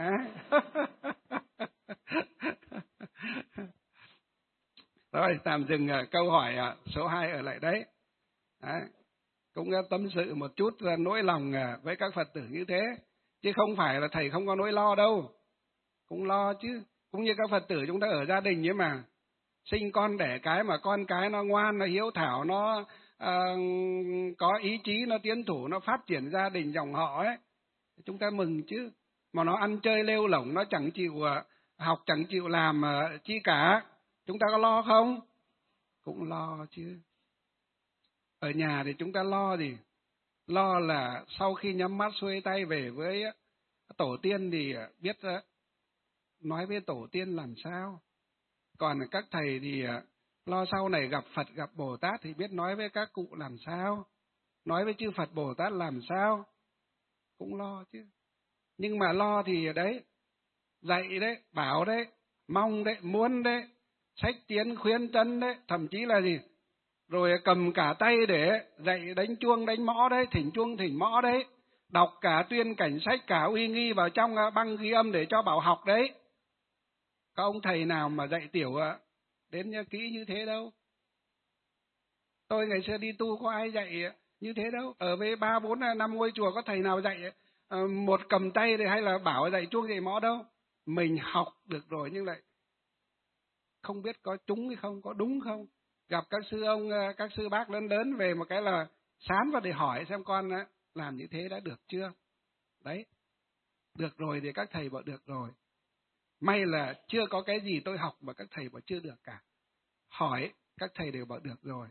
S1: Rồi, tạm dừng câu hỏi số 2 ở lại đấy. Cũng tâm sự một chút nỗi lòng với các Phật tử như thế. Chứ không phải là thầy không có nỗi lo đâu. Cũng lo chứ. Cũng như các Phật tử chúng ta ở gia đình ấy mà. Sinh con đẻ cái mà con cái nó ngoan, nó hiếu thảo, nó có ý chí, nó tiến thủ, nó phát triển gia đình dòng họ ấy. Chúng ta mừng chứ. Mà nó ăn chơi lêu lổng, nó chẳng chịu học, chẳng chịu làm chi cả. Chúng ta có lo không? Cũng lo chứ. Ở nhà thì chúng ta lo gì? Lo là sau khi nhắm mắt xuôi tay về với tổ tiên thì biết nói với tổ tiên làm sao. Còn các thầy thì lo sau này gặp Phật, gặp Bồ Tát thì biết nói với các cụ làm sao. Nói với chư Phật Bồ Tát làm sao. Cũng lo chứ. Nhưng mà lo thì đấy, dạy đấy, bảo đấy, mong đấy, muốn đấy, sách tiến khuyên tân đấy, thậm chí là gì? Rồi cầm cả tay để dạy đánh chuông đánh mõ đấy, thỉnh chuông thỉnh mõ đấy, đọc cả tuyên cảnh sách, cả uy nghi vào trong băng ghi âm để cho bảo học đấy. Có ông thầy nào mà dạy tiểu đến kỹ như thế đâu. Tôi ngày xưa đi tu có ai dạy như thế đâu. Ở với 3, 4, 5 ngôi chùa có thầy nào dạy một cầm tay hay là bảo dạy chuông dạy mõ đâu. Mình học được rồi nhưng lại không biết có trúng hay không, có đúng không. Gặp các sư ông, các sư bác lớn lớn về một cái là sán vào để hỏi xem con làm như thế đã được chưa. Đấy, được rồi thì các thầy bảo được rồi. May là chưa có cái gì tôi học mà các thầy bảo chưa được cả. Hỏi, các thầy đều bảo được rồi.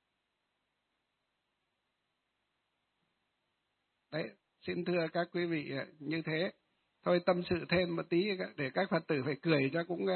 S1: Đấy, xin thưa các quý vị như thế. Thôi tâm sự thêm một tí để các Phật tử phải cười cho cũng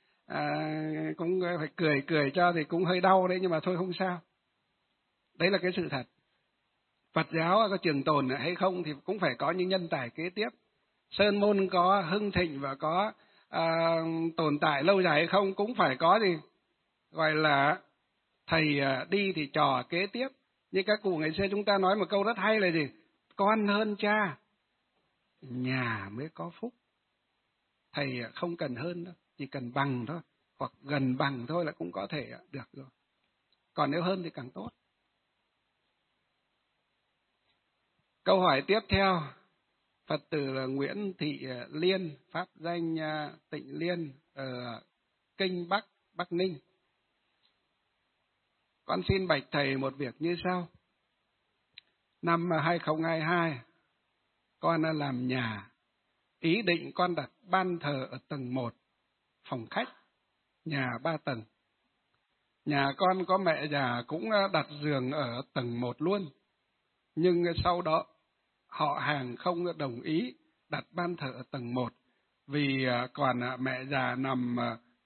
S1: phải cười cho thì cũng hơi đau đấy, nhưng mà thôi không sao. Đấy là cái sự thật. Phật giáo có trường tồn hay không thì cũng phải có những nhân tài kế tiếp. Sơn môn có hưng thịnh và có tồn tại lâu dài hay không cũng phải có gì gọi là thầy đi thì trò kế tiếp. Như các cụ ngày xưa chúng ta nói một câu rất hay là gì? Con hơn cha, nhà mới có phúc. Thầy không cần hơn đâu, chỉ cần bằng thôi, hoặc gần bằng thôi là cũng có thể được rồi. Còn nếu hơn thì càng tốt. Câu hỏi tiếp theo, Phật tử là Nguyễn Thị Liên, pháp danh Tịnh Liên, ở Kinh Bắc, Bắc Ninh. Con xin bạch thầy một việc như sau. Năm 2022, con làm nhà, ý định con đặt ban thờ ở tầng 1, phòng khách, nhà 3 tầng. Nhà con có mẹ già cũng đặt giường ở tầng 1 luôn, nhưng sau đó họ hàng không đồng ý đặt ban thờ ở tầng 1 vì còn mẹ già nằm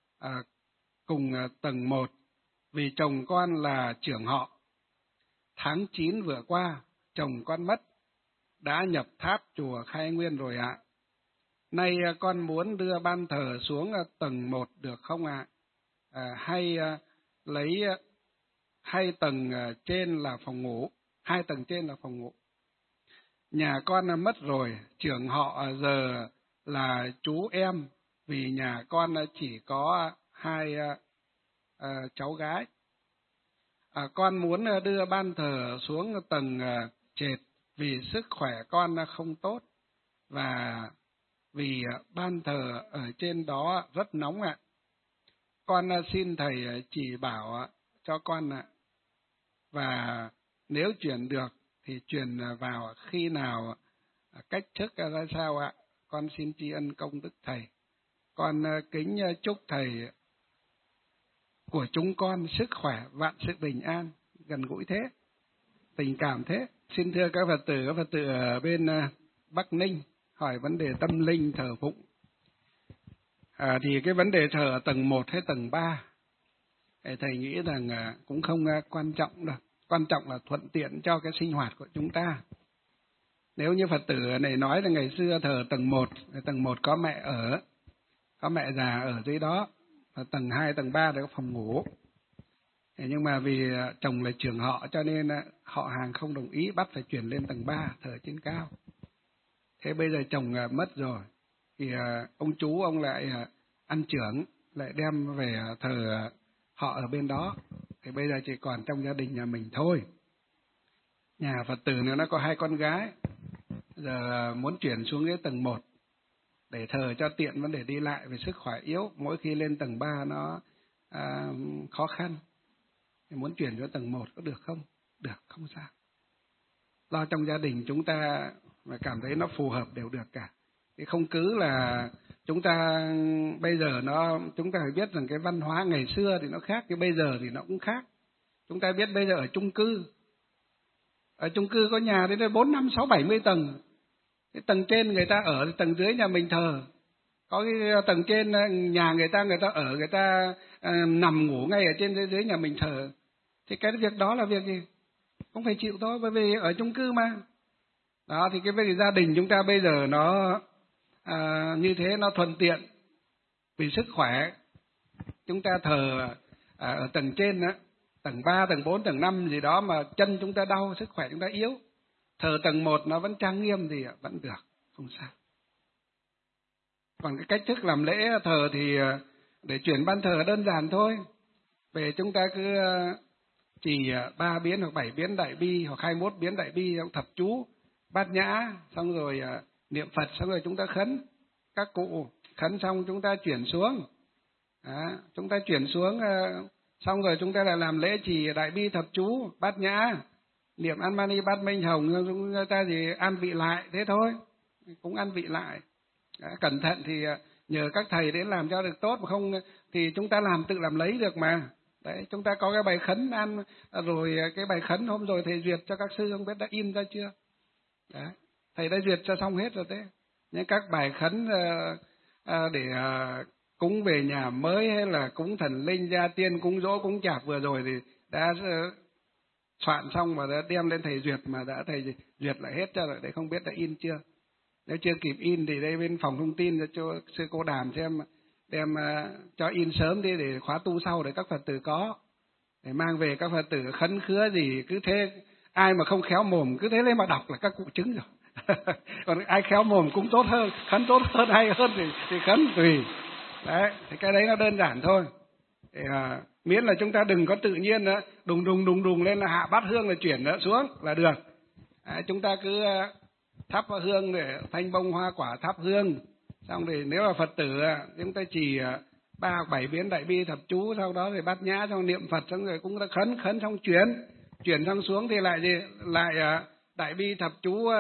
S1: cùng tầng 1 vì chồng con là trưởng họ. Tháng 9 vừa qua, chồng con mất, đã nhập tháp chùa Khai Nguyên rồi ạ. Nay con muốn đưa ban thờ xuống tầng 1 được không ạ? Hay lấy hai tầng trên là phòng ngủ, 2 tầng trên là phòng ngủ. Nhà con mất rồi, trưởng họ giờ là chú em, vì nhà con chỉ có 2 cháu gái. Con muốn đưa ban thờ xuống tầng trệt vì sức khỏe con không tốt và vì ban thờ ở trên đó rất nóng ạ. Con xin thầy chỉ bảo cho con ạ. Và nếu chuyển được thì chuyển vào khi nào, cách thức ra sao ạ? Con xin tri ân công đức thầy. Con kính chúc thầy của chúng con sức khỏe, vạn sự bình an. Gần gũi thế, tình cảm thế. Xin thưa các Phật tử ở bên Bắc Ninh hỏi vấn đề tâm linh thờ phụng. Thì cái vấn đề thờ ở tầng 1 hay tầng 3, thầy nghĩ rằng cũng không quan trọng đâu. Quan trọng là thuận tiện cho cái sinh hoạt của chúng ta. Nếu như Phật tử này nói là ngày xưa thờ tầng 1 có mẹ ở, có mẹ già ở dưới đó, và tầng 2, tầng 3 là có phòng ngủ. Nhưng mà vì chồng là trưởng họ cho nên họ hàng không đồng ý, bắt phải chuyển lên tầng 3 thờ trên cao. Thế bây giờ chồng mất rồi thì ông chú ông lại ăn chưởng, lại đem về thờ họ ở bên đó. Thì bây giờ chỉ còn trong gia đình nhà mình thôi. Nhà Phật tử nữa nó có 2 con gái, giờ muốn chuyển xuống cái tầng 1 để thờ cho tiện vấn đề đi lại, về sức khỏe yếu, mỗi khi lên tầng 3 nó khó khăn. Thì muốn chuyển cho tầng 1 có được không? Được, không sao. Lo trong gia đình chúng ta mà cảm thấy nó phù hợp đều được cả. Thì không cứ là chúng ta bây giờ chúng ta phải biết rằng cái văn hóa ngày xưa thì nó khác, cái bây giờ thì nó cũng khác. Chúng ta biết bây giờ ở chung cư có nhà đến 4, 5, 6, 70 tầng. Cái tầng trên người ta ở, tầng dưới nhà mình thờ. Có cái tầng trên nhà người ta ở, người ta nằm ngủ ngay ở trên dưới nhà mình thờ. Thì cái việc đó là việc gì? Không phải chịu thôi, bởi vì ở chung cư mà. Đó, thì cái việc gia đình chúng ta bây giờ nó như thế nó thuận tiện. Vì sức khỏe, chúng ta thờ ở tầng trên đó, tầng 3, tầng 4, tầng 5 gì đó mà chân chúng ta đau, sức khỏe chúng ta yếu. Thờ tầng 1 nó vẫn trang nghiêm thì vẫn được, không sao. Còn cái cách thức làm lễ thờ thì để chuyển ban thờ đơn giản thôi. Về chúng ta cứ chỉ 3 biến hoặc 7 biến đại bi hoặc 21 biến đại bi, thập chú, bát nhã, xong rồi niệm Phật, xong rồi chúng ta khấn các cụ, khấn xong chúng ta chuyển xuống. Chúng ta chuyển xuống xong rồi chúng ta lại làm lễ trì đại bi thập chú, bát nhã, niệm An Mani Bát Minh Hồng, chúng ta thì an vị lại thế thôi, cũng an vị lại. Cẩn thận thì nhờ các thầy đến làm cho được tốt, mà không thì chúng ta tự làm lấy được mà. Đấy, chúng ta có cái bài khấn rồi cái bài khấn hôm rồi thầy duyệt cho các sư, không biết đã in ra chưa? Đấy, thầy đã duyệt cho xong hết rồi thế. Nhưng các bài khấn để cúng về nhà mới hay là cúng thần linh, gia tiên, cúng dỗ, cúng chạp vừa rồi thì đã soạn xong mà đã đem lên thầy duyệt, mà đã thầy duyệt lại hết cho rồi đấy, không biết đã in chưa. Nếu chưa kịp in thì đây bên phòng thông tin cho sư cô Đàm xem đem cho in sớm đi để khóa tu sau để các Phật tử có, để mang về các Phật tử khấn khứa gì cứ thế, ai mà không khéo mồm cứ thế lên mà đọc là các cụ chứng rồi. Còn ai khéo mồm cũng tốt hơn, khấn tốt hơn, hay hơn thì khấn tùy. Đấy, thì cái đấy nó đơn giản thôi. Thì, miễn là chúng ta đừng có tự nhiên đó, đùng lên là hạ bát hương là chuyển đó xuống là được. Đấy, chúng ta cứ thắp hương để thanh bông hoa quả thắp hương, xong thì nếu là Phật tử chúng ta chỉ 3 hoặc 7 biến đại bi thập chú, sau đó thì bát nhã, xong niệm Phật, xong rồi cũng đã khấn xong chuyển xong xuống thì lại đại bi thập chú,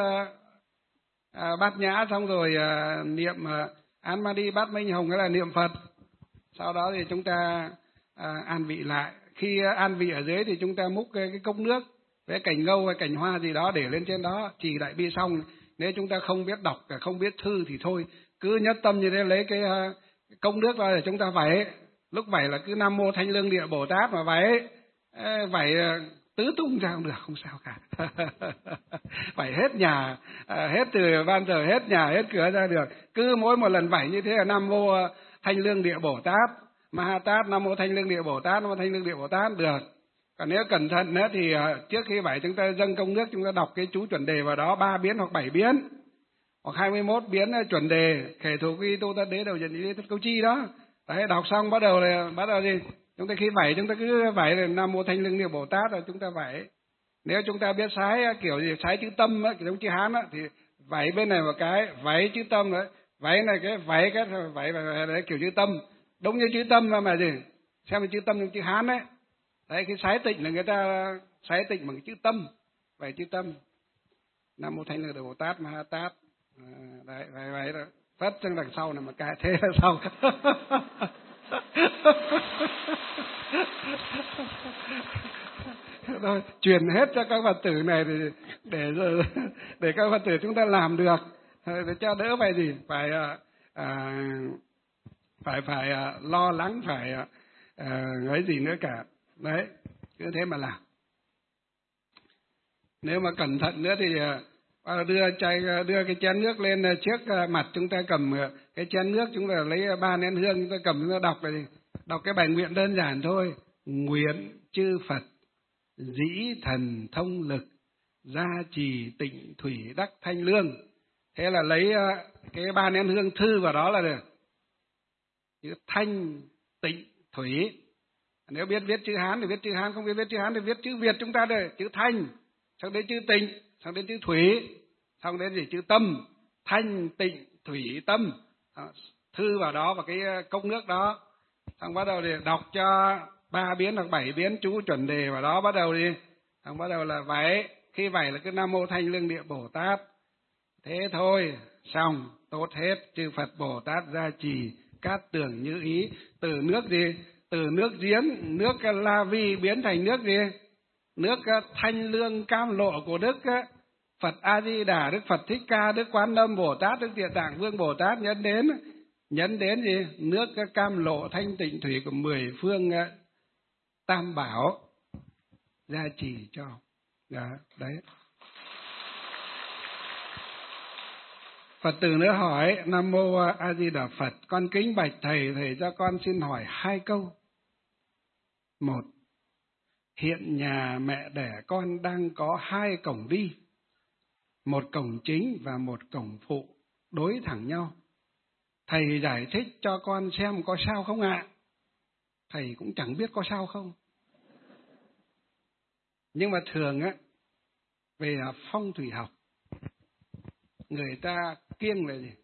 S1: bát nhã, xong rồi niệm An Mani Bát Minh Hồng, hay là niệm Phật. Sau đó thì chúng ta an vị lại. khi an vị ở dưới thì chúng ta múc cái cốc nước với cành ngâu hay cành hoa gì đó để lên trên đó trì đại bi xong. Nếu chúng ta không biết đọc, không biết thư thì thôi, cứ nhất tâm như thế, lấy cái cốc nước ra để chúng ta vẩy. Lúc vẩy là cứ Nam Mô Thanh Lương Địa Bồ Tát mà vẩy. Vẩy tứ tung ra cũng được, không sao cả. Vẩy hết nhà, hết từ ban giờ, hết nhà, hết cửa ra được. Cứ mỗi một lần vẩy như thế là Nam Mô Thanh Lương Địa Bồ Tát, Ma Ha Tát, Nam Mô Thanh Lương Địa Bồ Tát, Nam Mô Thanh Lương Địa Bồ Tát được. Còn nếu cẩn thận nữa thì trước khi vẩy chúng ta dâng công nước, chúng ta đọc cái chú chuẩn đề vào đó 3 biến hoặc 7 biến hoặc 21 biến chuẩn đề khể thủ quy tô tất đế đầu nhận lý tất câu chi đó. Đấy, đọc xong bắt đầu gì? Chúng ta khi vẩy chúng ta cứ vẩy là Nam Mô Thanh Lương Địa Bồ Tát rồi chúng ta vẩy. Nếu chúng ta biết sái kiểu gì, sái chữ tâm á, kiểu giống chữ Hán á, thì vẩy bên này một cái, vẩy chữ tâm đấy, vẩy này cái vẩy đấy, kiểu chữ tâm, đúng như chữ tâm mà gì? Xem là chữ tâm trong chữ Hán đấy. Đấy, cái sái tịnh là người ta sái tịnh bằng chữ tâm, vẩy chữ tâm. Nam Mô Thanh Lương Địa Bồ Tát, Ma Ha Tát. Đấy, vậy đó. Phất trong đằng sau này mà cái thế là xong. Rồi, truyền hết cho các Phật tử này để các Phật tử chúng ta làm được, để cho đỡ phải gì, phải lo lắng, phải nói gì nữa cả. Đấy, cứ thế mà làm. Nếu mà cẩn thận nữa thì đưa cái chén nước lên trước mặt, chúng ta cầm cái chén nước, chúng ta lấy 3 nén hương, chúng ta cầm, chúng ta đọc là gì? Đọc cái bài nguyện đơn giản thôi. Nguyện chư Phật dĩ thần thông lực, gia trì tịnh thủy đắc thanh lương. Thế là lấy cái 3 nén hương thư vào đó là được. Chữ thanh, tịnh, thủy. Nếu biết viết chữ Hán thì viết chữ Hán, không biết viết chữ Hán thì viết chữ Việt chúng ta đây. Chữ thanh, xong đến chữ tịnh, xong đến chữ thủy, xong đến gì chữ tâm. Thanh, tịnh, thủy, tâm. Thư vào đó, vào cái cốc nước đó. Xong bắt đầu thì đọc cho 3 biến hoặc 7 biến chú chuẩn đề vào đó, bắt đầu đi. Xong bắt đầu là vẩy. Khi vẩy là cứ Nam Mô Thanh Lương Địa Bồ Tát. Thế thôi, xong, tốt hết. Chư Phật Bồ Tát gia trì, cát tường như ý. Từ nước gì? Từ nước giếng, nước La Vi biến thành nước gì? Nước Thanh Lương Cam Lộ của Đức Phật A Di Đà, Đức Phật Thích Ca, Đức Quan Âm Bồ Tát, Đức Địa Tạng Vương Bồ Tát nhấn đến gì? Nước Cam Lộ thanh tịnh thủy của 10 phương Tam Bảo gia trì cho. Đấy. Phật tử nữa hỏi: Nam Mô A Di Đà Phật, con kính bạch thầy, thầy cho con xin hỏi 2 câu. 1. Hiện nhà mẹ đẻ con đang có 2 cổng đi, một cổng chính và một cổng phụ đối thẳng nhau. Thầy giải thích cho con xem có sao không ạ? Thầy cũng chẳng biết có sao không. Nhưng mà thường về phong thủy học, người ta kiêng là gì?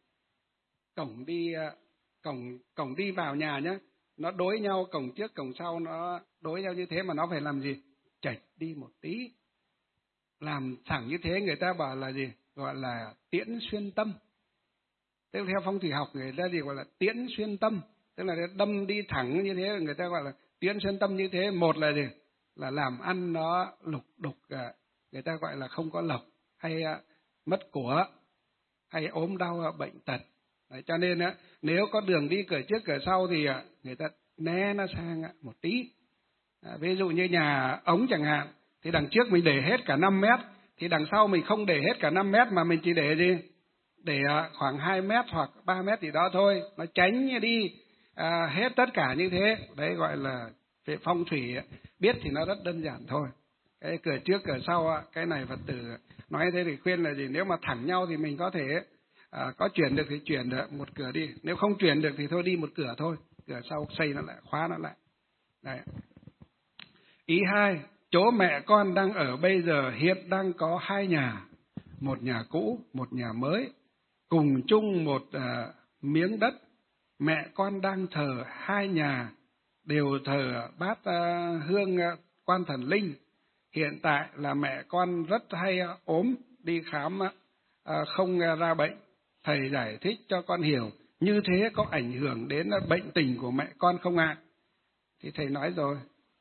S1: Cổng đi vào nhà nhá, nó đối nhau, cổng trước cổng sau nó đối nhau như thế mà nó phải làm gì? Chệch đi một tí. Làm thẳng như thế người ta bảo là gì? Gọi là tiễn xuyên tâm. Theo phong thủy học người ta gì gọi là tiễn xuyên tâm, tức là đâm đi thẳng như thế, người ta gọi là tiễn xuyên tâm như thế. Một là gì? Là làm ăn nó lục đục, người ta gọi là không có lộc, hay mất của, hay ốm đau bệnh tật. Đấy, cho nên nếu có đường đi cửa trước cửa sau thì người ta né nó sang một tí. Ví dụ như nhà ống chẳng hạn, thì đằng trước mình để hết cả 5 mét, thì đằng sau mình không để hết cả 5 mét mà mình chỉ để gì? Để khoảng 2 mét hoặc 3 mét gì đó thôi, nó tránh đi hết tất cả như thế. Đấy gọi là về phong thủy, biết thì nó rất đơn giản thôi. Cái cửa trước cửa sau, cái này Phật tử nói thế thì khuyên là gì? Nếu mà thẳng nhau thì mình có thể có chuyển được thì chuyển được một cửa đi, nếu không chuyển được thì thôi đi một cửa thôi, cửa sau xây nó lại, khóa nó lại. Đấy. Ý 2, chỗ mẹ con đang ở bây giờ hiện đang có 2 nhà, một nhà cũ, một nhà mới, cùng chung một miếng đất. Mẹ con đang thờ 2 nhà, đều thờ bát hương Quan Thần Linh. Hiện tại là mẹ con rất hay ốm, đi khám không ra bệnh. Thầy giải thích cho con hiểu như thế có ảnh hưởng đến bệnh tình của mẹ con không ạ? Thì thầy nói rồi,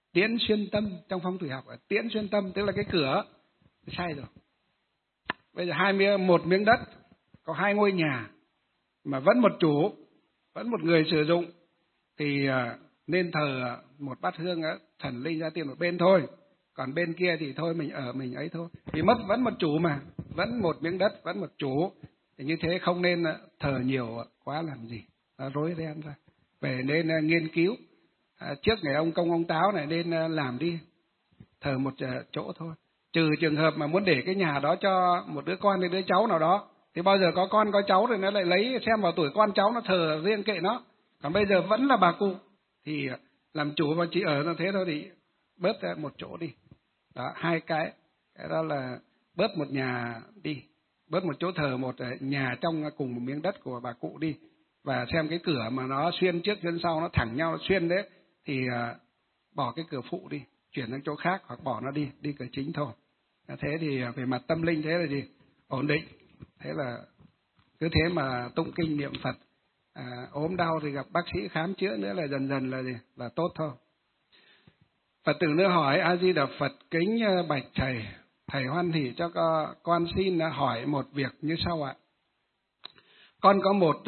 S1: Tiễn xuyên tâm, trong phong thủy học tiễn xuyên tâm tức là cái cửa. Sai rồi. Bây giờ 21 miếng đất có 2 ngôi nhà mà vẫn một chủ, vẫn một người sử dụng thì nên thờ một bát hương thần linh gia tiên một bên thôi, còn bên kia thì thôi mình ở mình ấy thôi, vì mất vẫn một chủ mà, vẫn một miếng đất, vẫn một chủ, thì như thế không nên thờ nhiều quá làm gì, nó rối ren ra. Về nên nghiên cứu trước ngày ông Công ông Táo này nên làm đi, thờ một chỗ thôi, trừ trường hợp mà muốn để cái nhà đó cho một đứa con hay đứa cháu nào đó, thì bao giờ có con có cháu rồi nó lại lấy xem vào tuổi con cháu nó thờ riêng kệ nó. Còn bây giờ vẫn là bà cụ thì làm chủ mà chỉ ở như thế thôi thì bớt ra một chỗ đi. Đó, 2 cái đó là bớt một nhà đi, bớt một chỗ thờ một nhà trong cùng một miếng đất của bà cụ đi, và xem cái cửa mà nó xuyên trước xuyên sau, nó thẳng nhau nó xuyên đấy thì bỏ cái cửa phụ đi, chuyển sang chỗ khác hoặc bỏ nó đi cửa chính thôi. Thế thì về mặt tâm linh thế là gì? Ổn định. Thế là cứ thế mà tụng kinh niệm Phật, ốm đau thì gặp bác sĩ khám chữa nữa là dần dần là gì? Là tốt thôi. Phật tử nữa hỏi: A Di Đà Phật, kính bạch thầy, thầy hoan hỉ cho con xin hỏi một việc như sau ạ. Con có một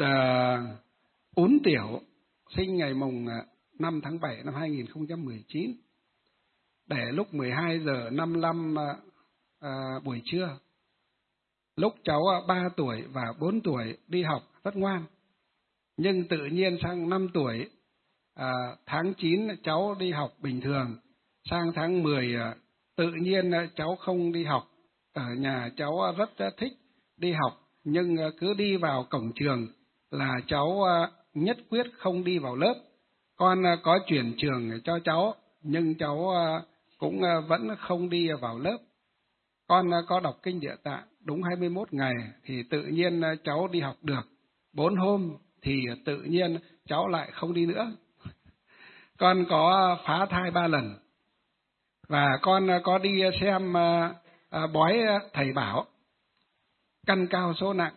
S1: ún tiểu sinh ngày mùng 5 tháng 7 năm 2019, để lúc 12 giờ 55 buổi trưa. Lúc cháu 3 tuổi và 4 tuổi đi học rất ngoan, nhưng tự nhiên sang 5 tuổi, tháng 9 cháu đi học bình thường, sang tháng 10 tự nhiên cháu không đi học. Ở nhà cháu rất thích đi học, nhưng cứ đi vào cổng trường là cháu nhất quyết không đi vào lớp. Con có chuyển trường cho cháu, nhưng cháu cũng vẫn không đi vào lớp. Con có đọc kinh Địa Tạng đúng 21 ngày thì tự nhiên cháu đi học được. 4 hôm thì tự nhiên cháu lại không đi nữa. Con có phá thai 3 lần. Và con có đi xem bói thầy bảo căn cao số nặng.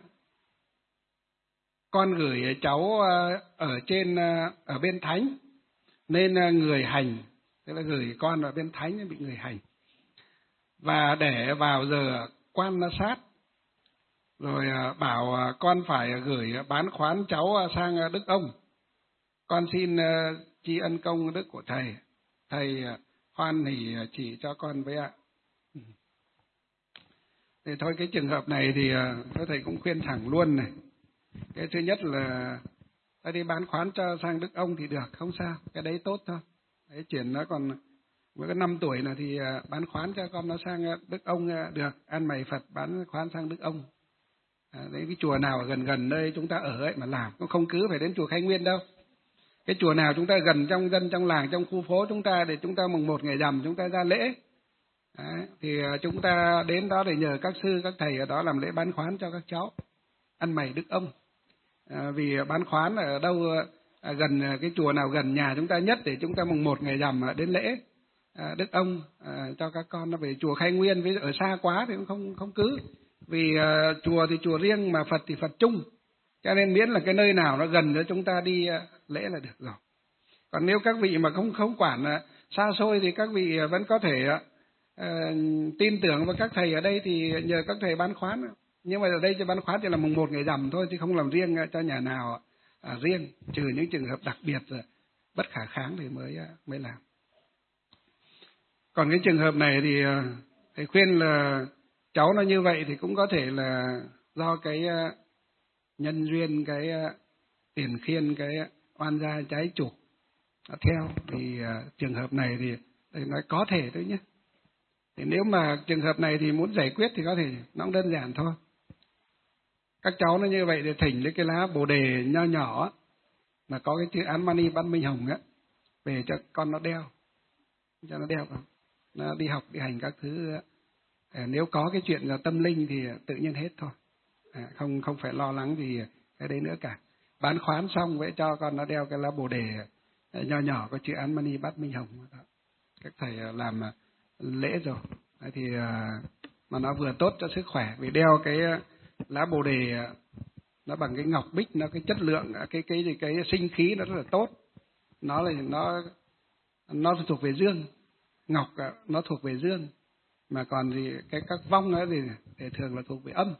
S1: Con gửi cháu ở bên thánh nên người hành, tức là gửi con ở bên thánh bị người hành. Và để vào giờ quan sát, rồi bảo con phải gửi bán khoán cháu sang Đức Ông. Con xin tri ân công đức của thầy, thầy hoan hỉ chỉ cho con với ạ. Thì thôi cái trường hợp này thì thầy cũng khuyên thẳng luôn này. Cái thứ nhất là ta đi bán khoán cho sang Đức Ông thì được, không sao, cái đấy tốt thôi. Đấy, chuyện nó còn với cái 5 tuổi là thì bán khoán cho con nó sang Đức Ông được, ăn mày Phật bán khoán sang Đức Ông. Đấy, cái chùa nào gần gần nơi chúng ta ở ấy mà làm, cũng không cứ phải đến chùa Khai Nguyên đâu. Cái chùa nào chúng ta gần trong dân, trong làng, trong khu phố chúng ta, để chúng ta mùng 1 ngày rằm chúng ta ra lễ. Đấy, thì chúng ta đến đó để nhờ các sư, các thầy ở đó làm lễ bán khoán cho các cháu, ăn mày Đức Ông. Vì bán khoán ở đâu gần cái chùa nào gần nhà chúng ta nhất để chúng ta mùng 1 ngày rằm đến lễ Đức Ông cho các con nó về chùa Khai Nguyên. Ví dụ ở xa quá thì cũng không cứ, vì chùa thì chùa riêng mà Phật thì Phật chung, cho nên miễn là cái nơi nào nó gần cho chúng ta đi lễ là được rồi. Còn nếu các vị mà không quản xa xôi thì các vị vẫn có thể tin tưởng vào các thầy ở đây thì nhờ các thầy bán khoán. Nhưng mà ở đây cho bán khoán chỉ là mùng 1 ngày rằm thôi, chứ không làm riêng cho nhà nào riêng, trừ những trường hợp đặc biệt bất khả kháng thì mới làm. Còn cái trường hợp này thì thầy khuyên là cháu nó như vậy thì cũng có thể là do cái nhân duyên, cái tiền khiên, cái oan gia trái chủ theo. Thì trường hợp này thì thầy nói có thể thôi nhé. Thì nếu mà trường hợp này thì muốn giải quyết thì có thể nó cũng đơn giản thôi. Các cháu nó như vậy thì thỉnh lấy cái lá bồ đề nho nhỏ mà có cái chữ Án Mani Bát Minh Hồng á, về cho con nó đeo, cho nó đeo, nó đi học đi hành các thứ. Nếu có cái chuyện là tâm linh thì tự nhiên hết thôi, không phải lo lắng gì cái đấy nữa cả. Bán khoán xong vậy cho con nó đeo cái lá bồ đề nho nhỏ có chữ Án Mani Bát Minh Hồng. Các thầy làm lễ rồi thì mà nó vừa tốt cho sức khỏe, vì đeo cái lá bồ đề nó bằng cái ngọc bích, nó cái chất lượng cái sinh khí nó rất là tốt, nó nó thuộc về dương, ngọc nó thuộc về dương, mà còn gì các vong nữa thì thường là thuộc về âm.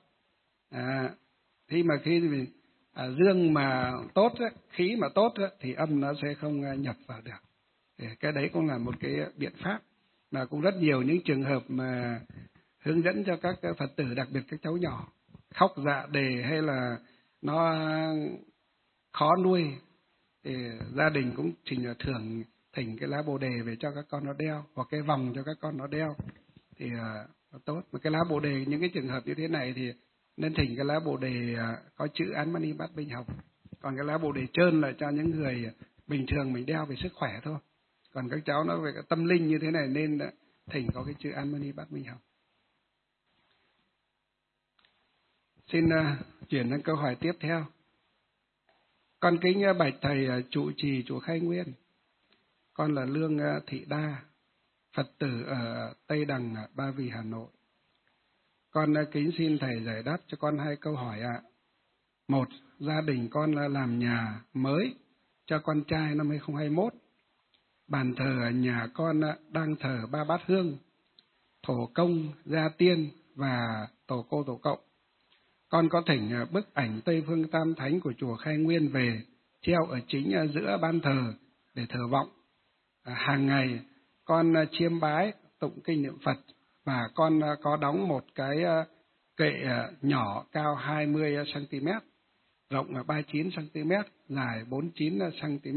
S1: Khi mình dương mà tốt khí mà tốt thì âm nó sẽ không nhập vào được. Thì cái đấy cũng là một cái biện pháp mà cũng rất nhiều những trường hợp mà hướng dẫn cho các Phật tử, đặc biệt các cháu nhỏ khóc dạ đề hay là nó khó nuôi thì gia đình cũng thường thỉnh cái lá bồ đề về cho các con nó đeo, hoặc cái vòng cho các con nó đeo thì nó tốt. Mà cái lá bồ đề những cái trường hợp như thế này thì nên thỉnh cái lá bồ đề có chữ Án Mani Bát Minh Hồng. Còn cái lá bồ đề trơn là cho những người bình thường mình đeo về sức khỏe thôi. Còn các cháu nó về cái tâm linh như thế này nên thỉnh có cái chữ Án Mani Bát Minh Hồng. Xin chuyển sang câu hỏi tiếp theo. Con kính bạch thầy trụ trì chùa Khai Nguyên. Con là Lương Thị Đa, Phật tử ở Tây Đằng, Ba Vì, Hà Nội. Con kính xin thầy giải đáp cho con 2 câu hỏi ạ. 1. Gia đình con làm nhà mới cho con trai năm 2021. Bàn thờ ở nhà con đang thờ 3 bát hương, thổ công, gia tiên và tổ cô tổ cậu. Con có thỉnh bức ảnh Tây Phương Tam Thánh của chùa Khai Nguyên về treo ở chính giữa ban thờ để thờ vọng. Hàng ngày con chiêm bái tụng kinh niệm Phật và con có đóng một cái kệ nhỏ cao 20 cm, rộng 39 cm, dài 49 cm.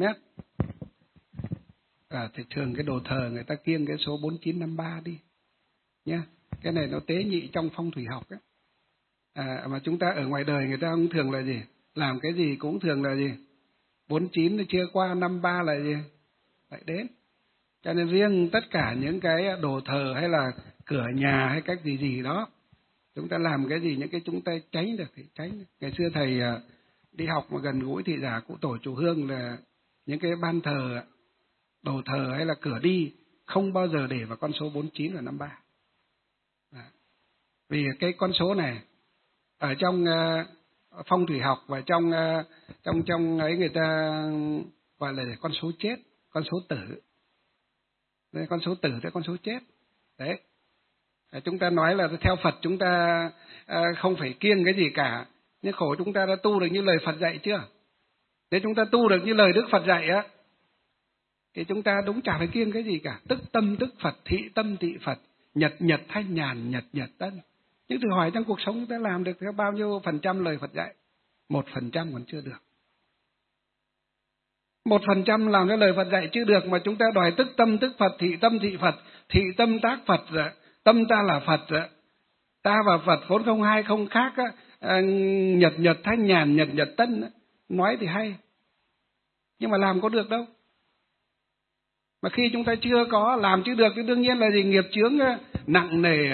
S1: Thì thường cái đồ thờ người ta kiêng cái số 4953 đi nhé. Cái này nó tế nhị trong phong thủy học ấy. Mà chúng ta ở ngoài đời người ta cũng thường là gì? Làm cái gì cũng thường là gì? 49 chưa qua, 53 là gì? Lại đến. Cho nên riêng tất cả những cái đồ thờ hay là cửa nhà hay cách gì đó, chúng ta làm cái gì, những cái chúng ta tránh được thì tránh. Ngày xưa thầy đi học mà gần gũi thị giả cụ tổ chùa Hương là những cái ban thờ, đồ thờ hay là cửa đi không bao giờ để vào con số 49 và 53. Vì cái con số này ở trong phong thủy học và trong ấy người ta gọi là con số chết, con số tử. Đây, con số tử là con số chết. Đấy. Chúng ta nói là theo Phật chúng ta không phải kiêng cái gì cả, nhưng khổ chúng ta đã tu được như lời Phật dạy chưa? Nếu chúng ta tu được như lời Đức Phật dạy á thì chúng ta đúng chả phải kiêng cái gì cả. Tức tâm tức Phật, thị tâm thị Phật, nhật nhật thanh nhàn, nhật nhật tân. Nhưng thử hỏi trong cuộc sống chúng ta làm được theo bao nhiêu % lời Phật dạy? 1% còn chưa được. 1% làm theo lời Phật dạy chưa được mà chúng ta đòi tức tâm tức Phật, thị tâm thị Phật, thị tâm tác Phật, tâm ta là Phật, ta và Phật vốn không hai không khác, nhật nhật thanh nhàn, nhật nhật tân. Nói thì hay, nhưng mà làm có được đâu. Mà khi chúng ta chưa có làm chưa được thì đương nhiên là gì? Nghiệp chướng nặng nề.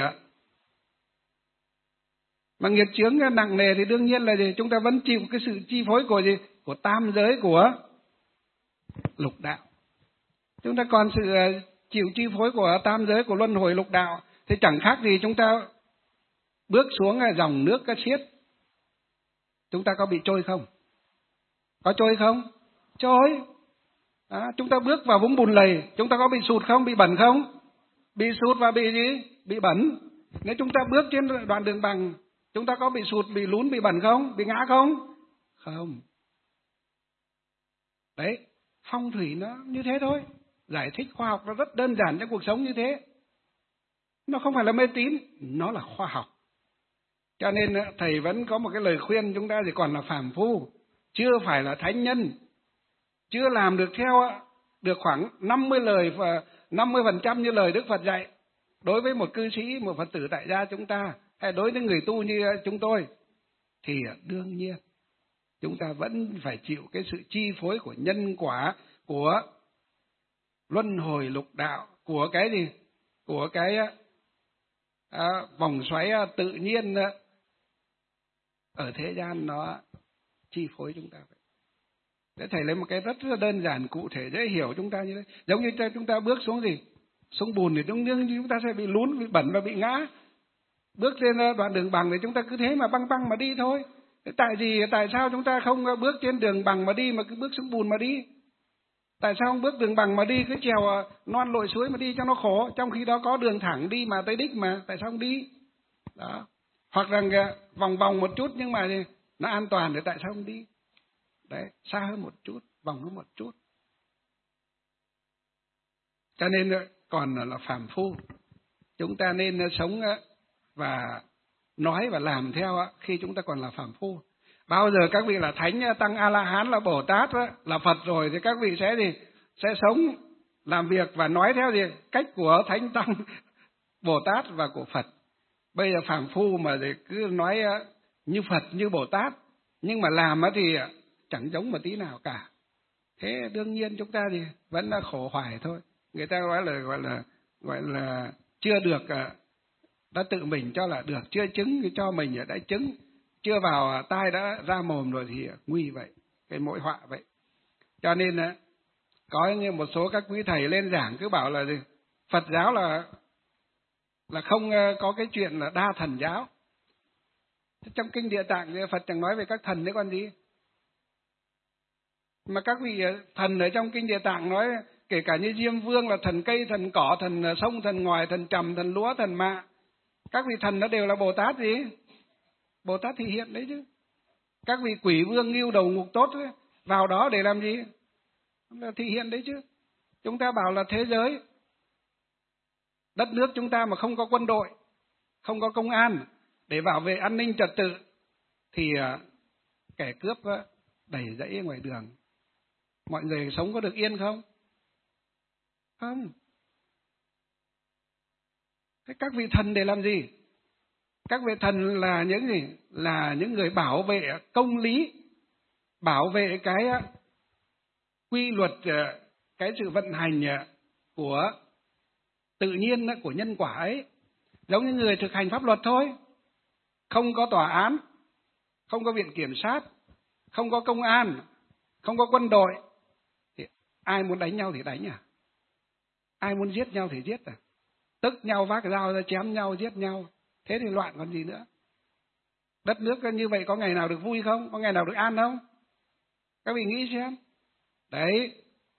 S1: Mà nghiệp chướng nặng nề thì đương nhiên là gì? Chúng ta vẫn chịu cái sự chi phối của gì? Của tam giới, của lục đạo. Chúng ta còn sự chịu chi phối của tam giới, của luân hồi lục đạo thì chẳng khác gì chúng ta bước xuống dòng nước cái xiết. Chúng ta có bị trôi không? Có trôi không? Trôi. Chúng ta bước vào vũng bùn lầy, chúng ta có bị sụt không? Bị bẩn không? Bị sụt và bị gì? Bị bẩn. Nếu chúng ta bước trên đoạn đường bằng, chúng ta có bị sụt, bị lún, bị bẩn không? Bị ngã không? Không. Đấy, phong thủy nó như thế thôi. Giải thích khoa học nó rất đơn giản trong cuộc sống như thế. Nó không phải là mê tín, nó là khoa học. Cho nên thầy vẫn có một cái lời khuyên chúng ta chỉ còn là phàm phu, chưa phải là thánh nhân, chưa làm được theo được khoảng 50 lời và 50% như lời Đức Phật dạy. Đối với một cư sĩ, một Phật tử tại gia chúng ta, hay đối với người tu như chúng tôi, thì đương nhiên chúng ta vẫn phải chịu cái sự chi phối của nhân quả, của luân hồi lục đạo, của cái gì? Của cái vòng xoáy tự nhiên ở thế gian nó chi phối chúng ta. Để thầy lấy một cái rất đơn giản, cụ thể, dễ hiểu chúng ta như thế. Giống như chúng ta bước xuống gì? Xuống bùn thì chúng ta sẽ bị lún, bị bẩn và bị ngã. Bước trên đoạn đường bằng thì chúng ta cứ thế mà băng băng mà đi thôi. Tại sao chúng ta không bước trên đường bằng mà đi mà cứ bước xuống bùn mà đi? Tại sao không bước đường bằng mà đi, cứ trèo non lội suối mà đi cho nó khổ, trong khi đó có đường thẳng đi mà tới đích mà, tại sao không đi? Đó. Hoặc là vòng vòng một chút nhưng mà nó an toàn thì tại sao không đi? Đấy, xa hơn một chút, vòng hơn một chút. Cho nên còn là phàm phu, chúng ta nên sống và nói và làm theo khi chúng ta còn là phàm phu. Bao giờ các vị là thánh tăng A La Hán, là Bồ Tát, là Phật rồi thì các vị sẽ sống, làm việc và nói theo cách của thánh tăng Bồ Tát và của Phật. Bây giờ phàm phu mà cứ nói như Phật như Bồ Tát nhưng mà làm thì chẳng giống một tí nào cả. Thế đương nhiên chúng ta vẫn là khổ hoài thôi. Người ta gọi là chưa được, đã tự mình cho là được, chưa chứng thì cho mình đã chứng, chưa vào tai đã ra mồm rồi thì nguy vậy, cái mỗi họa vậy. Cho nên có như một số các quý thầy lên giảng cứ bảo là Phật giáo là không có cái chuyện là đa thần giáo. Trong kinh Địa Tạng Phật chẳng nói về các thần đấy còn gì. Mà các vị thần ở trong kinh Địa Tạng nói, kể cả như Diêm Vương là thần cây, thần cỏ, thần sông, thần ngòi, thần trầm, thần lúa, thần mạ. Các vị thần đó đều là Bồ Tát gì? Bồ Tát thị hiện đấy chứ. Các vị quỷ vương ngưu đầu ngục tốt ấy, vào đó để làm gì? Là thị hiện đấy chứ. Chúng ta bảo là thế giới, đất nước chúng ta mà không có quân đội, không có công an để bảo vệ an ninh trật tự thì kẻ cướp đẩy dãy ngoài đường. Mọi người sống có được yên không? Không. Thế các vị thần để làm gì? Các vị thần là những gì? Là những người bảo vệ công lý, bảo vệ cái quy luật, cái sự vận hành của tự nhiên, của nhân quả ấy. Giống như người thực hành pháp luật thôi. Không có tòa án, không có viện kiểm sát, không có công an, không có quân đội thì ai muốn đánh nhau thì đánh à? Ai muốn giết nhau thì giết à? Tức nhau vác dao ra chém nhau, giết nhau. Thế thì loạn còn gì nữa? Đất nước như vậy có ngày nào được vui không? Có ngày nào được an không? Các vị nghĩ xem. Đấy.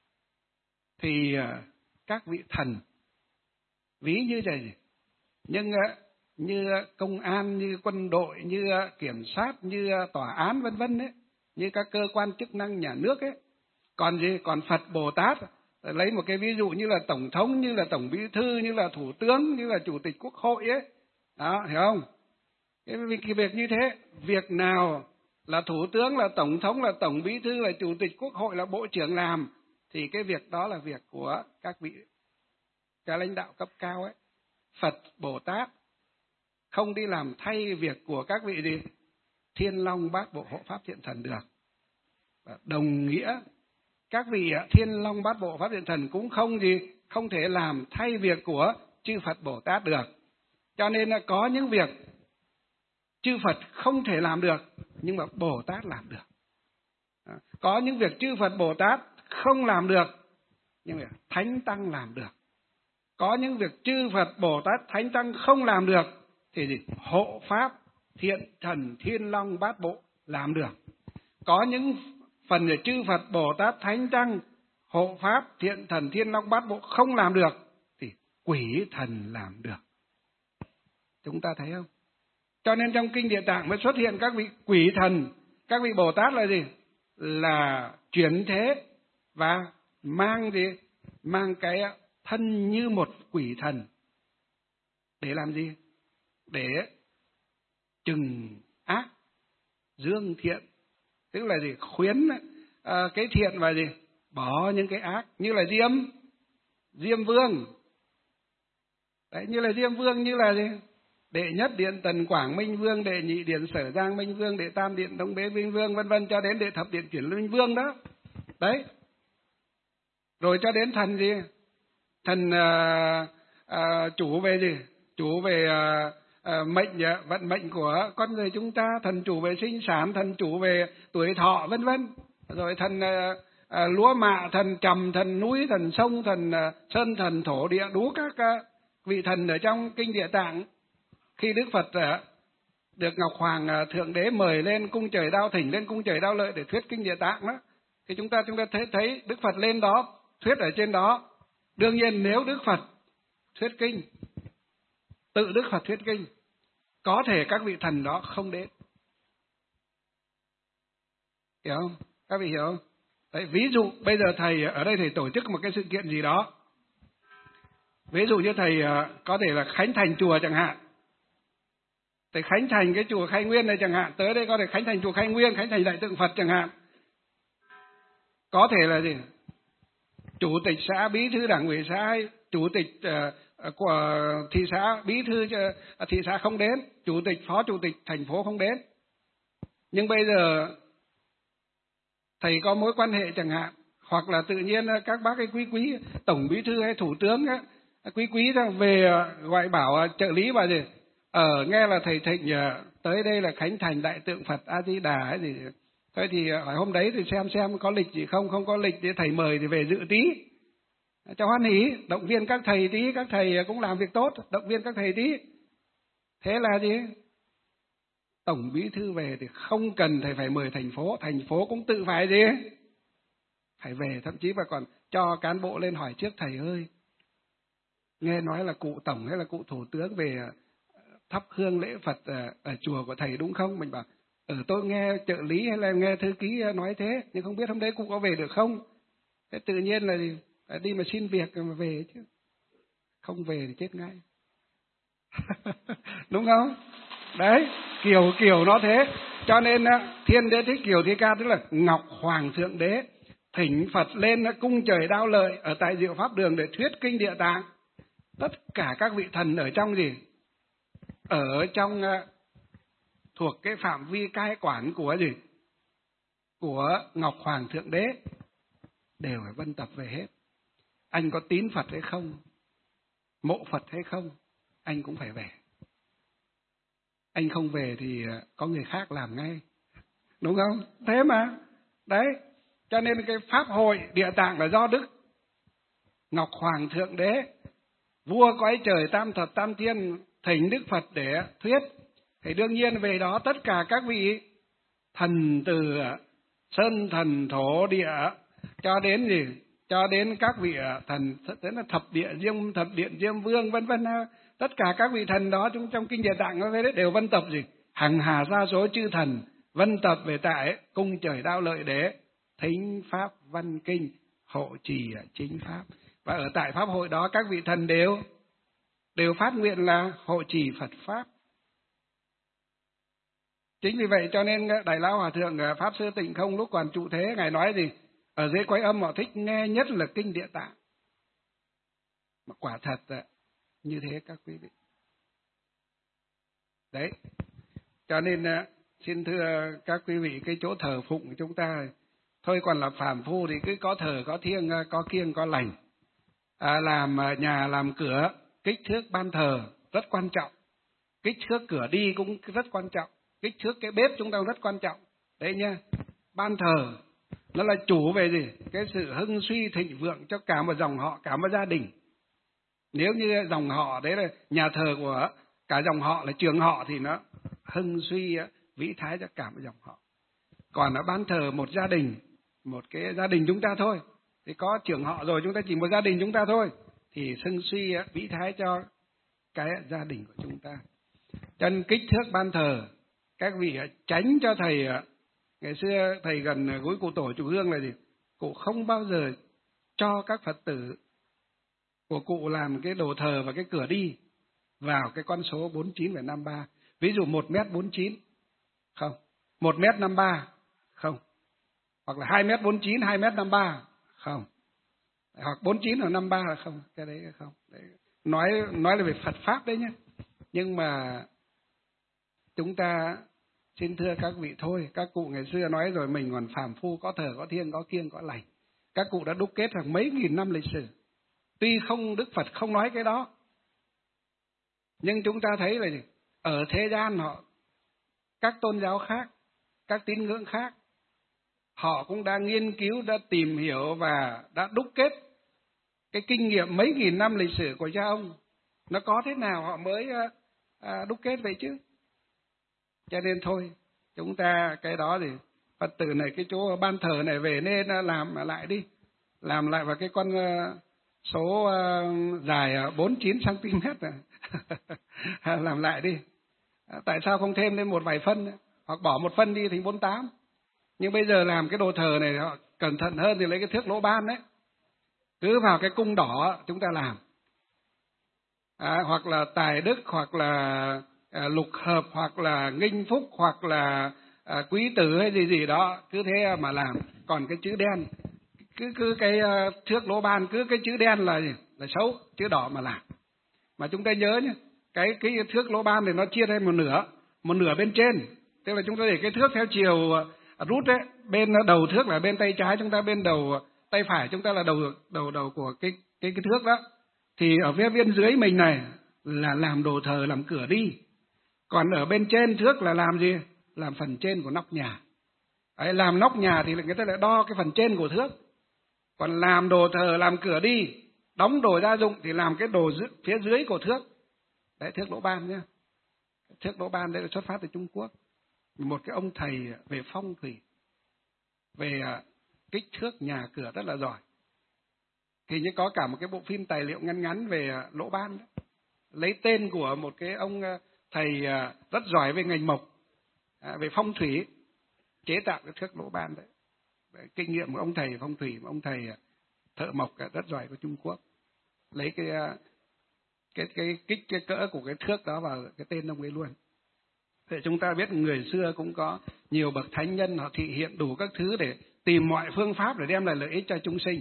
S1: Thì các vị thần ví như vậy, nhưng như công an, như quân đội, như kiểm sát, như tòa án vân vân đấy, như các cơ quan chức năng nhà nước ấy. Còn gì? Còn Phật Bồ Tát, lấy một cái ví dụ như là tổng thống, như là tổng bí thư, như là thủ tướng, như là chủ tịch quốc hội ấy. Đó, hiểu không? Cái việc như thế, việc nào là thủ tướng, là tổng thống, là tổng bí thư, là chủ tịch quốc hội, là bộ trưởng làm thì cái việc đó là việc của các vị các lãnh đạo cấp cao ấy. Phật Bồ Tát không đi làm thay việc của các vị Thiên Long Bát Bộ Hộ Pháp Thiện Thần được. Đồng nghĩa các vị Thiên Long Bát Bộ Pháp Thiện Thần cũng không thể làm thay việc của chư Phật Bồ Tát được. Cho nên là có những việc chư Phật không thể làm được nhưng mà Bồ Tát làm được. Có những việc chư Phật Bồ Tát không làm được nhưng mà Thánh Tăng làm được. Có những việc chư Phật Bồ Tát Thánh Tăng không làm được thì hộ Pháp Thiện Thần Thiên Long Bát Bộ làm được. Có những phần để chư Phật Bồ Tát Thánh Tăng hộ Pháp Thiện Thần Thiên Long Bát Bộ không làm được thì quỷ thần làm được. Chúng ta thấy không? Cho nên trong kinh Địa Tạng mới xuất hiện các vị quỷ thần, các vị Bồ Tát là gì? Là chuyển thế và mang cái thân như một quỷ thần. Để làm gì? Để trừng ác, dương thiện. Tức là gì? Khuyến cái thiện và gì? Bỏ những cái ác. Như là Diêm Vương. Đấy, như là Diêm Vương như là gì? Đệ nhất điện Tần Quảng Minh Vương, đệ nhị điện Sở Giang Minh Vương, đệ tam điện Đông Bế Minh Vương, vân vân cho đến đệ thập điện Chuyển Minh Vương đó. Đấy. Rồi cho đến thần gì? Thần chủ về gì? Chủ về mệnh, vận mệnh của con người chúng ta, thần chủ về sinh sản, thần chủ về tuổi thọ vân vân. Rồi thần lúa mạ, thần trầm, thần núi, thần sông, thần sơn, thần thổ địa, đủ các vị thần ở trong kinh Địa Tạng. Khi Đức Phật được Ngọc Hoàng Thượng Đế mời lên cung trời Đao Thỉnh, lên cung trời Đao Lợi để thuyết kinh Địa Tạng đó, Thì chúng ta thấy Đức Phật lên đó, thuyết ở trên đó. Đương nhiên nếu Đức Phật thuyết kinh, tự Đức Phật thuyết kinh, có thể các vị thần đó không đến. Hiểu không? Các vị hiểu không? Đấy, ví dụ bây giờ thầy ở đây thầy tổ chức một cái sự kiện gì đó. Ví dụ như thầy có thể là khánh thành chùa chẳng hạn. Thầy khánh thành cái chùa Khai Nguyên này chẳng hạn. Tới đây có thể khánh thành chùa Khai Nguyên, khánh thành đại tượng Phật chẳng hạn. Có thể là gì? Chủ tịch xã, bí thư đảng ủy xã, hay chủ tịch của thị xã, bí thư thị xã không đến, chủ tịch, phó chủ tịch thành phố không đến. Nhưng bây giờ thầy có mối quan hệ chẳng hạn, hoặc là tự nhiên các bác cái quý tổng bí thư hay thủ tướng quý về gọi bảo trợ lý và gì nghe là thầy Thịnh tới đây là khánh thành đại tượng Phật A Di Đà hay gì. Thôi thì hỏi hôm đấy thì xem có lịch gì không có lịch thì thầy mời thì về dự tí cho hoan hỉ, động viên các thầy tí, các thầy cũng làm việc tốt, động viên các thầy tí. Thế là gì? Tổng bí thư về thì không cần thầy phải mời thành phố cũng tự phải gì? Phải về, thậm chí và còn cho cán bộ lên hỏi trước: thầy ơi, nghe nói là cụ tổng hay là cụ thủ tướng về thắp hương lễ Phật ở chùa của thầy đúng không? Mình bảo tôi nghe trợ lý hay là nghe thư ký nói thế, nhưng không biết hôm đấy cụ có về được không. Thế tự nhiên là đi mà xin việc mà về chứ, không về thì chết ngay. Đúng không? Đấy, kiểu nó thế. Cho nên Thiên Đế Thích Kiều Thi Ca tức là Ngọc Hoàng Thượng Đế thỉnh Phật lên cung trời Đao Lợi ở tại Diệu Pháp Đường để thuyết kinh Địa Tạng. Tất cả các vị thần ở trong gì? Ở trong thuộc cái phạm vi cai quản của gì? Của Ngọc Hoàng Thượng Đế đều phải vân tập về hết. Anh có tín Phật hay không, mộ Phật hay không, anh cũng phải về. Anh không về thì có người khác làm ngay. Đúng không? Thế mà. Đấy. Cho nên cái Pháp hội Địa Tạng là do Đức Ngọc Hoàng Thượng Đế, vua cõi trời tam thập tam thiên, thỉnh Đức Phật để thuyết. Thì đương nhiên về đó tất cả các vị thần từ sơn thần thổ địa cho đến gì? Cho đến các vị thần đến là thập điện Diêm Vương vân vân, tất cả các vị thần đó trong kinh Địa Tạng nó thấy đấy, đều vân tập gì? Hằng hà sa số chư thần vân tập về tại cung trời Đao Lợi để thính pháp văn kinh, hộ trì chính pháp. Và ở tại pháp hội đó các vị thần đều phát nguyện là hộ trì Phật pháp. Chính vì vậy cho nên Đại Lão Hòa Thượng Pháp Sư Tịnh Không lúc còn trụ thế, ngài nói gì? Ở dưới Quái Âm họ thích nghe nhất là kinh Địa Tạng. Mà quả thật như thế các quý vị. Đấy. Cho nên xin thưa các quý vị, cái chỗ thờ phụng của chúng ta thôi còn là phàm phu thì cứ có thờ, có thiêng, có kiêng, có lành. Làm nhà làm cửa, kích thước ban thờ rất quan trọng. Kích thước cửa đi cũng rất quan trọng. Kích thước cái bếp chúng ta rất quan trọng. Đấy nha. Ban thờ nó là chủ về gì? Cái sự hưng suy thịnh vượng cho cả một dòng họ, cả một gia đình. Nếu như dòng họ đấy là nhà thờ của cả dòng họ là trường họ thì nó hưng suy vĩ thái cho cả một dòng họ. Còn ở ban thờ một gia đình, một cái gia đình chúng ta thôi, thì có trưởng họ rồi, chúng ta chỉ một gia đình chúng ta thôi, thì hưng suy vĩ thái cho cái gia đình của chúng ta. Cho nên kích thước ban thờ, các vị tránh cho thầy. Ngày xưa thầy gần gũi cụ tổ chủ hương là gì? Cụ không bao giờ cho các Phật tử của cụ làm cái đồ thờ và cái cửa đi vào cái con số 49,53. Ví dụ 1m49 không, 1m53 không, hoặc là 2m49, 2m53 không, hoặc 49 hoặc 53 là không, cái đấy không. Đấy. Nói là về Phật pháp đấy nhé. Nhưng mà chúng ta xin thưa các vị thôi, các cụ ngày xưa nói rồi, mình còn phàm phu, có thờ, có thiêng, có kiêng, có lành. Các cụ đã đúc kết hàng mấy nghìn năm lịch sử. Tuy không, Đức Phật không nói cái đó, nhưng chúng ta thấy là ở thế gian các tôn giáo khác, các tín ngưỡng khác, họ cũng đã nghiên cứu, đã tìm hiểu và đã đúc kết cái kinh nghiệm mấy nghìn năm lịch sử của cha ông. Nó có thế nào họ mới đúc kết vậy chứ. Cho nên thôi, chúng ta cái đó thì Phật tử này cái chỗ ban thờ này về nên làm lại đi, làm lại vào cái con số dài 49 cm này. Làm lại đi. Tại sao không thêm lên một vài phân hoặc bỏ một phân đi thành 48? Nhưng bây giờ làm cái đồ thờ này họ cẩn thận hơn thì lấy cái thước lỗ ban đấy, cứ vào cái cung đỏ chúng ta làm. Hoặc là tài đức, hoặc là lục hợp, hoặc là nghinh phúc, hoặc là quý tử hay gì gì đó, cứ thế mà làm. Còn cái chữ đen, cứ cái thước lỗ ban, cứ cái chữ đen là xấu, chữ đỏ mà làm. Mà chúng ta nhớ nhé, cái thước lỗ ban thì nó chia thành một nửa bên trên, tức là chúng ta để cái thước theo chiều rút ấy, bên đầu thước là bên tay trái chúng ta, bên đầu tay phải chúng ta là đầu của cái thước đó. Thì ở phía bên dưới mình này là làm đồ thờ, làm cửa đi. Còn ở bên trên thước là làm gì? Làm phần trên của nóc nhà. Đấy, làm nóc nhà thì người ta lại đo cái phần trên của thước. Còn làm đồ thờ, làm cửa đi, đóng đồ gia dụng thì làm cái đồ phía dưới của thước. Đấy, thước lỗ ban nhá. Thước lỗ ban đấy là xuất phát từ Trung Quốc. Một cái ông thầy về phong thủy, về kích thước nhà cửa rất là giỏi. Thì như có cả một cái bộ phim tài liệu ngắn ngắn về lỗ ban đó. Lấy tên của một cái ông thầy rất giỏi về ngành mộc, về phong thủy, chế tạo cái thước lỗ ban đấy. Kinh nghiệm của ông thầy phong thủy, ông thầy thợ mộc rất giỏi của Trung Quốc. Lấy cái cỡ của cái thước đó vào cái tên ông ấy luôn. Thì chúng ta biết người xưa cũng có nhiều bậc thánh nhân, họ thị hiện đủ các thứ để tìm mọi phương pháp để đem lại lợi ích cho chúng sinh.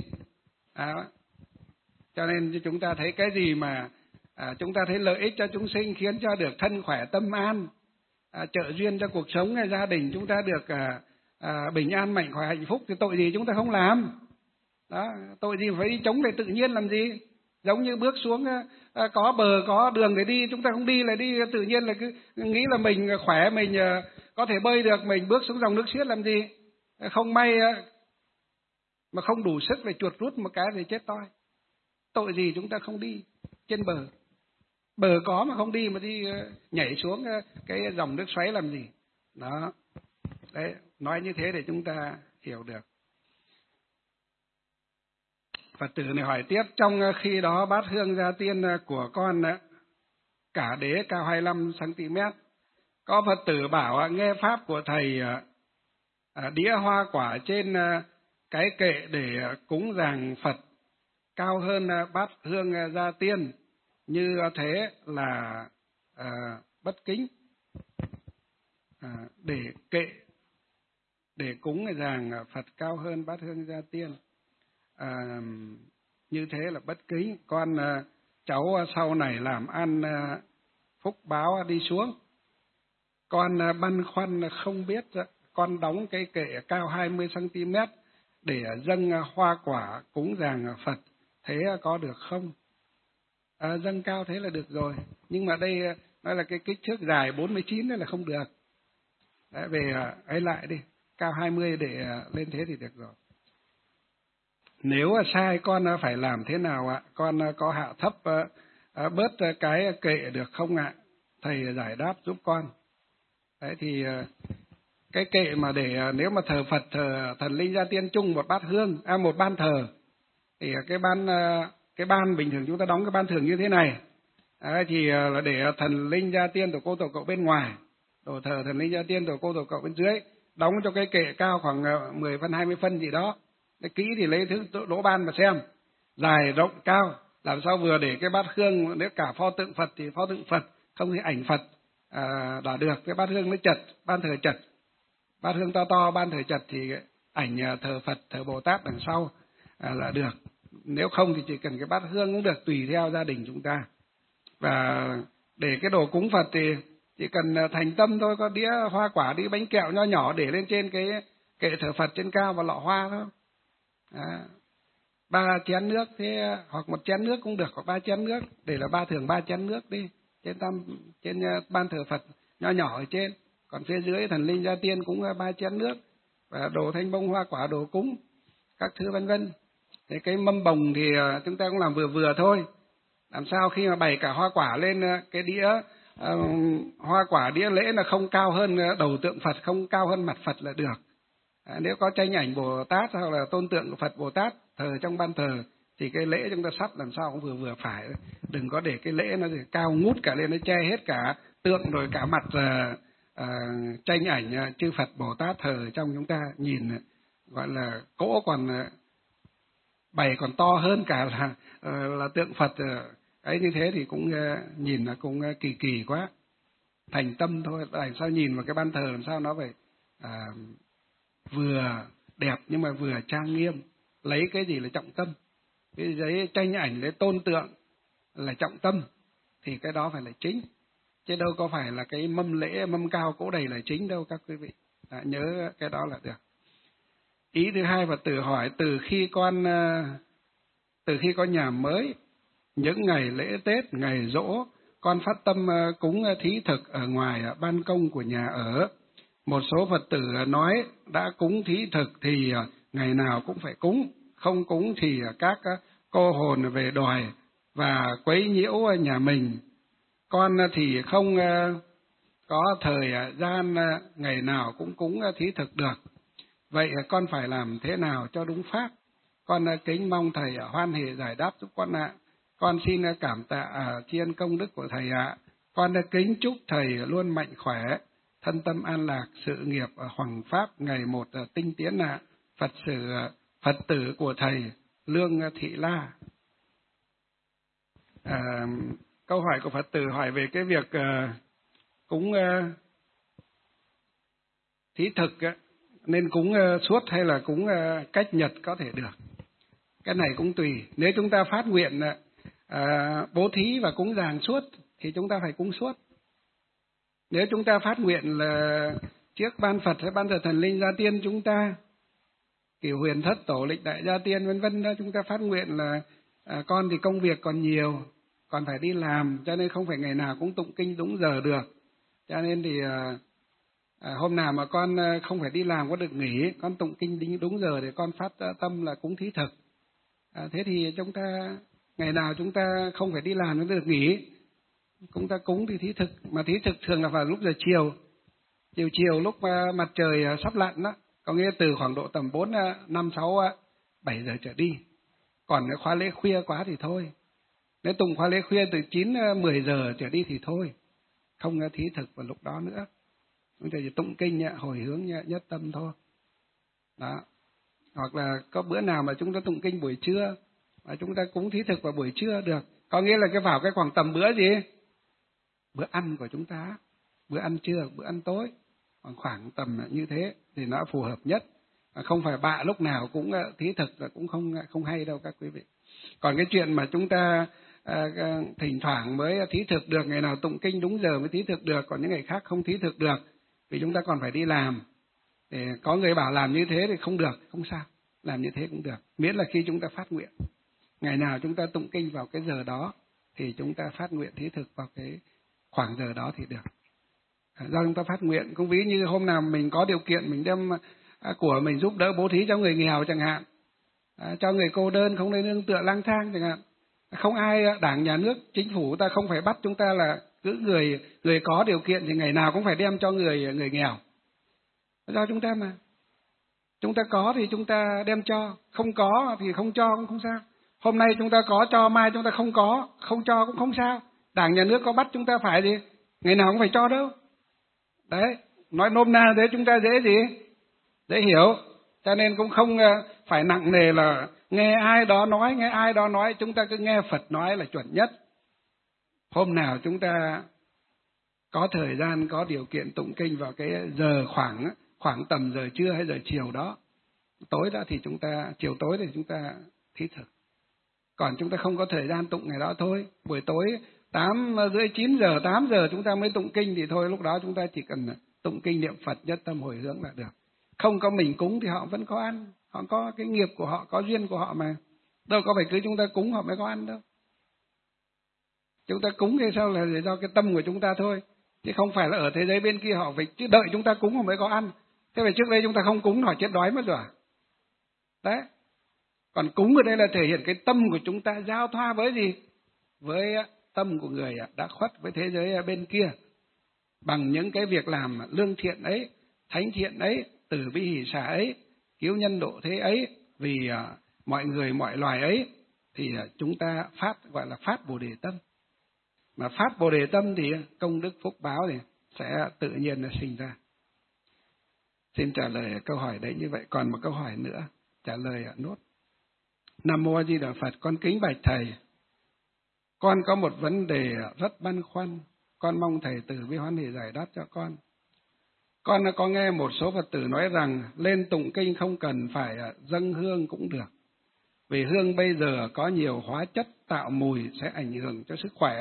S1: Cho nên chúng ta thấy cái gì mà chúng ta thấy lợi ích cho chúng sinh, khiến cho được thân khỏe tâm an, trợ duyên cho cuộc sống hay gia đình chúng ta được bình an mạnh khỏe hạnh phúc, thì tội gì chúng ta không làm. Đó, tội gì phải đi chống lại tự nhiên làm gì? Giống như bước xuống có bờ có đường để đi, chúng ta không đi, lại đi tự nhiên, là cứ nghĩ là mình khỏe, mình có thể bơi được, mình bước xuống dòng nước xiết làm gì? Không may mà không đủ sức để chuột rút một cái thì chết toi. Tội gì chúng ta không đi trên bờ? Bờ có mà không đi, mà đi nhảy xuống cái dòng nước xoáy làm gì? Đó. Đấy, nói như thế để chúng ta hiểu được. Phật tử này hỏi tiếp, trong khi đó bát hương gia tiên của con cả đế cao 25 cm. Có Phật tử bảo nghe pháp của thầy đĩa hoa quả trên cái kệ để cúng dường Phật cao hơn bát hương gia tiên, như thế là bất kính. Để kệ để cúng dường Phật cao hơn bát hương gia tiên, như thế là bất kính. Con cháu sau này làm ăn phúc báo đi xuống. Con băn khoăn không biết, con đóng cái kệ cao 20 cm để dâng hoa quả cúng dường Phật, thế có được không? Dâng cao thế là được rồi, nhưng mà đây nói là cái kích thước dài 49 đấy là không được. Đấy, về ấy lại đi, cao 20 để lên thế thì được rồi. Nếu sai con phải làm thế nào ạ? Con có hạ thấp bớt cái kệ được không ạ? Thầy giải đáp giúp con. Đấy thì cái kệ mà để nếu mà thờ Phật, thờ thần linh gia tiên chung một bát hương, một ban thờ, thì cái ban bình thường chúng ta đóng cái ban thường như thế này. Thì là để thần linh gia tiên tổ cô tổ cậu bên ngoài, đồ thờ thần linh gia tiên tổ cô tổ cậu bên dưới, đóng cho cái kệ cao khoảng 10 phân 20 phân gì đó. Cái kỹ thì lấy thứ lỗ ban mà xem, dài rộng cao làm sao vừa để cái bát hương. Nếu cả pho tượng Phật thì pho tượng Phật, không thì ảnh Phật đã được. Cái bát hương nó chật, ban thờ chật, bát hương to to ban thờ chật thì ảnh thờ Phật, thờ Bồ Tát đằng sau là được. Nếu không thì chỉ cần cái bát hương cũng được, tùy theo gia đình chúng ta. Và để cái đồ cúng Phật thì chỉ cần thành tâm thôi, có đĩa hoa quả, đĩa bánh kẹo nho nhỏ để lên trên cái kệ thờ Phật trên cao và lọ hoa thôi. 3 chén nước thế, hoặc 1 chén nước cũng được, hoặc 3 chén nước, để là thường 3 chén nước đi trên ban thờ Phật nho nhỏ ở trên. Còn phía dưới thần linh gia tiên cũng 3 chén nước, và đồ thanh bông hoa quả, đồ cúng các thứ vân vân. Thế cái mâm bồng thì chúng ta cũng làm vừa vừa thôi, làm sao khi mà bày cả hoa quả lên cái đĩa hoa quả, đĩa lễ là không cao hơn đầu tượng Phật, không cao hơn mặt Phật là được. Nếu có tranh ảnh Bồ Tát hoặc là tôn tượng của Phật Bồ Tát thờ trong ban thờ thì cái lễ chúng ta sắp làm sao cũng vừa vừa phải, đừng có để cái lễ nó cao ngút cả lên, nó che hết cả tượng rồi cả mặt tranh ảnh chư Phật Bồ Tát thờ trong chúng ta, nhìn gọi là cỗ còn bày còn to hơn cả là tượng Phật ấy, như thế thì cũng nhìn nó cũng kỳ kỳ quá. Thành tâm thôi, làm sao nhìn vào cái ban thờ làm sao nó phải vừa đẹp nhưng mà vừa trang nghiêm, lấy cái gì là trọng tâm. Cái giấy tranh ảnh lấy tôn tượng là trọng tâm thì cái đó phải là chính, chứ đâu có phải là cái mâm lễ mâm cao cỗ đầy là chính đâu các quý vị. Nhớ cái đó là được. Ý thứ hai, Phật tử hỏi từ khi có nhà mới, những ngày lễ Tết, ngày giỗ, con phát tâm cúng thí thực ở ngoài ban công của nhà ở. Một số Phật tử nói đã cúng thí thực thì ngày nào cũng phải cúng, không cúng thì các cô hồn về đòi và quấy nhiễu nhà mình. Con thì không có thời gian ngày nào cũng cúng thí thực được. Vậy con phải làm thế nào cho đúng pháp? Con kính mong thầy hoan hỷ giải đáp giúp con ạ. Con xin cảm tạ tri ân công đức của thầy ạ. Con kính chúc thầy luôn mạnh khỏe, thân tâm an lạc, sự nghiệp hoằng pháp ngày một tinh tiến ạ. Phật tử của thầy Lương Thị La. Câu hỏi của Phật tử hỏi về cái việc cúng thí thực nên cúng suốt hay là cúng cách nhật có thể được. Cái này cũng tùy. Nếu chúng ta phát nguyện bố thí và cúng dường suốt thì chúng ta phải cúng suốt. Nếu chúng ta phát nguyện là trước ban Phật hay ban thờ thần linh gia tiên chúng ta, kiểu huyền thất tổ lịch đại gia tiên vân vân đó, chúng ta phát nguyện là con thì công việc còn nhiều, còn phải đi làm, cho nên không phải ngày nào cũng tụng kinh đúng giờ được. Cho nên thì hôm nào mà con không phải đi làm có được nghỉ, con tụng kinh đúng giờ để con phát tâm là cúng thí thực. Thế thì chúng ta ngày nào chúng ta không phải đi làm nó được nghỉ, chúng ta cúng thì thí thực. Mà thí thực thường là vào lúc giờ chiều lúc mặt trời sắp lặn đó, có nghĩa từ khoảng độ tầm 4, 5, 6, 7 giờ trở đi. Còn nếu khóa lễ khuya quá thì thôi. Nếu tụng khóa lễ khuya từ 9, 10 giờ trở đi thì thôi, không thí thực vào lúc đó nữa. Chúng ta chỉ tụng kinh hồi hướng nhất tâm thôi. Đó. Hoặc là có bữa nào mà chúng ta tụng kinh buổi trưa mà chúng ta cúng thí thực vào buổi trưa được. Có nghĩa là vào cái khoảng tầm bữa gì? Bữa ăn của chúng ta, bữa ăn trưa, bữa ăn tối, khoảng tầm như thế thì nó phù hợp nhất. Không phải bạ lúc nào cũng thí thực là cũng không hay đâu các quý vị. Còn cái chuyện mà chúng ta thỉnh thoảng mới thí thực được, ngày nào tụng kinh đúng giờ mới thí thực được, còn những ngày khác không thí thực được vì chúng ta còn phải đi làm. Để có người bảo làm như thế thì không được, không sao, làm như thế cũng được, miễn là khi chúng ta phát nguyện. Ngày nào chúng ta tụng kinh vào cái giờ đó thì chúng ta phát nguyện thí thực vào cái khoảng giờ đó thì được. Do chúng ta phát nguyện, cũng ví như hôm nào mình có điều kiện mình đem của mình giúp đỡ bố thí cho người nghèo chẳng hạn, cho người cô đơn không nơi nương tựa lang thang chẳng hạn. Không ai, đảng nhà nước chính phủ ta không phải bắt chúng ta là cứ người có điều kiện thì ngày nào cũng phải đem cho người nghèo. Do chúng ta mà, chúng ta có thì chúng ta đem cho, không có thì không cho cũng không sao. Hôm nay chúng ta có cho, mai chúng ta không có, không cho cũng không sao. Đảng nhà nước có bắt chúng ta phải gì ngày nào cũng phải cho đâu. Đấy, nói nôm na thế chúng ta dễ hiểu. Cho nên cũng không phải nặng nề là nghe ai đó nói, chúng ta cứ nghe Phật nói là chuẩn nhất. Hôm nào chúng ta có thời gian, có điều kiện tụng kinh vào cái giờ khoảng tầm giờ trưa hay giờ chiều đó, tối đó thì chiều tối thì chúng ta thí thực. Còn chúng ta không có thời gian tụng ngày đó thôi, buổi tối 8:30, 9 giờ, 8 giờ chúng ta mới tụng kinh thì thôi, lúc đó chúng ta chỉ cần tụng kinh niệm Phật nhất tâm hồi hướng là được. Không có mình cúng thì họ vẫn có ăn, họ có cái nghiệp của họ, có duyên của họ mà. Đâu có phải cứ chúng ta cúng họ mới có ăn đâu. Chúng ta cúng thì sao là do cái tâm của chúng ta thôi, chứ không phải là ở thế giới bên kia họ phải chứ đợi chúng ta cúng họ mới có ăn. Thế vậy trước đây chúng ta không cúng họ chết đói mất rồi. Đấy. Còn cúng ở đây là thể hiện cái tâm của chúng ta giao thoa với gì? Với tâm của người đã khuất với thế giới bên kia. Bằng những cái việc làm lương thiện ấy, thánh thiện ấy, từ bi hỷ xả ấy, cứu nhân độ thế ấy, vì mọi người mọi loài ấy, thì chúng ta gọi là phát Bồ Đề tâm. Mà phát Bồ Đề tâm thì công đức phúc báo thì sẽ tự nhiên là sinh ra. Xin trả lời câu hỏi đấy như vậy. Còn một câu hỏi nữa, trả lời nốt. Nam Mô A Di Đà Phật, con kính bạch thầy. Con có một vấn đề rất băn khoăn, con mong thầy từ bi hoan hỷ giải đáp cho con. Con đã có nghe một số Phật tử nói rằng lên tụng kinh không cần phải dâng hương cũng được, vì hương bây giờ có nhiều hóa chất tạo mùi sẽ ảnh hưởng cho sức khỏe.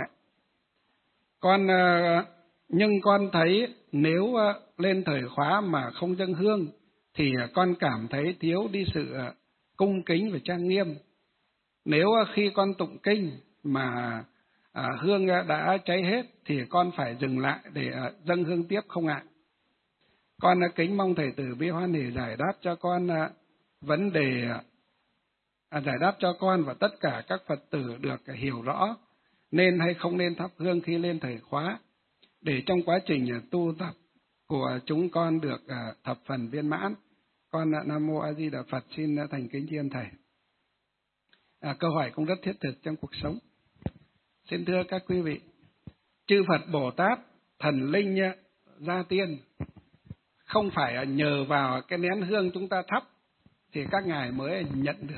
S1: Nhưng con thấy nếu lên thời khóa mà không dâng hương thì con cảm thấy thiếu đi sự cung kính và trang nghiêm. Nếu khi con tụng kinh mà hương đã cháy hết thì con phải dừng lại để dâng hương tiếp không ạ? Con kính mong thầy từ bi hoan hỷ giải đáp cho con vấn đề, giải đáp cho con và tất cả các Phật tử được hiểu rõ nên hay không nên thắp hương khi lên thời khóa, để trong quá trình tu tập của chúng con được thập phần viên mãn. Con Nam Mô A Di Đà Phật, xin thành kính tri ân thầy. Câu hỏi cũng rất thiết thực trong cuộc sống. Xin thưa các quý vị, chư Phật Bồ Tát, thần linh, gia tiên không phải nhờ vào cái nén hương chúng ta thắp thì các ngài mới nhận được.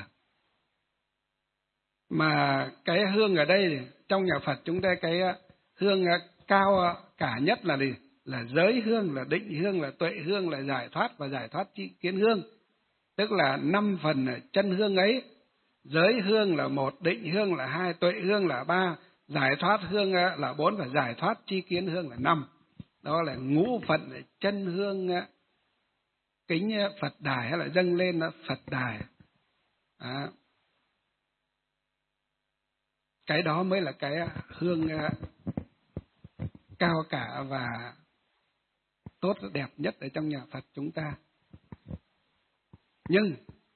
S1: Mà cái hương ở đây trong nhà Phật chúng ta, cái hương cao cả nhất là gì? Là giới hương, là định hương, là tuệ hương, là giải thoát và giải thoát chi kiến hương. Tức là 5 phần chân hương ấy. Giới hương là 1, định hương là 2, tuệ hương là 3, giải thoát hương là 4 và giải thoát chi kiến hương là 5. Đó là ngũ phận chân hương kính Phật đài hay là dâng lên Phật đài. Cái đó mới là cái hương cao cả và tốt đẹp nhất ở trong nhà Phật chúng ta. Nhưng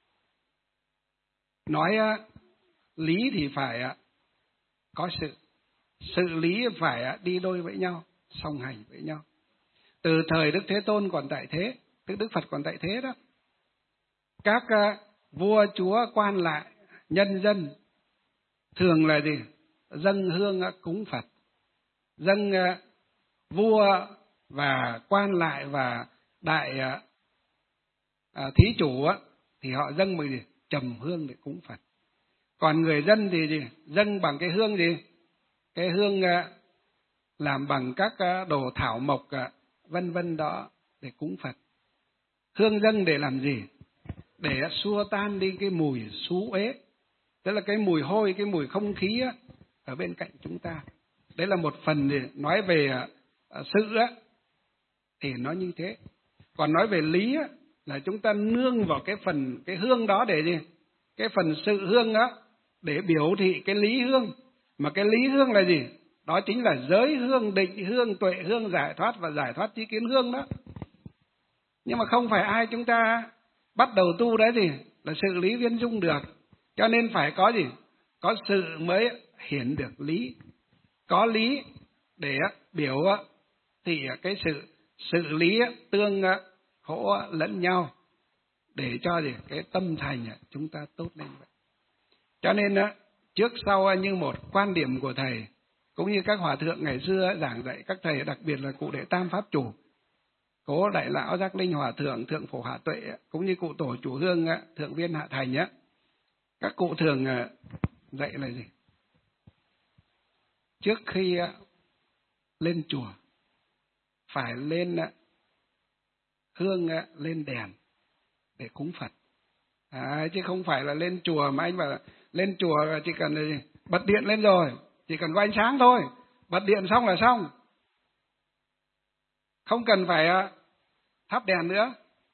S1: nói lý thì phải có sự lý phải đi đôi với nhau, song hành với nhau. Từ thời Đức Thế Tôn còn tại thế, tức Đức Phật còn tại thế đó, các vua chúa quan lại nhân dân thường là gì? Dâng hương cúng Phật. Dâng vua và quan lại và đại thí chủ thì họ dâng bằng gì? Trầm hương để cúng Phật. Còn người dân thì gì? Dâng bằng cái hương gì? Cái hương làm bằng các đồ thảo mộc vân vân đó để cúng Phật. Hương dâng để làm gì? Để xua tan đi cái mùi xú uế, tức là cái mùi hôi, cái mùi không khí ở bên cạnh chúng ta. Đấy là một phần để nói về sự thì nó như thế. Còn nói về lý là chúng ta nương vào cái hương đó để gì? Cái phần sự hương đó để biểu thị cái lý hương. Mà cái lý hương là gì? Đó chính là giới hương, định hương, tuệ hương, giải thoát và giải thoát chi kiến hương đó. Nhưng mà không phải ai chúng ta bắt đầu tu đấy thì là sự lý viên dung được. Cho nên phải có gì? Có sự mới hiển được lý. Có lý để biểu thì cái sự lý tương hỗ lẫn nhau để cho gì? Cái tâm thành chúng ta tốt lên vậy. Cho nên trước sau như một quan điểm của thầy, cũng như các hòa thượng ngày xưa giảng dạy các thầy, đặc biệt là cụ Đệ Tam Pháp Chủ, Cố Đại Lão Giác Linh Hòa Thượng, Thượng Phổ Hạ Tuệ, cũng như cụ Tổ Chủ Hương, Thượng Viên Hạ Thành các cụ thường dạy là gì? Trước khi lên chùa phải lên hương, lên đèn để cúng Phật. Chứ không phải là lên chùa mà anh bảo lên chùa chỉ cần là gì? Bật điện lên rồi, chỉ cần có ánh sáng thôi, bật điện xong là xong, không cần phải thắp đèn nữa.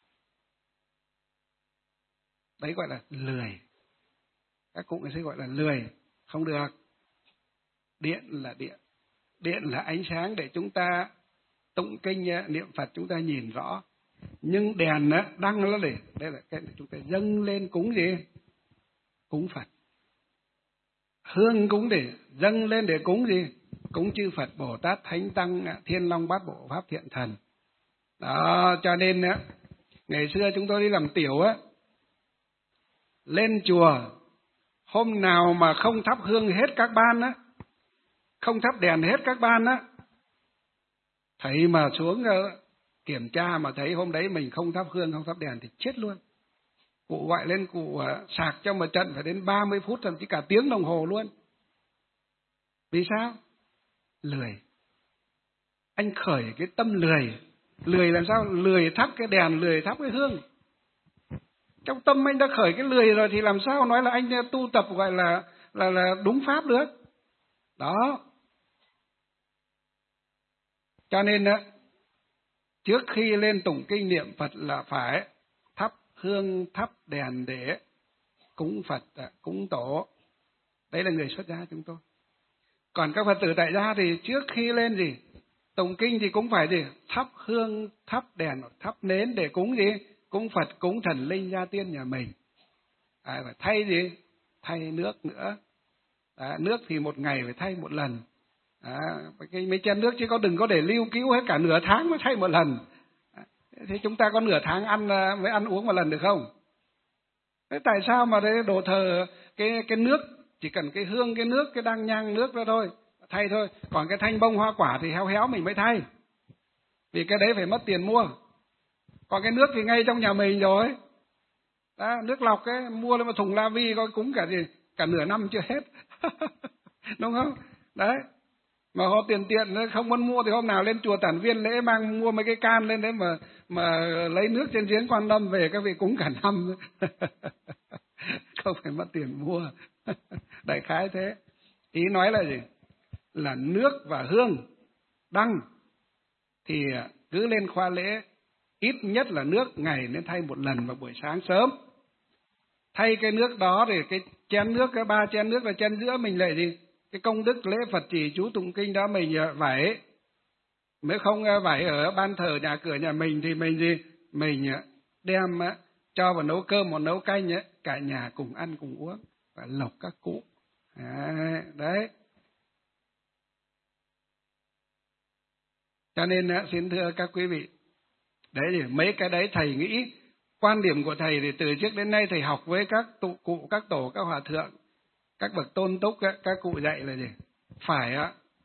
S1: Đấy gọi là lười. Các cụ người sẽ gọi là lười, không được. Điện là điện, điện là ánh sáng để chúng ta tụng kinh niệm Phật chúng ta nhìn rõ. Nhưng đèn đăng nó để đây là cái chúng ta dâng lên cúng gì? Cúng Phật. Hương cúng để dâng lên để cúng gì? Cúng chư Phật, Bồ Tát, Thánh Tăng, Thiên Long Bát Bộ Pháp Thiện Thần. Đó, cho nên Ngày xưa chúng tôi đi làm tiểu á, lên chùa, hôm nào mà không thắp hương hết các ban á, không thắp đèn hết các ban á, thầy mà xuống kiểm tra mà thấy hôm đấy mình không thắp hương, không thắp đèn thì chết luôn. Cụ gọi lên cụ sạc cho một trận phải đến 30 phút, thậm chí cả tiếng đồng hồ luôn. Vì sao? Lười. Anh khởi cái tâm lười. Lười làm sao? Lười thắp cái đèn, lười thắp cái hương. Trong tâm anh đã khởi cái lười rồi thì làm sao nói là anh tu tập gọi là đúng pháp được. Đó. Cho nên trước khi lên tụng kinh niệm Phật là phải thắp hương, thắp đèn để cúng Phật, cúng tổ. Đấy là người xuất gia chúng tôi. Còn các Phật tử tại gia thì trước khi lên gì? Tụng kinh thì cũng phải gì? Thắp hương, thắp đèn, thắp nến để cúng gì? Cúng Phật, cúng thần linh gia tiên nhà mình. Phải thay gì? Thay nước nữa. Nước thì một ngày phải thay một lần. Mấy chén nước chứ đừng có để lưu cứu hết cả nửa tháng mới thay một lần. Thế chúng ta có nửa tháng mới ăn uống một lần được không? Thế tại sao mà đấy đồ thờ cái nước chỉ cần cái hương, cái nước, cái đăng nhang nước đó thôi, thay thôi. Còn cái thanh bông hoa quả thì héo héo mình mới thay. Vì cái đấy phải mất tiền mua. Còn cái nước thì ngay trong nhà mình rồi. Đó, nước lọc ấy, mua lên một thùng la vi coi cúng cả nửa năm chưa hết. Đúng không? Đấy. Mà họ tiền không muốn mua thì hôm nào lên chùa Tản Viên lễ mang mua mấy cái can lên đấy mà lấy nước trên giếng Quan Lâm về các vị cúng cả năm. Không phải mất tiền mua. Đại khái thế. Ý nói là gì? Là nước và hương, đăng thì cứ lên khoa lễ ít nhất là nước ngày nên thay một lần vào buổi sáng sớm. Thay cái nước đó thì cái chén nước, cái 3 chén nước là chén giữa mình lại gì? Cái công đức lễ Phật trì chú tụng kinh đó mình vải. Nếu không vải ở ban thờ nhà cửa nhà mình thì mình gì? Mình đem cho vào nấu cơm một nấu canh cả nhà cùng ăn cùng uống và lộc các cụ. Đấy. Cho nên xin thưa các quý vị, đấy thì mấy cái đấy thầy nghĩ quan điểm của thầy thì từ trước đến nay thầy học với các cụ, các tổ, các hòa thượng, các bậc tôn túc, các cụ dạy là gì? Phải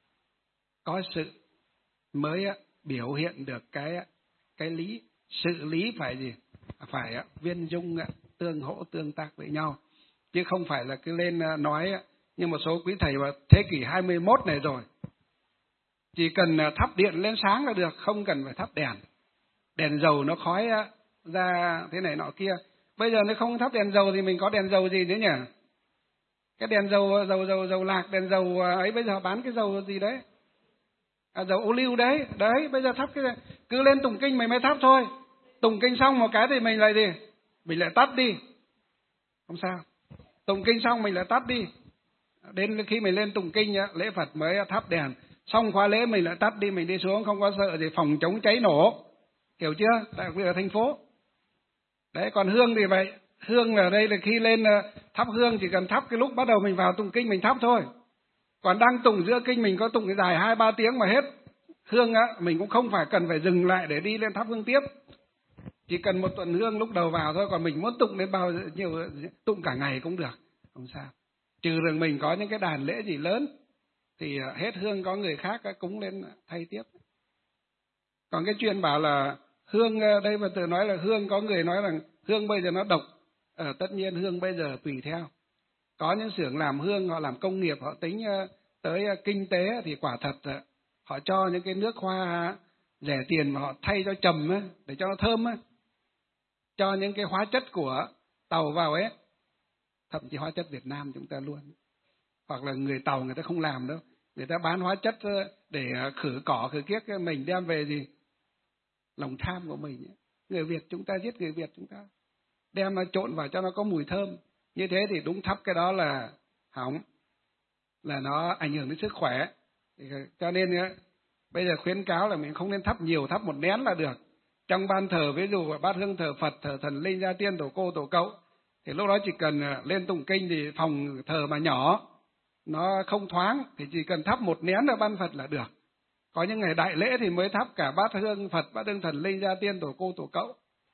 S1: có sự mới biểu hiện được cái lý, sự lý phải gì? Phải viên dung, tương hỗ tương tác với nhau, chứ không phải là cứ lên nói. Nhưng một số quý thầy vào thế kỷ 21 này rồi, chỉ cần thắp điện lên sáng là được, không cần phải thắp đèn. Đèn dầu nó khói ra thế này nọ kia. Bây giờ nếu không thắp đèn dầu thì mình có đèn dầu gì nữa nhỉ? Cái đèn dầu lạc, đèn dầu ấy bây giờ bán cái dầu gì đấy? Dầu ô liu đấy. Đấy, bây giờ thắp cái này. Cứ lên tụng kinh mình mới thắp thôi. Tụng kinh xong một cái thì mình lại gì? Mình lại tắt đi. Không sao. Tụng kinh xong mình lại tắt đi. Đến khi mình lên tụng kinh lễ Phật mới thắp đèn. Xong khóa lễ mình lại tắt đi, mình đi xuống không có sợ gì phòng chống cháy nổ. Hiểu chưa? Đặc biệt ở thành phố. Đấy, còn hương thì vậy. Hương ở đây là khi lên thắp hương chỉ cần thắp cái lúc bắt đầu mình vào tụng kinh mình thắp thôi. Còn đang tụng giữa kinh mình có tụng cái dài 2-3 tiếng mà hết hương mình cũng không phải cần phải dừng lại để đi lên thắp hương tiếp. Chỉ cần một tuần hương lúc đầu vào thôi, còn mình muốn tụng đến bao nhiêu tụng cả ngày cũng được, không sao. Trừ rằng mình có những cái đàn lễ gì lớn thì hết hương có người khác cúng lên thay tiếp. Còn cái chuyện bảo là hương đây mà tự nói là hương, có người nói rằng hương bây giờ nó độc. Tất nhiên hương bây giờ tùy theo. Có những xưởng làm hương họ làm công nghiệp, họ tính tới kinh tế thì quả thật họ cho những cái nước hoa rẻ tiền mà họ thay cho trầm để cho nó thơm cho những cái hóa chất của Tàu vào ấy, thậm chí hóa chất Việt Nam chúng ta luôn. Hoặc là người Tàu người ta không làm đâu, người ta bán hóa chất để khử cỏ khử kiếc, mình đem về gì? Lòng tham của mình. Người Việt chúng ta giết người Việt chúng ta, đem nó trộn vào cho nó có mùi thơm. Như thế thì đúng thắp cái đó là hỏng, là nó ảnh hưởng đến sức khỏe. Cho nên bây giờ khuyến cáo là mình không nên thắp nhiều, thắp một nén là được. Trong ban thờ ví dụ bát hương thờ Phật, thờ thần linh gia tiên, tổ cô, tổ cậu, thì lúc đó chỉ cần lên tụng kinh thì phòng thờ mà nhỏ, nó không thoáng thì chỉ cần thắp một nén ở ban Phật là được. Có những ngày đại lễ thì mới thắp cả bát hương Phật, bát hương thần linh gia tiên, tổ cô, tổ cậu.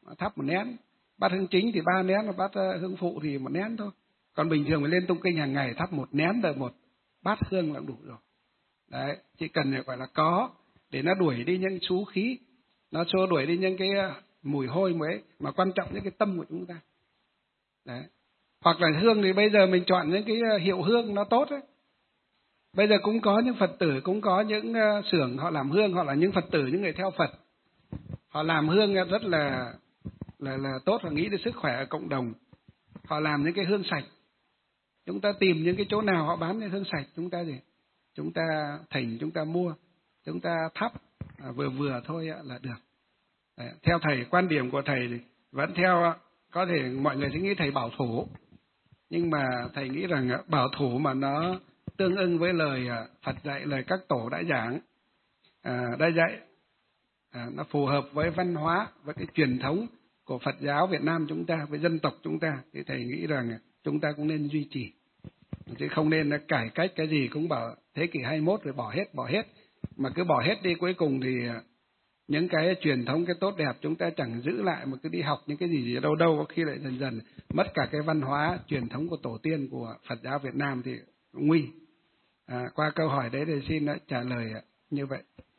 S1: thắp một nén. Bát hương chính thì 3 nén, và bát hương phụ thì 1 nén thôi. Còn bình thường mình lên tụng kinh hàng ngày thắp 1 nén rồi 1 bát hương là đủ rồi. Đấy, chỉ cần gọi là có để nó đuổi đi những xú khí, nó xua đuổi đi những cái mùi hôi mới, mà quan trọng những cái tâm của chúng ta. Đấy. Hoặc là hương thì bây giờ mình chọn những cái hiệu hương nó tốt đấy. Bây giờ cũng có những Phật tử, cũng có những xưởng họ làm hương, họ là những Phật tử, những người theo Phật. Họ làm hương rất là tốt và nghĩ đến sức khỏe ở cộng đồng. Họ làm những cái hương sạch. Chúng ta tìm những cái chỗ nào họ bán cái hương sạch, chúng ta thỉnh, chúng ta mua, chúng ta thắp vừa vừa thôi là được. Đấy, theo thầy, quan điểm của thầy thì vẫn theo, có thể mọi người sẽ nghĩ thầy bảo thủ, nhưng mà thầy nghĩ rằng bảo thủ mà nó tương ưng với lời Phật dạy, lời các tổ đã giảng, đã dạy, nó phù hợp với văn hóa, với cái truyền thống của Phật giáo Việt Nam chúng ta, với dân tộc chúng ta, thì thầy nghĩ rằng chúng ta cũng nên duy trì, chứ không nên cải cách cái gì cũng bảo thế kỷ 21 rồi bỏ hết, mà cứ bỏ hết đi cuối cùng thì những cái truyền thống, cái tốt đẹp chúng ta chẳng giữ lại, mà cứ đi học những cái gì đâu có khi lại dần dần mất cả cái văn hóa truyền thống của tổ tiên của Phật giáo Việt Nam thì nguy. Qua câu hỏi đấy thì xin trả lời như vậy.